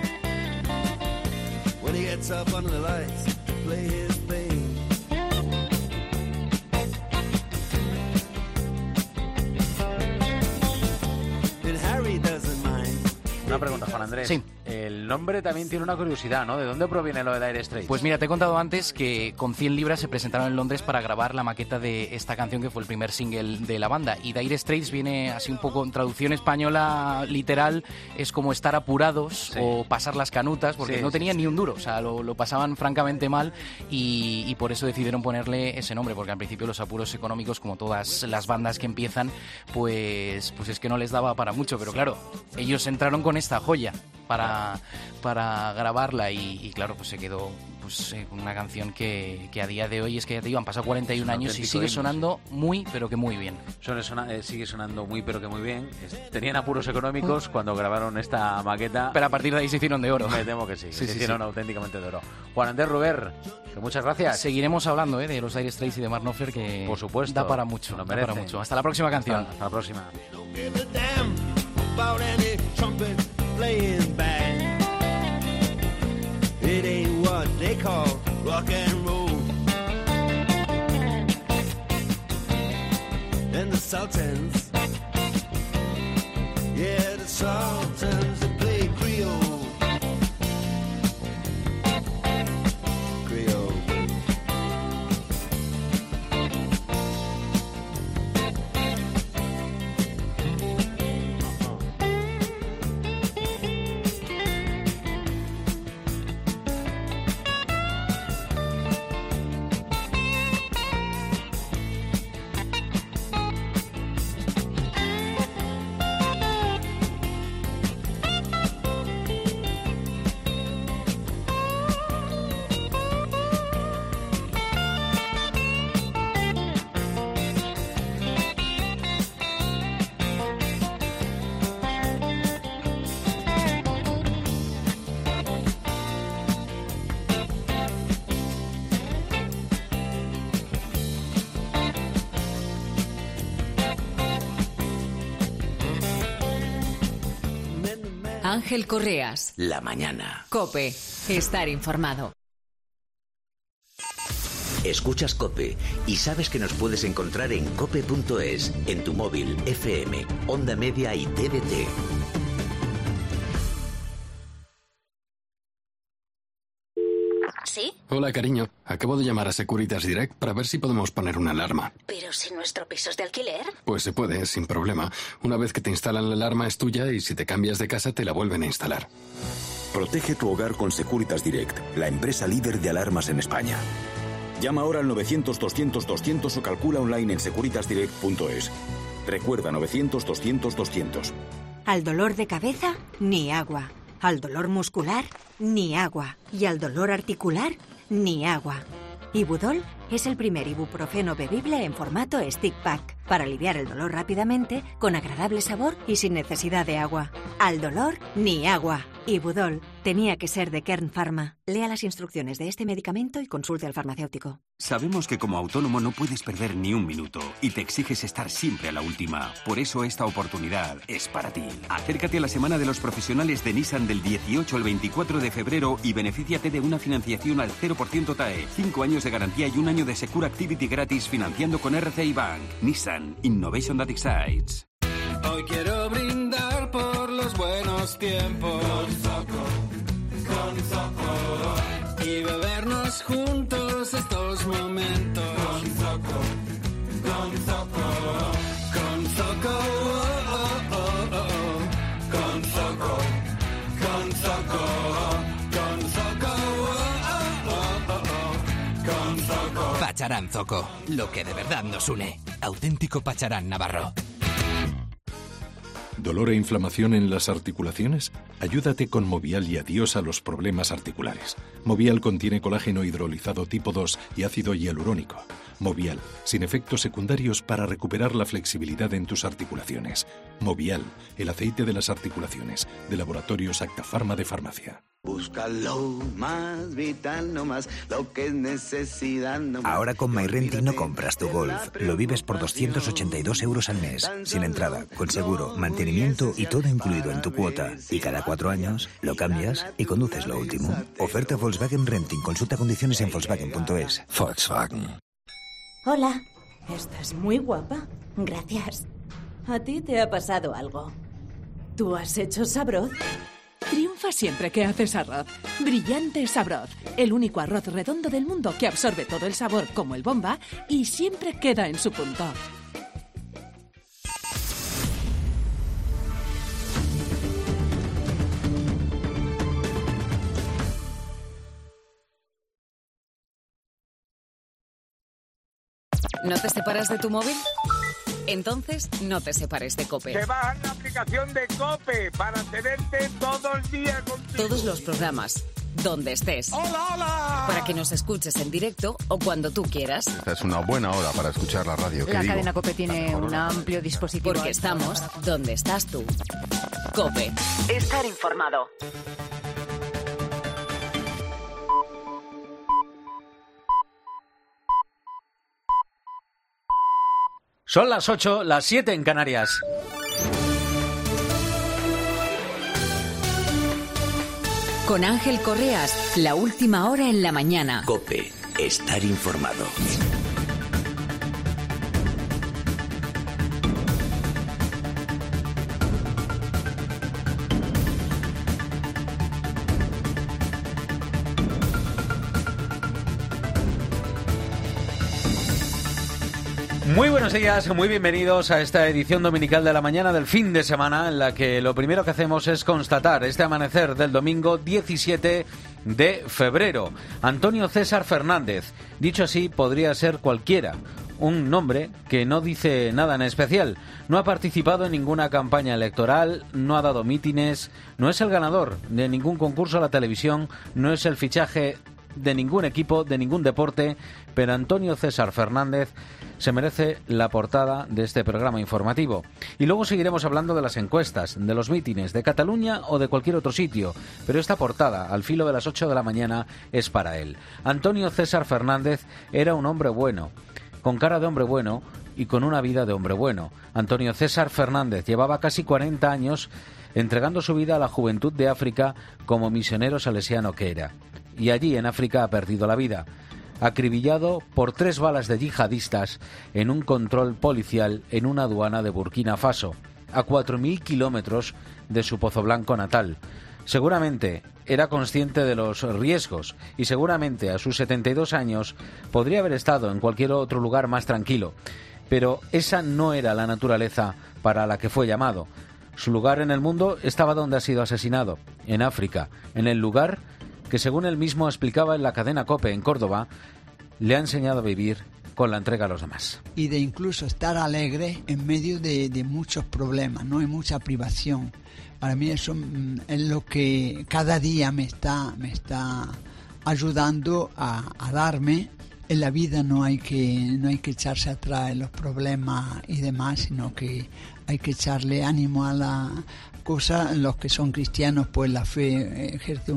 When he gets up under the lights to play his thing. And Harry doesn't mind. Una pregunta, Juan Andrés. Sí. El nombre también tiene una curiosidad, ¿no? ¿De dónde proviene lo de Dire Straits? Pues mira, te he contado antes que con 100 libras se presentaron en Londres para grabar la maqueta de esta canción, que fue el primer single de la banda. Y Dire Straits viene así un poco en traducción española literal, es como estar apurados o pasar las canutas, porque no tenían ni un duro, o sea, lo pasaban francamente mal, y por eso decidieron ponerle ese nombre, porque al principio los apuros económicos, como todas las bandas que empiezan, pues es que no les daba para mucho, pero claro, ellos entraron con esta joya para grabarla, y claro, pues se quedó pues una canción que a día de hoy, es que ya te digo, han pasado 41 años y sigue sonando muy, pero que muy bien. Sigue sonando muy, pero que muy bien. Tenían apuros económicos cuando grabaron esta maqueta. Pero a partir de ahí se hicieron de oro. Me temo que sí, se hicieron auténticamente de oro. Juan Andrés Ruber, que muchas gracias. Seguiremos hablando de los Dire Straits y de Mark Knopfler, que por supuesto, da para mucho. Hasta la próxima canción. Hasta la próxima. Playing band. It ain't what they call rock and roll. And the Sultans, yeah, the Sultans, they play Creole. Creole. Ángel Correas. La mañana. COPE. Estar informado. Escuchas COPE y sabes que nos puedes encontrar en cope.es, en tu móvil, FM, Onda Media y TDT. ¿Sí? Hola, cariño. Acabo de llamar a Securitas Direct para ver si podemos poner una alarma. ¿Pero si nuestro piso es de alquiler? Pues se puede, sin problema. Una vez que te instalan la alarma es tuya y si te cambias de casa te la vuelven a instalar. Protege tu hogar con Securitas Direct, la empresa líder de alarmas en España. Llama ahora al 900-200-200 o calcula online en securitasdirect.es. Recuerda 900-200-200. Al dolor de cabeza, ni agua. Al dolor muscular, ni agua. Y al dolor articular, ni agua. Ibudol es el primer ibuprofeno bebible en formato stick pack para aliviar el dolor rápidamente, con agradable sabor y sin necesidad de agua. Al dolor, ni agua. Ibudol tenía que ser de Kern Pharma. Lea las instrucciones de este medicamento y consulte al farmacéutico. Sabemos que como autónomo no puedes perder ni un minuto y te exiges estar siempre a la última. Por eso esta oportunidad es para ti. Acércate a la Semana de los Profesionales de Nissan del 18 al 24 de febrero y benefíciate de una financiación al 0% TAE, 5 años de garantía y un año de Secure Activity gratis financiando con RCI Bank. Nissan Innovation That Excites. Hoy quiero brindar por los buenos tiempos con Zoco y bebernos juntos estos momentos con Zoco con Zoco con Zoco con Zoco. Pacharán Zoco, lo que de verdad nos une. Auténtico Pacharán Navarro. ¿Dolor e inflamación en las articulaciones? Ayúdate con Movial y adiós a los problemas articulares. Movial contiene colágeno hidrolizado tipo 2 y ácido hialurónico. Movial, sin efectos secundarios para recuperar la flexibilidad en tus articulaciones. Movial, el aceite de las articulaciones, de Laboratorios Acta Pharma de Farmacia. Búscalo más vital, no más lo que es necesidad. No más. Ahora con MyRenting no compras tu Golf, lo vives por 282 euros al mes, sin entrada, con seguro, mantenimiento y todo incluido en tu cuota. Y cada 4 años lo cambias y conduces lo último. Oferta Volkswagen Renting, consulta condiciones en Volkswagen.es. Volkswagen. Hola, estás muy guapa. Gracias. ¿A ti te ha pasado algo? ¿Tú has hecho Sabroz? Triunfa siempre que haces arroz. Brillante Sabroz, el único arroz redondo del mundo que absorbe todo el sabor como el bomba y siempre queda en su punto. ¿No te separas de tu móvil? Entonces, no te separes de COPE. Te bajas la aplicación de COPE para tenerte todo el día contigo. Todos los programas, donde estés. ¡Hola, hola! Para que nos escuches en directo o cuando tú quieras. Esta es una buena hora para escuchar la radio. La cadena COPE tiene un amplio dispositivo. Porque estamos donde estás tú. COPE. Estar informado. Son las 8, las 7 en Canarias. Con Ángel Correas, la última hora en la mañana. COPE. Estar informado. Muy buenos días, muy bienvenidos a esta edición dominical de la mañana del fin de semana, en la que lo primero que hacemos es constatar este amanecer del domingo 17 de febrero. Antonio César Fernández, dicho así, podría ser cualquiera. Un nombre que no dice nada en especial. No ha participado en ninguna campaña electoral, no ha dado mítines, no es el ganador de ningún concurso a la televisión, no es el fichaje de ningún equipo, de ningún deporte, pero Antonio César Fernández se merece la portada de este programa informativo. Y luego seguiremos hablando de las encuestas, de los mítines, de Cataluña o de cualquier otro sitio, pero esta portada, al filo de las 8 de la mañana, es para él. Antonio César Fernández era un hombre bueno, con cara de hombre bueno y con una vida de hombre bueno. Antonio César Fernández llevaba casi 40 años entregando su vida a la juventud de África como misionero salesiano que era. Y allí en África ha perdido la vida, acribillado por 3 balas de yihadistas en un control policial en una aduana de Burkina Faso, a 4.000 kilómetros de su Pozoblanco natal. Seguramente era consciente de los riesgos y seguramente a sus 72 años podría haber estado en cualquier otro lugar más tranquilo. Pero esa no era la naturaleza para la que fue llamado. Su lugar en el mundo estaba donde ha sido asesinado, en África, en el lugar que, según él mismo explicaba en la cadena COPE en Córdoba, le ha enseñado a vivir con la entrega a los demás. Y de incluso estar alegre en medio de muchos problemas, ¿no? Hay mucha privación. Para mí eso es lo que cada día me está ayudando a darme. En la vida no hay que echarse atrás en los problemas y demás, sino que hay que echarle ánimo a la cosa. Los que son cristianos, pues la fe ejerce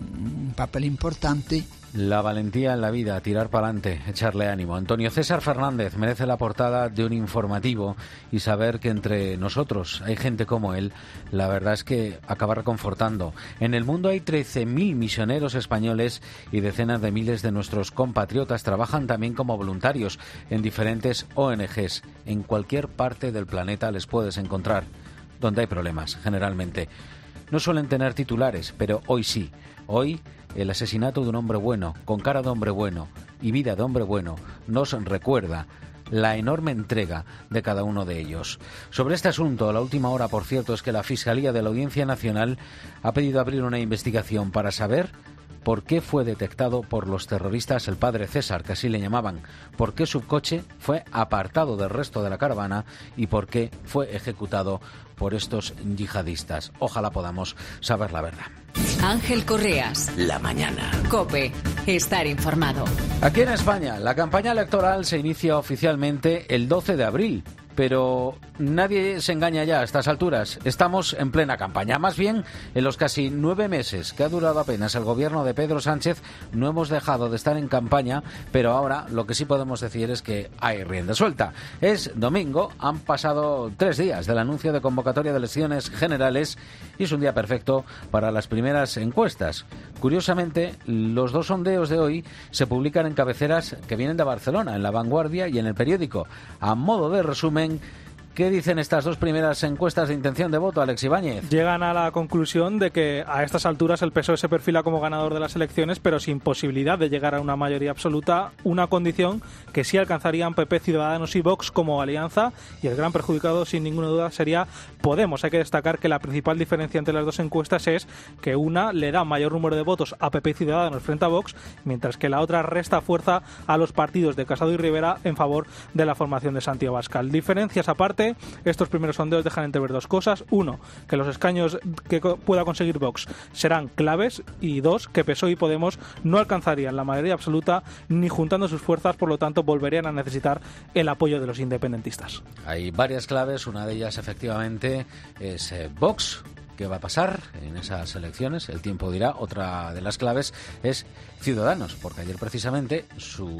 un papel importante. La valentía en la vida, tirar para adelante, echarle ánimo. Antonio César Fernández merece la portada de un informativo, y saber que entre nosotros hay gente como él, la verdad es que acaba reconfortando. En el mundo hay 13.000 misioneros españoles y decenas de miles de nuestros compatriotas trabajan también como voluntarios en diferentes ONGs. En cualquier parte del planeta les puedes encontrar, donde hay problemas, generalmente. No suelen tener titulares, pero hoy sí. Hoy el asesinato de un hombre bueno, con cara de hombre bueno y vida de hombre bueno, nos recuerda la enorme entrega de cada uno de ellos. Sobre este asunto, la última hora, por cierto, es que la Fiscalía de la Audiencia Nacional ha pedido abrir una investigación para saber por qué fue detectado por los terroristas el padre César, que así le llamaban, por qué su coche fue apartado del resto de la caravana y por qué fue ejecutado por estos yihadistas. Ojalá podamos saber la verdad. Ángel Correas. La mañana. COPE. Estar informado. Aquí en España, la campaña electoral se inicia oficialmente el 12 de abril. Pero nadie se engaña ya a estas alturas. Estamos en plena campaña. Más bien, en los casi 9 meses que ha durado apenas el gobierno de Pedro Sánchez, no hemos dejado de estar en campaña, pero ahora lo que sí podemos decir es que hay rienda suelta. Es domingo, han pasado 3 días del anuncio de convocatoria de elecciones generales y es un día perfecto para las primeras encuestas. Curiosamente, los 2 sondeos de hoy se publican en cabeceras que vienen de Barcelona, en La Vanguardia y en El Periódico. A modo de resumen, ¿qué dicen estas 2 primeras encuestas de intención de voto, Alex Ibáñez? Llegan a la conclusión de que a estas alturas el PSOE se perfila como ganador de las elecciones, pero sin posibilidad de llegar a una mayoría absoluta, una condición que sí alcanzarían PP, Ciudadanos y Vox como alianza, y el gran perjudicado, sin ninguna duda, sería Podemos. Hay que destacar que la principal diferencia entre las 2 encuestas es que una le da mayor número de votos a PP y Ciudadanos frente a Vox, mientras que la otra resta fuerza a los partidos de Casado y Rivera en favor de la formación de Santiago Abascal. Diferencias aparte, estos primeros sondeos dejan entrever 2 cosas. 1, que los escaños que pueda conseguir Vox serán claves, y 2, que PSOE y Podemos no alcanzarían la mayoría absoluta ni juntando sus fuerzas, por lo tanto volverían a necesitar el apoyo de los independentistas. Hay varias claves, una de ellas efectivamente es Vox. ¿Qué va a pasar en esas elecciones? El tiempo dirá. Otra de las claves es Ciudadanos, porque ayer precisamente su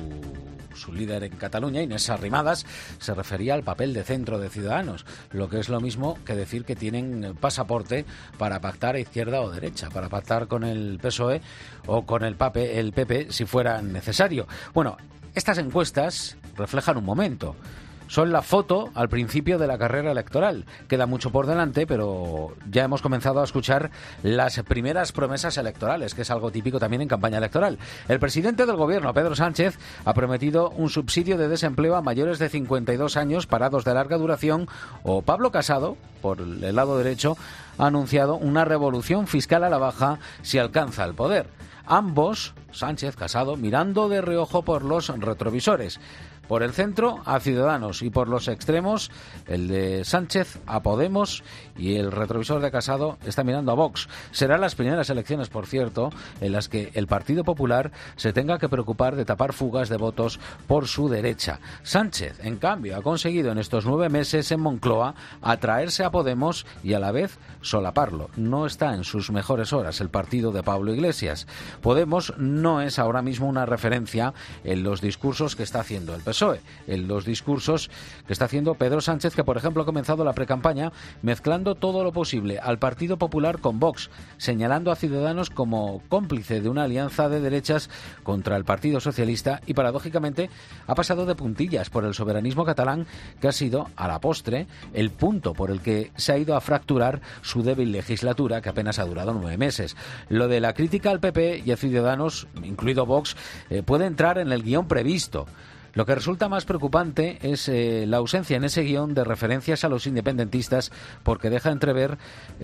líder en Cataluña, Inés Arrimadas, se refería al papel de centro de Ciudadanos, lo que es lo mismo que decir que tienen pasaporte para pactar a izquierda o derecha, para pactar con el PSOE o con el PP si fuera necesario. Bueno, estas encuestas reflejan un momento. Son la foto al principio de la carrera electoral. Queda mucho por delante, pero ya hemos comenzado a escuchar las primeras promesas electorales, que es algo típico también en campaña electoral. El presidente del gobierno, Pedro Sánchez, ha prometido un subsidio de desempleo a mayores de 52 años, parados de larga duración, o Pablo Casado, por el lado derecho, ha anunciado una revolución fiscal a la baja si alcanza el poder. Ambos, Sánchez, Casado, mirando de reojo por los retrovisores. Por el centro a Ciudadanos y por los extremos el de Sánchez a Podemos y el retrovisor de Casado está mirando a Vox. Serán las primeras elecciones, por cierto, en las que el Partido Popular se tenga que preocupar de tapar fugas de votos por su derecha. Sánchez, en cambio, ha conseguido en estos 9 meses en Moncloa atraerse a Podemos y a la vez solaparlo. No está en sus mejores horas el partido de Pablo Iglesias. Podemos no es ahora mismo una referencia en los discursos que está haciendo el PSOE. PSOE, en los discursos que está haciendo Pedro Sánchez, que por ejemplo ha comenzado la precampaña mezclando todo lo posible al Partido Popular con Vox, señalando a Ciudadanos como cómplice de una alianza de derechas contra el Partido Socialista y paradójicamente ha pasado de puntillas por el soberanismo catalán, que ha sido, a la postre, el punto por el que se ha ido a fracturar su débil legislatura, que apenas ha durado 9 meses. Lo de la crítica al PP y a Ciudadanos, incluido Vox, puede entrar en el guión previsto. Lo que resulta más preocupante es la ausencia en ese guión de referencias a los independentistas, porque deja entrever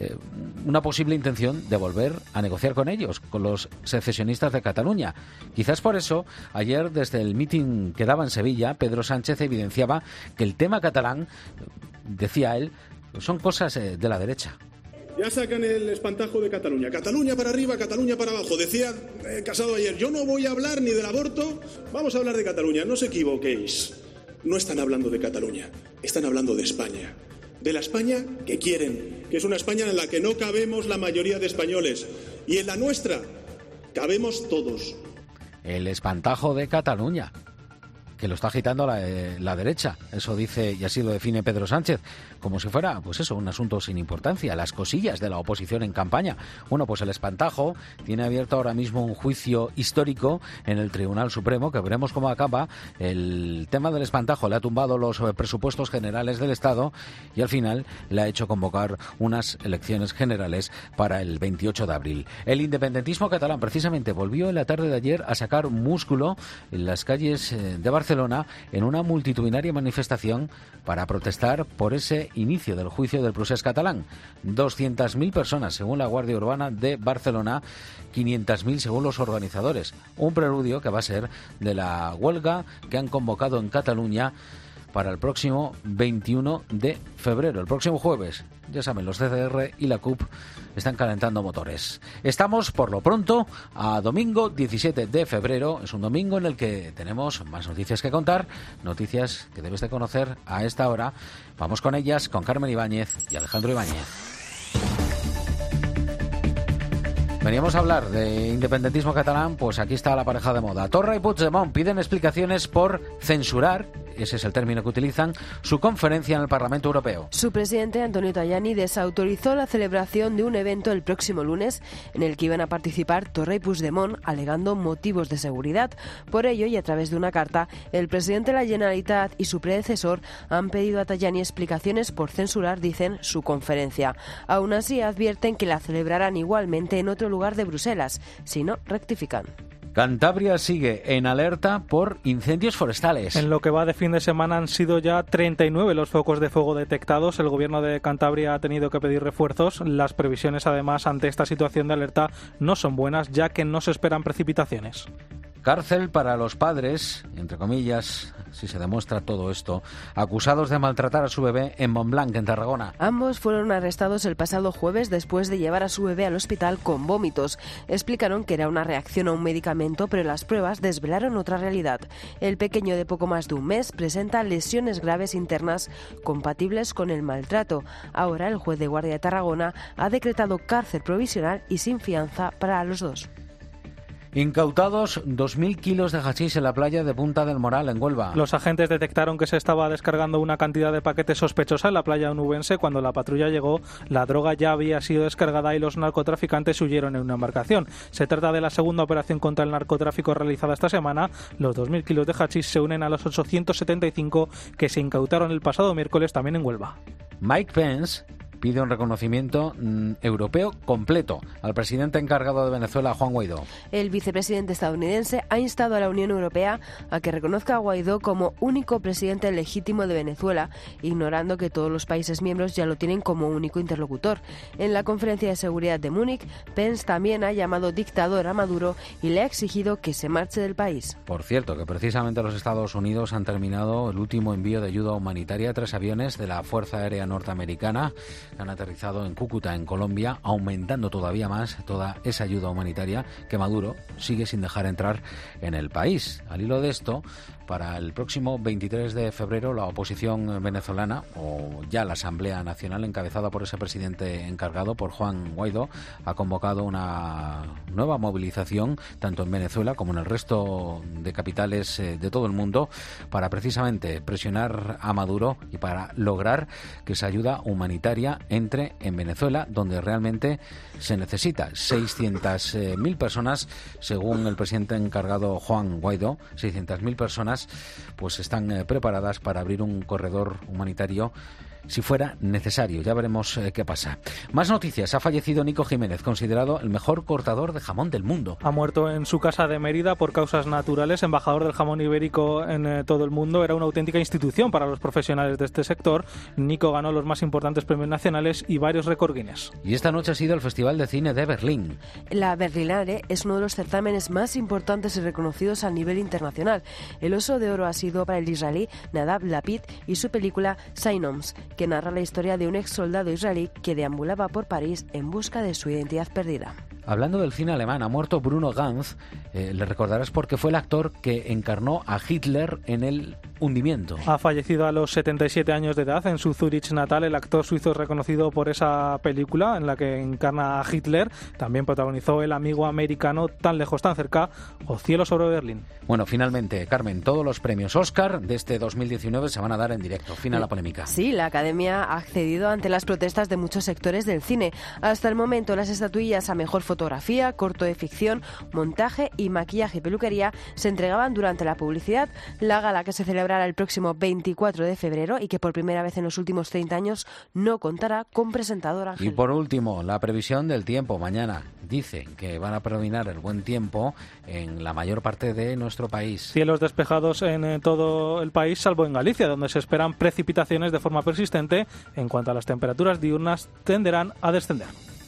una posible intención de volver a negociar con ellos, con los secesionistas de Cataluña. Quizás por eso, ayer desde el mitin que daba en Sevilla, Pedro Sánchez evidenciaba que el tema catalán, decía él, son cosas de la derecha. Ya sacan el espantajo de Cataluña. Cataluña para arriba, Cataluña para abajo. Decía Casado ayer, yo no voy a hablar ni del aborto, vamos a hablar de Cataluña. No os equivoquéis. No están hablando de Cataluña, están hablando de España. De la España que quieren, que es una España en la que no cabemos la mayoría de españoles. Y en la nuestra cabemos todos. El espantajo de Cataluña, que lo está agitando la derecha. Eso dice, y así lo define Pedro Sánchez, como si fuera, pues eso, un asunto sin importancia, las cosillas de la oposición en campaña. Bueno, pues el espantajo tiene abierto ahora mismo un juicio histórico en el Tribunal Supremo, que veremos cómo acaba. El tema del espantajo le ha tumbado los presupuestos generales del Estado y al final le ha hecho convocar unas elecciones generales para el 28 de abril. El independentismo catalán precisamente volvió en la tarde de ayer a sacar músculo en las calles de Barcelona en una multitudinaria manifestación para protestar por ese inicio del juicio del procés catalán. 200.000 personas según la Guardia Urbana de Barcelona, 500.000 según los organizadores. Un preludio que va a ser de la huelga que han convocado en Cataluña para el próximo 21 de febrero, el próximo jueves. Ya saben, los CCR y la CUP están calentando motores. Estamos, por lo pronto, a domingo 17 de febrero. Es un domingo en el que tenemos más noticias que contar, noticias que debes de conocer a esta hora. Vamos con ellas, con Carmen Ibáñez y Alejandro Ibáñez. Veníamos a hablar de independentismo catalán, pues aquí está la pareja de moda. Torra y Puigdemont piden explicaciones por censurar, ese es el término que utilizan, su conferencia en el Parlamento Europeo. Su presidente, Antonio Tajani, desautorizó la celebración de un evento el próximo lunes en el que iban a participar Torra y Puigdemont, alegando motivos de seguridad. Por ello, y a través de una carta, el presidente de la Generalitat y su predecesor han pedido a Tajani explicaciones por censurar, dicen, su conferencia. Aún así, advierten que la celebrarán igualmente en otro lugar de Bruselas, si no, rectifican. Cantabria sigue en alerta por incendios forestales. En lo que va de fin de semana han sido ya 39 los focos de fuego detectados. El gobierno de Cantabria ha tenido que pedir refuerzos. Las previsiones, además, ante esta situación de alerta no son buenas, ya que no se esperan precipitaciones. Cárcel para los padres, entre comillas, si se demuestra todo esto, acusados de maltratar a su bebé en Montblanc, en Tarragona. Ambos fueron arrestados el pasado jueves después de llevar a su bebé al hospital con vómitos. Explicaron que era una reacción a un medicamento, pero las pruebas desvelaron otra realidad. El pequeño de poco más de un mes presenta lesiones graves internas compatibles con el maltrato. Ahora el juez de guardia de Tarragona ha decretado cárcel provisional y sin fianza para los dos. Incautados 2.000 kilos de hachís en la playa de Punta del Moral, en Huelva. Los agentes detectaron que se estaba descargando una cantidad de paquetes sospechosa en la playa onubense. Cuando la patrulla llegó, la droga ya había sido descargada y los narcotraficantes huyeron en una embarcación. Se trata de la segunda operación contra el narcotráfico realizada esta semana. Los 2.000 kilos de hachís se unen a los 875 que se incautaron el pasado miércoles también en Huelva. Mike Pence pide un reconocimiento europeo completo al presidente encargado de Venezuela, Juan Guaidó. El vicepresidente estadounidense ha instado a la Unión Europea a que reconozca a Guaidó como único presidente legítimo de Venezuela, ignorando que todos los países miembros ya lo tienen como único interlocutor. En la conferencia de seguridad de Múnich, Pence también ha llamado dictador a Maduro y le ha exigido que se marche del país. Por cierto, que precisamente los Estados Unidos han terminado el último envío de ayuda humanitaria. 3 aviones de la Fuerza Aérea Norteamericana han aterrizado en Cúcuta, en Colombia, aumentando todavía más toda esa ayuda humanitaria que Maduro sigue sin dejar entrar en el país. Al hilo de esto, Para el próximo 23 de febrero, la oposición venezolana, o ya la Asamblea Nacional, encabezada por ese presidente encargado, por Juan Guaidó, ha convocado una nueva movilización, tanto en Venezuela como en el resto de capitales de todo el mundo, para precisamente presionar a Maduro y para lograr que esa ayuda humanitaria entre en Venezuela, donde realmente se necesita. 600.000 personas, según el presidente encargado Juan Guaidó, 600.000 personas pues están preparadas para abrir un corredor humanitario si fuera necesario. Ya veremos qué pasa. Más noticias. Ha fallecido Nico Jiménez, considerado el mejor cortador de jamón del mundo. Ha muerto en su casa de Mérida por causas naturales. Embajador del jamón ibérico en todo el mundo. Era una auténtica institución para los profesionales de este sector. Nico ganó los más importantes premios nacionales y varios récord Guinness. Y esta noche ha sido el Festival de Cine de Berlín. La Berlinale es uno de los certámenes más importantes y reconocidos a nivel internacional. El Oso de Oro ha sido para el israelí Nadav Lapid y su película Synoms, que narra la historia de un ex soldado israelí que deambulaba por París en busca de su identidad perdida. Hablando del cine alemán, ha muerto Bruno Ganz. Le recordarás porque fue el actor que encarnó a Hitler en El hundimiento. Ha fallecido a los 77 años de edad en su Zúrich natal. El actor suizo es reconocido por esa película en la que encarna a Hitler. También protagonizó El amigo americano, Tan lejos, tan cerca, o Cielo sobre Berlín. Bueno, finalmente, Carmen, todos los premios Oscar de este 2019 se van a dar en directo. Fin a la polémica. Sí, la Academia ha accedido ante las protestas de muchos sectores del cine. Hasta el momento, las estatuillas a mejor fotografía, corto de ficción, montaje y maquillaje y peluquería se entregaban durante la publicidad. La gala, que se celebrará el próximo 24 de febrero y que por primera vez en los últimos 30 años no contará con presentador Ángel. Y por último, la previsión del tiempo. Mañana dicen que van a predominar el buen tiempo en la mayor parte de nuestro país. Cielos despejados en todo el país, salvo en Galicia, donde se esperan precipitaciones de forma persistente. En cuanto a las temperaturas diurnas, tenderán a descender.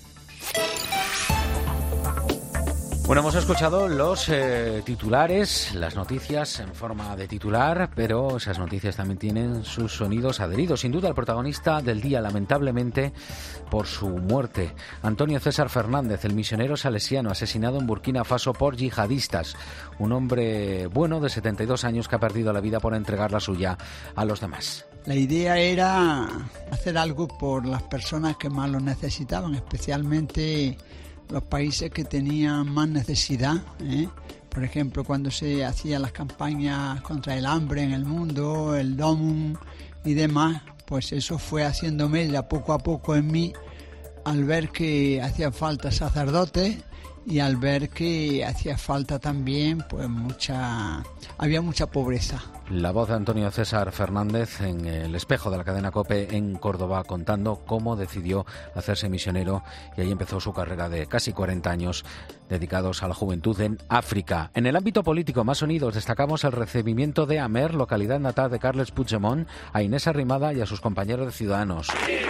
Bueno, hemos escuchado los titulares, las noticias en forma de titular, pero esas noticias también tienen sus sonidos adheridos. Sin duda, el protagonista del día, lamentablemente, por su muerte. Antonio César Fernández, el misionero salesiano, asesinado en Burkina Faso por yihadistas. Un hombre bueno de 72 años que ha perdido la vida por entregar la suya a los demás. La idea era hacer algo por las personas que más lo necesitaban, especialmente los países que tenían más necesidad, Por ejemplo, cuando se hacían las campañas contra el hambre en el mundo, el DOMUN y demás, pues eso fue haciendo mella poco a poco en mí al ver que hacía falta sacerdotes y al ver que hacía falta también pues había mucha pobreza. La voz de Antonio César Fernández en el espejo de la cadena COPE en Córdoba, contando cómo decidió hacerse misionero, y ahí empezó su carrera de casi 40 años dedicados a la juventud en África. En el ámbito político, más sonidos, destacamos el recibimiento de Amer, localidad natal de Carles Puigdemont, a Inés Arrimada y a sus compañeros de Ciudadanos.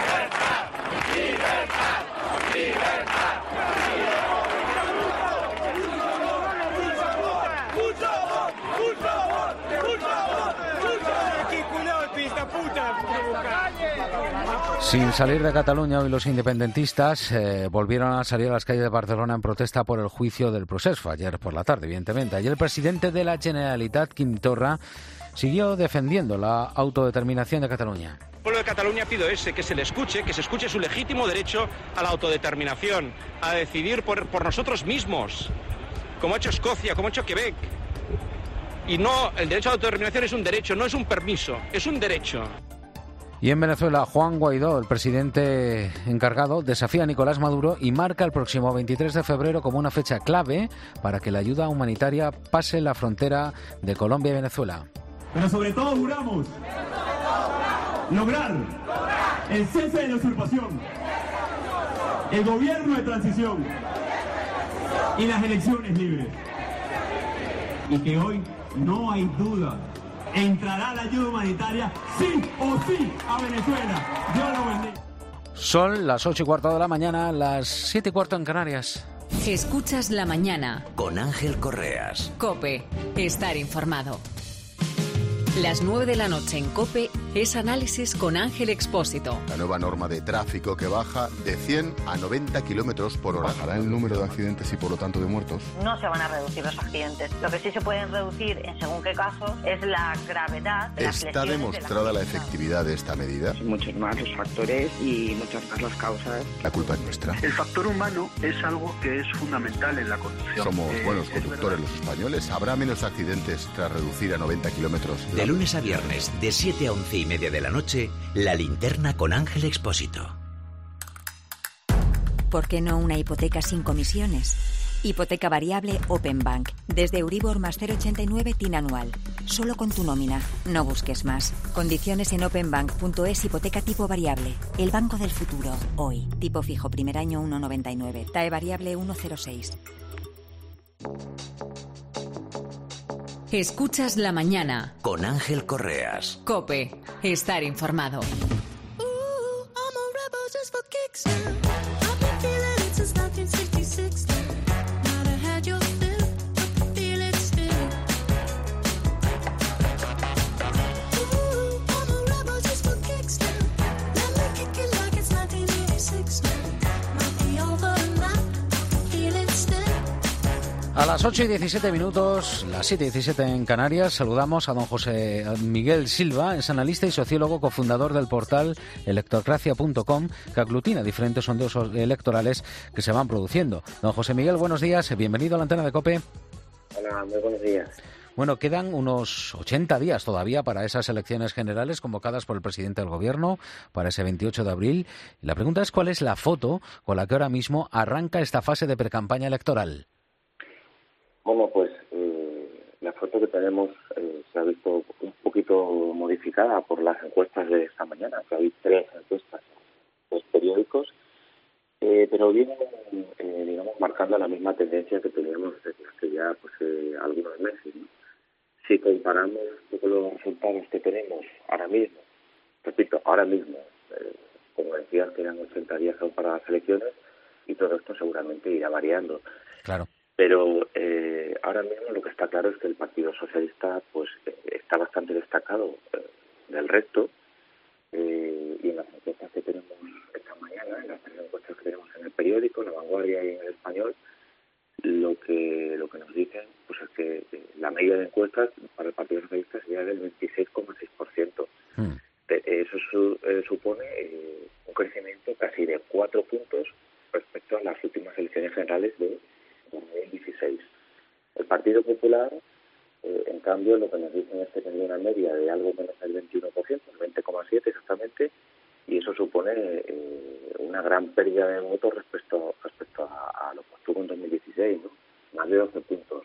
Sin salir de Cataluña, hoy los independentistas volvieron a salir a las calles de Barcelona en protesta por el juicio del Procés. Fue ayer por la tarde, evidentemente. Ayer el presidente de la Generalitat, Quim Torra, siguió defendiendo la autodeterminación de Cataluña. El pueblo de Cataluña pido que se le escuche, que se escuche su legítimo derecho a la autodeterminación, a decidir por nosotros mismos, como ha hecho Escocia, como ha hecho Quebec. Y no, el derecho a la autodeterminación es un derecho, no es un permiso, es un derecho. Y en Venezuela, Juan Guaidó, el presidente encargado, desafía a Nicolás Maduro y marca el próximo 23 de febrero como una fecha clave para que la ayuda humanitaria pase la frontera de Colombia y Venezuela. Pero sobre todo juramos lograr el cese de la usurpación, el gobierno de transición y las elecciones libres. Y que hoy no hay duda, entrará la ayuda humanitaria sí o sí a Venezuela. Dios lo bendiga. Son las 8:15 de la mañana, las 7:15 en Canarias. Escuchas La Mañana con Ángel Correas. COPE, estar informado. Las 9 de la noche en COPE es Análisis con Ángel Expósito. La nueva norma de tráfico que baja de 100 a 90 kilómetros por hora. ¿Bajará el número de accidentes y por lo tanto de muertos? No se van a reducir los accidentes. Lo que sí se pueden reducir en según qué casos es la gravedad de las ¿Está lesiones demostrada la efectividad de esta medida? Muchos más los factores y muchas más las causas. La culpa es nuestra. El factor humano es algo que es fundamental en la conducción. Somos buenos conductores los españoles. ¿Habrá menos accidentes tras reducir a 90 kilómetros? De lunes a viernes, de 7 a 11:30 de la noche, La Linterna con Ángel Expósito. ¿Por qué no una hipoteca sin comisiones? Hipoteca variable Openbank. Desde Euribor más 0,89 TIN anual. Solo con tu nómina. No busques más. Condiciones en openbank.es. Hipoteca tipo variable. El banco del futuro. Hoy. Tipo fijo. Primer año 1,99. TAE variable 1,06. Escuchas La Mañana. Con Ángel Correas. COPE. Estar informado. A las 8:17, las 7:17 en Canarias, saludamos a don José Miguel Silva, es analista y sociólogo, cofundador del portal electorcracia.com, que aglutina diferentes sondeos electorales que se van produciendo. Don José Miguel, buenos días, bienvenido a la antena de COPE. Hola, muy buenos días. Bueno, quedan unos 80 días todavía para esas elecciones generales convocadas por el presidente del Gobierno para ese 28 de abril. Y la pregunta es, ¿cuál es la foto con la que ahora mismo arranca esta fase de precampaña electoral? Bueno, pues la foto que tenemos se ha visto un poquito modificada por las encuestas de esta mañana, que hay 3 encuestas en los periódicos, pero vienen, digamos, marcando la misma tendencia que teníamos desde hace ya algunos meses, ¿no? Si comparamos un poco los resultados que tenemos ahora mismo, repito, ahora mismo, como decías, quedan 80 días aún para las elecciones y todo esto seguramente irá variando. Claro. Pero ahora mismo lo que está claro es que el Partido Socialista pues está bastante destacado del resto y en las encuestas que tenemos esta mañana, en las 3 encuestas que tenemos en el periódico, en La Vanguardia y en El Español, lo que nos dicen pues es que la media de encuestas para el Partido Socialista sería del 26,6%. Eso supone un crecimiento casi de 4 puntos respecto a las últimas elecciones generales de 2016. El Partido Popular, en cambio, lo que nos dicen es que tendría una media de algo menos del 21%, el 20,7% exactamente, y eso supone una gran pérdida de votos respecto a lo que obtuvo en 2016, ¿no? Más de 12 puntos.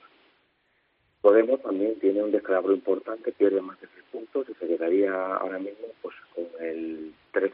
Podemos también tiene un descalabro importante, pierde más de 6 puntos y se quedaría ahora mismo pues con el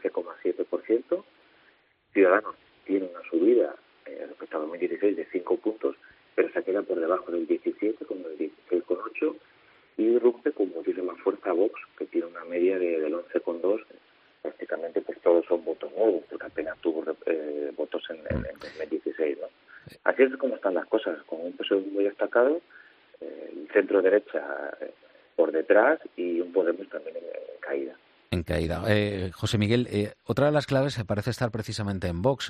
13,7%. Ciudadanos tiene una subida respecto a 2016 de 5 puntos, pero se queda por debajo del 17, con el 16,8, y irrumpe con muchísima fuerza Vox, que tiene una media del 11,2. Prácticamente pues todos son votos nuevos, porque apenas tuvo votos en 2016, ¿no? Así es como están las cosas, con un PSOE muy destacado, el centro derecha por detrás y un Podemos también en caída. En caída. José Miguel, otra de las claves parece estar precisamente en Vox.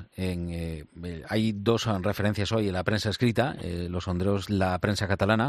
Hay 2 referencias hoy en la prensa escrita, los sondeos, la prensa catalana.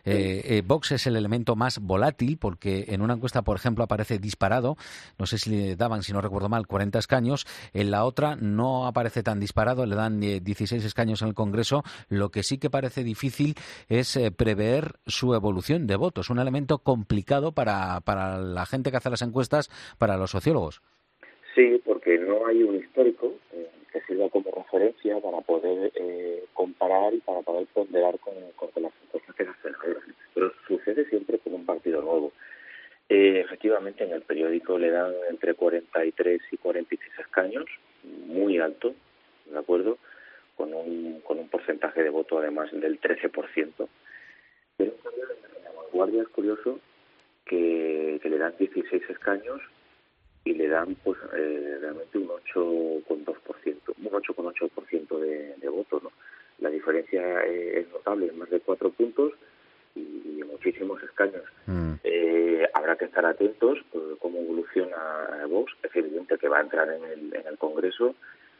Vox es el elemento más volátil porque en una encuesta, por ejemplo, aparece disparado. No sé si le daban, si no recuerdo mal, 40 escaños. En la otra no aparece tan disparado, le dan 16 escaños en el Congreso. Lo que sí que parece difícil es prever su evolución de votos. Un elemento complicado para la gente que hace las encuestas, para los sociólogos. Sí, porque no hay un histórico que sirva como referencia para poder comparar y para poder ponderar con las encuestas que se hacen ahora. Pero sucede siempre con un partido nuevo. Efectivamente, en el periódico le dan entre 43 y 46 escaños, muy alto, ¿de acuerdo? Con un porcentaje de voto además del 13%. Pero en La Vanguardia es curioso que le dan 16 escaños y le dan pues realmente un 8,2%, un 8,8% de votos, ¿no? La diferencia es notable, más de 4 puntos y muchísimos escaños. Habrá que va a entrar en el Congreso.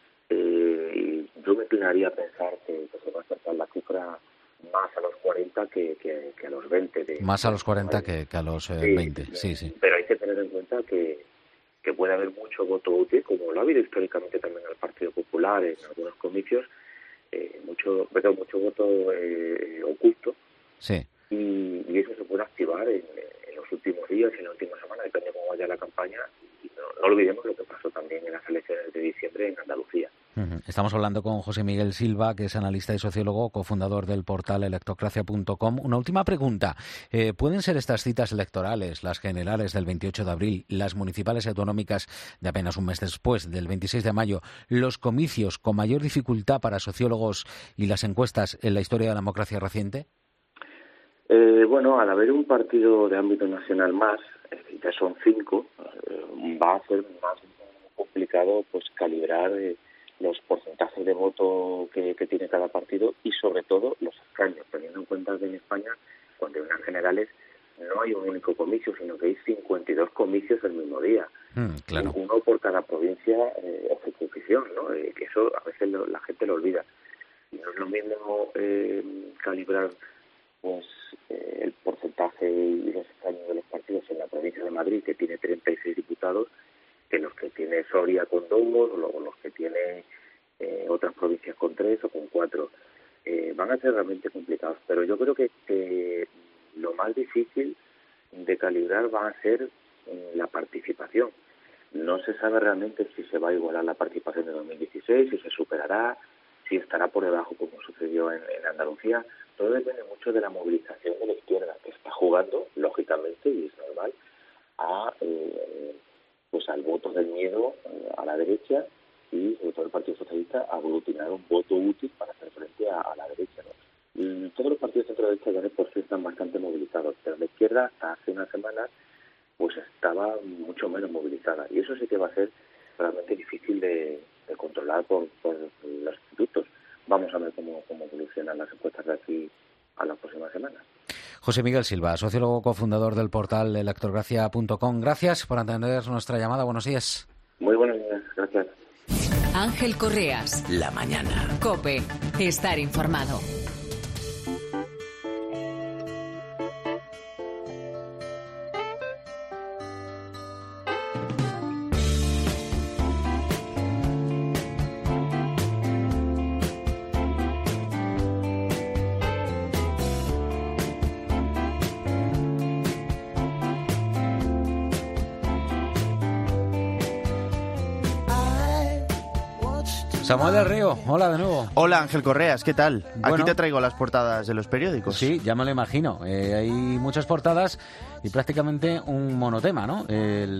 Yo me inclinaría a pensar que se va a acercar la cifra más a los 40 que a los 20. Más a los 40 que a los 20, sí. Pero hay que tener en cuenta que puede haber mucho voto útil, como lo ha habido históricamente también al Partido Popular en algunos comicios, mucho voto oculto. Sí. Y eso se puede activar en los últimos días y en la última semana, depende de cómo vaya la campaña. Y no olvidemos lo que pasó también en las elecciones de diciembre en Andalucía. Estamos hablando con José Miguel Silva, que es analista y sociólogo, cofundador del portal electocracia.com. Una última pregunta. ¿Pueden ser estas citas electorales, las generales del 28 de abril, las municipales y autonómicas de apenas un mes después, del 26 de mayo, los comicios con mayor dificultad para sociólogos y las encuestas en la historia de la democracia reciente? Bueno, al haber un partido de ámbito nacional más, ya son 5, va a ser más complicado pues calibrar los porcentajes de voto que tiene cada partido y sobre todo los escaños, teniendo en cuenta que en España, cuando hay unas generales, no hay un único comicio, sino que hay 52 comicios el mismo día. Claro. Uno por cada provincia o circunscripción, ¿no? Que eso a veces la gente lo olvida. Y no es lo mismo calibrar pues el porcentaje y los escaños de los partidos en la provincia de Madrid, que tiene 36 diputados, que los que tiene Soria con 2, o los que tiene otras provincias con 3 o con 4. Van a ser realmente complicados, pero yo creo que lo más difícil de calibrar va a ser la participación. No se sabe realmente si se va a igualar la participación de 2016, si se superará, si estará por debajo como sucedió en Andalucía. Todo depende mucho de la movilización de la izquierda, que está jugando, lógicamente, y es normal, pues al voto del miedo a la derecha y sobre todo el Partido Socialista a aglutinar un voto útil para hacer frente a la derecha, ¿no? Todos los partidos centro-derecha ya de por sí están bastante movilizados, pero la izquierda hasta hace unas semanas pues estaba mucho menos movilizada, y eso sí que va a ser realmente difícil de controlar por los institutos. Vamos a ver cómo evolucionan las encuestas de aquí a las próximas semanas. José Miguel Silva, sociólogo cofundador del portal electocracia.com. Gracias por atender nuestra llamada. Buenos días. Muy buenos días. Gracias. Ángel Correas. La mañana. COPE. Estar informado. Samuel del Río, hola de nuevo. Hola Ángel Correas, ¿qué tal? Bueno, aquí te traigo las portadas de los periódicos. Sí, ya me lo imagino. Hay muchas portadas y prácticamente un monotema, ¿no?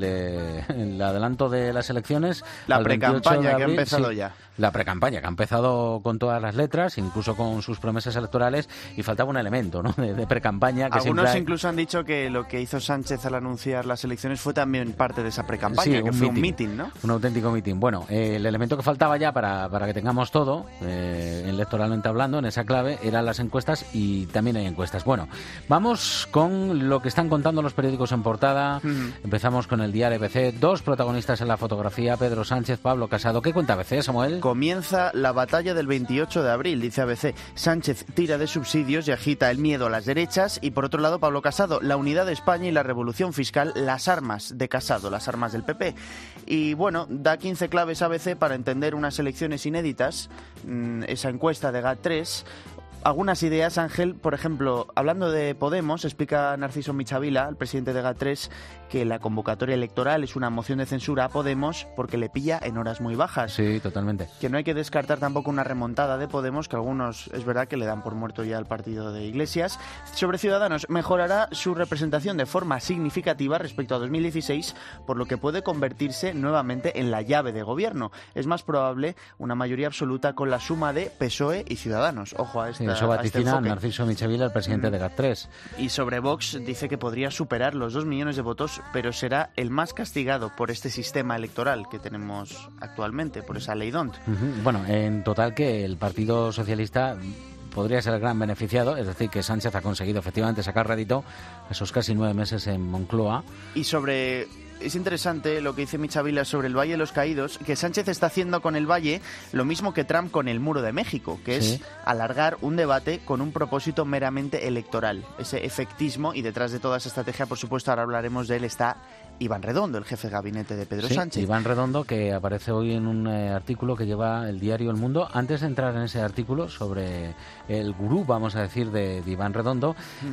El adelanto de las elecciones. La precampaña que ha empezado ya. La precampaña que ha empezado con todas las letras, incluso con sus promesas electorales, y faltaba un elemento, ¿no? De precampaña. Que algunos incluso han dicho que lo que hizo Sánchez al anunciar las elecciones fue también parte de esa precampaña, sí, que fue un mitin, ¿no? Un auténtico mitin. Bueno, el elemento que faltaba ya para que tengamos todo, electoralmente hablando, en esa clave, eran las encuestas, y también hay encuestas. Bueno, vamos con lo que están contando los periódicos en portada. Empezamos con el diario ABC. 2 protagonistas en la fotografía, Pedro Sánchez, Pablo Casado. ¿Qué cuenta ABC, Samuel? Comienza la batalla del 28 de abril, dice ABC. Sánchez tira de subsidios y agita el miedo a las derechas. Y por otro lado, Pablo Casado, la unidad de España y la revolución fiscal, las armas de Casado, las armas del PP. Y bueno, da 15 claves ABC para entender unas elecciones inéditas, esa encuesta de GAT3. Algunas ideas, Ángel, por ejemplo, hablando de Podemos, explica Narciso Michavila, el presidente de GAT3, que la convocatoria electoral es una moción de censura a Podemos porque le pilla en horas muy bajas. Sí, totalmente. Que no hay que descartar tampoco una remontada de Podemos, que algunos es verdad que le dan por muerto ya al partido de Iglesias. Sobre Ciudadanos, mejorará su representación de forma significativa respecto a 2016, por lo que puede convertirse nuevamente en la llave de gobierno. Es más probable una mayoría absoluta con la suma de PSOE y Ciudadanos. Ojo a esta. Eso vaticina Narciso Michavila, el presidente de GAT3. Y sobre Vox dice que podría superar los 2 millones de votos, pero será el más castigado por este sistema electoral que tenemos actualmente, por esa ley DONT. Bueno, en total que el Partido Socialista podría ser el gran beneficiado, es decir, que Sánchez ha conseguido efectivamente sacar rédito esos casi 9 meses en Moncloa. Y sobre es interesante lo que dice Micha Vila sobre el Valle de los Caídos, que Sánchez está haciendo con el Valle lo mismo que Trump con el Muro de México, que es alargar un debate con un propósito meramente electoral, ese efectismo, y detrás de toda esa estrategia, por supuesto, ahora hablaremos de él, está Iván Redondo, el jefe de gabinete de Pedro Sánchez. Iván Redondo, que aparece hoy en un artículo que lleva el diario El Mundo. Antes de entrar en ese artículo sobre el gurú, vamos a decir, de Iván Redondo,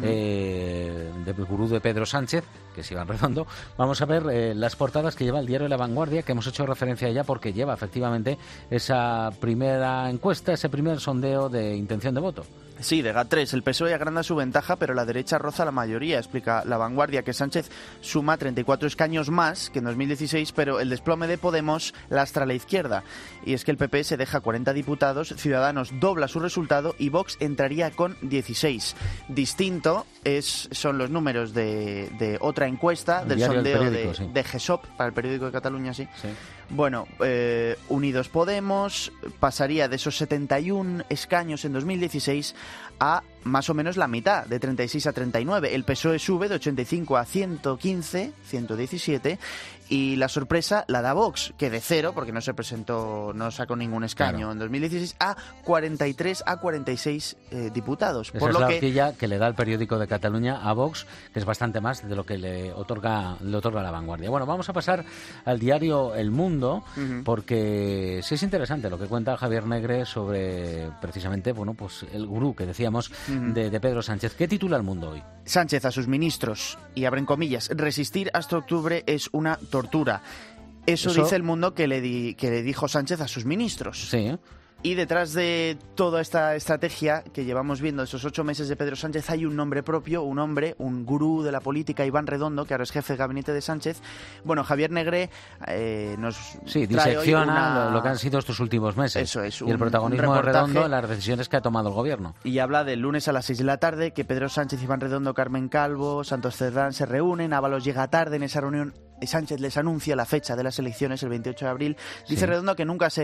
del gurú de Pedro Sánchez, que es Iván Redondo, vamos a ver las portadas que lleva el diario La Vanguardia, que hemos hecho referencia a ella porque lleva efectivamente esa primera encuesta, ese primer sondeo de intención de voto. Sí, de GAT3. El PSOE agranda su ventaja, pero la derecha roza la mayoría. Explica La Vanguardia que Sánchez suma 34 escaños más que en 2016, pero el desplome de Podemos lastra a la izquierda. Y es que el PP se deja 40 diputados, Ciudadanos dobla su resultado y Vox entraría con 16. Distinto son los números de otra encuesta, del sondeo de GESOP, para el periódico de Cataluña, sí. Bueno, Unidos Podemos pasaría de esos 71 escaños en 2016 a más o menos la mitad, de 36 a 39. El PSOE sube de 85 a 115, 117, y la sorpresa la da Vox, que de cero, porque no se presentó, no sacó ningún escaño en 2016, a 43 a 46 diputados. Esa es la horquilla que le da el periódico de Cataluña a Vox, que es bastante más de lo que le otorga La Vanguardia. Bueno, vamos a pasar al diario El Mundo, porque sí es interesante lo que cuenta Javier Negre sobre precisamente, bueno, pues el gurú que decíamos de Pedro Sánchez. ¿Qué titula El Mundo hoy? Sánchez a sus ministros, y abren comillas, resistir hasta octubre es una tortura. Eso dice El Mundo que le dijo Sánchez a sus ministros. Sí. Y detrás de toda esta estrategia que llevamos viendo esos 8 meses de Pedro Sánchez hay un nombre propio, un hombre, un gurú de la política, Iván Redondo, que ahora es jefe de gabinete de Sánchez. Bueno, Javier Negre nos disecciona lo que han sido estos últimos meses. Eso es. Y el protagonismo de Redondo en las decisiones que ha tomado el gobierno. Y habla del lunes a las 6 de la tarde, que Pedro Sánchez, Iván Redondo, Carmen Calvo, Santos Cerdán se reúnen. Ábalos llega tarde en esa reunión. Sánchez les anuncia la fecha de las elecciones, el 28 de abril. Dice Redondo que nunca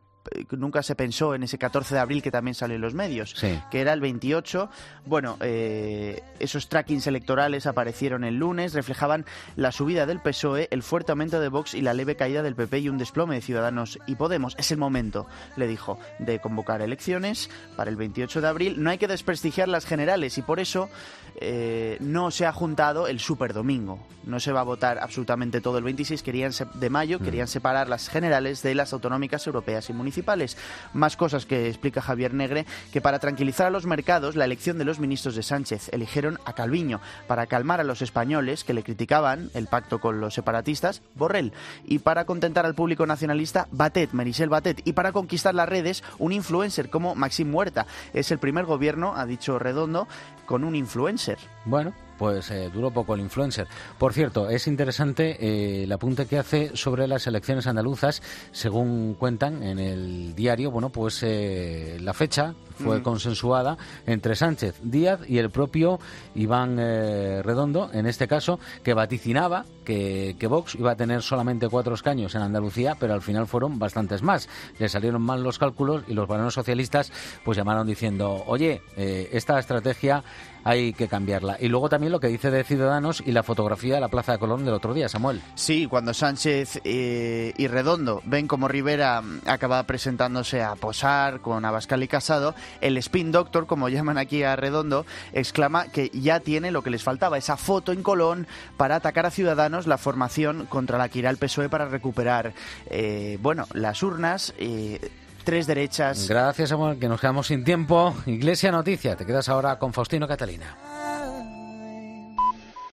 se pensó en ese 14 de abril que también salió en los medios, que era el 28. Bueno, esos trackings electorales aparecieron el lunes, reflejaban la subida del PSOE, el fuerte aumento de Vox y la leve caída del PP y un desplome de Ciudadanos y Podemos. Es el momento, le dijo, de convocar elecciones para el 28 de abril. No hay que desprestigiar las generales y por eso no se ha juntado el superdomingo. No se va a votar absolutamente todo el 26 de mayo, querían separar las generales de las autonómicas europeas y municipales. Más cosas que explica Javier Negre, que para tranquilizar a los mercados, la elección de los ministros de Sánchez eligieron a Calviño, para calmar a los españoles que le criticaban el pacto con los separatistas, Borrell, y para contentar al público nacionalista, Batet, Meritxell Batet, y para conquistar las redes, un influencer como Maxim Huerta. Es el primer gobierno, ha dicho Redondo, con un influencer. Bueno, pues duró poco el influencer. Por cierto, es interesante el apunte que hace sobre las elecciones andaluzas. Según cuentan en el diario, bueno, pues la fecha fue consensuada entre Sánchez, Díaz y el propio Iván Redondo, en este caso, que vaticinaba que Vox iba a tener solamente 4 escaños en Andalucía, pero al final fueron bastantes más. Le salieron mal los cálculos y los varones socialistas pues llamaron diciendo, oye, esta estrategia hay que cambiarla. Y luego también lo que dice de Ciudadanos y la fotografía de la Plaza de Colón del otro día, Samuel. Sí, cuando Sánchez y Redondo ven como Rivera acaba presentándose a posar con Abascal y Casado, el spin doctor, como llaman aquí a Redondo, exclama que ya tiene lo que les faltaba, esa foto en Colón para atacar a Ciudadanos, la formación contra la que irá el PSOE para recuperar las urnas. 3 derechas. Gracias, Samuel, que nos quedamos sin tiempo. Iglesia Noticia, te quedas ahora con Faustino Catalina.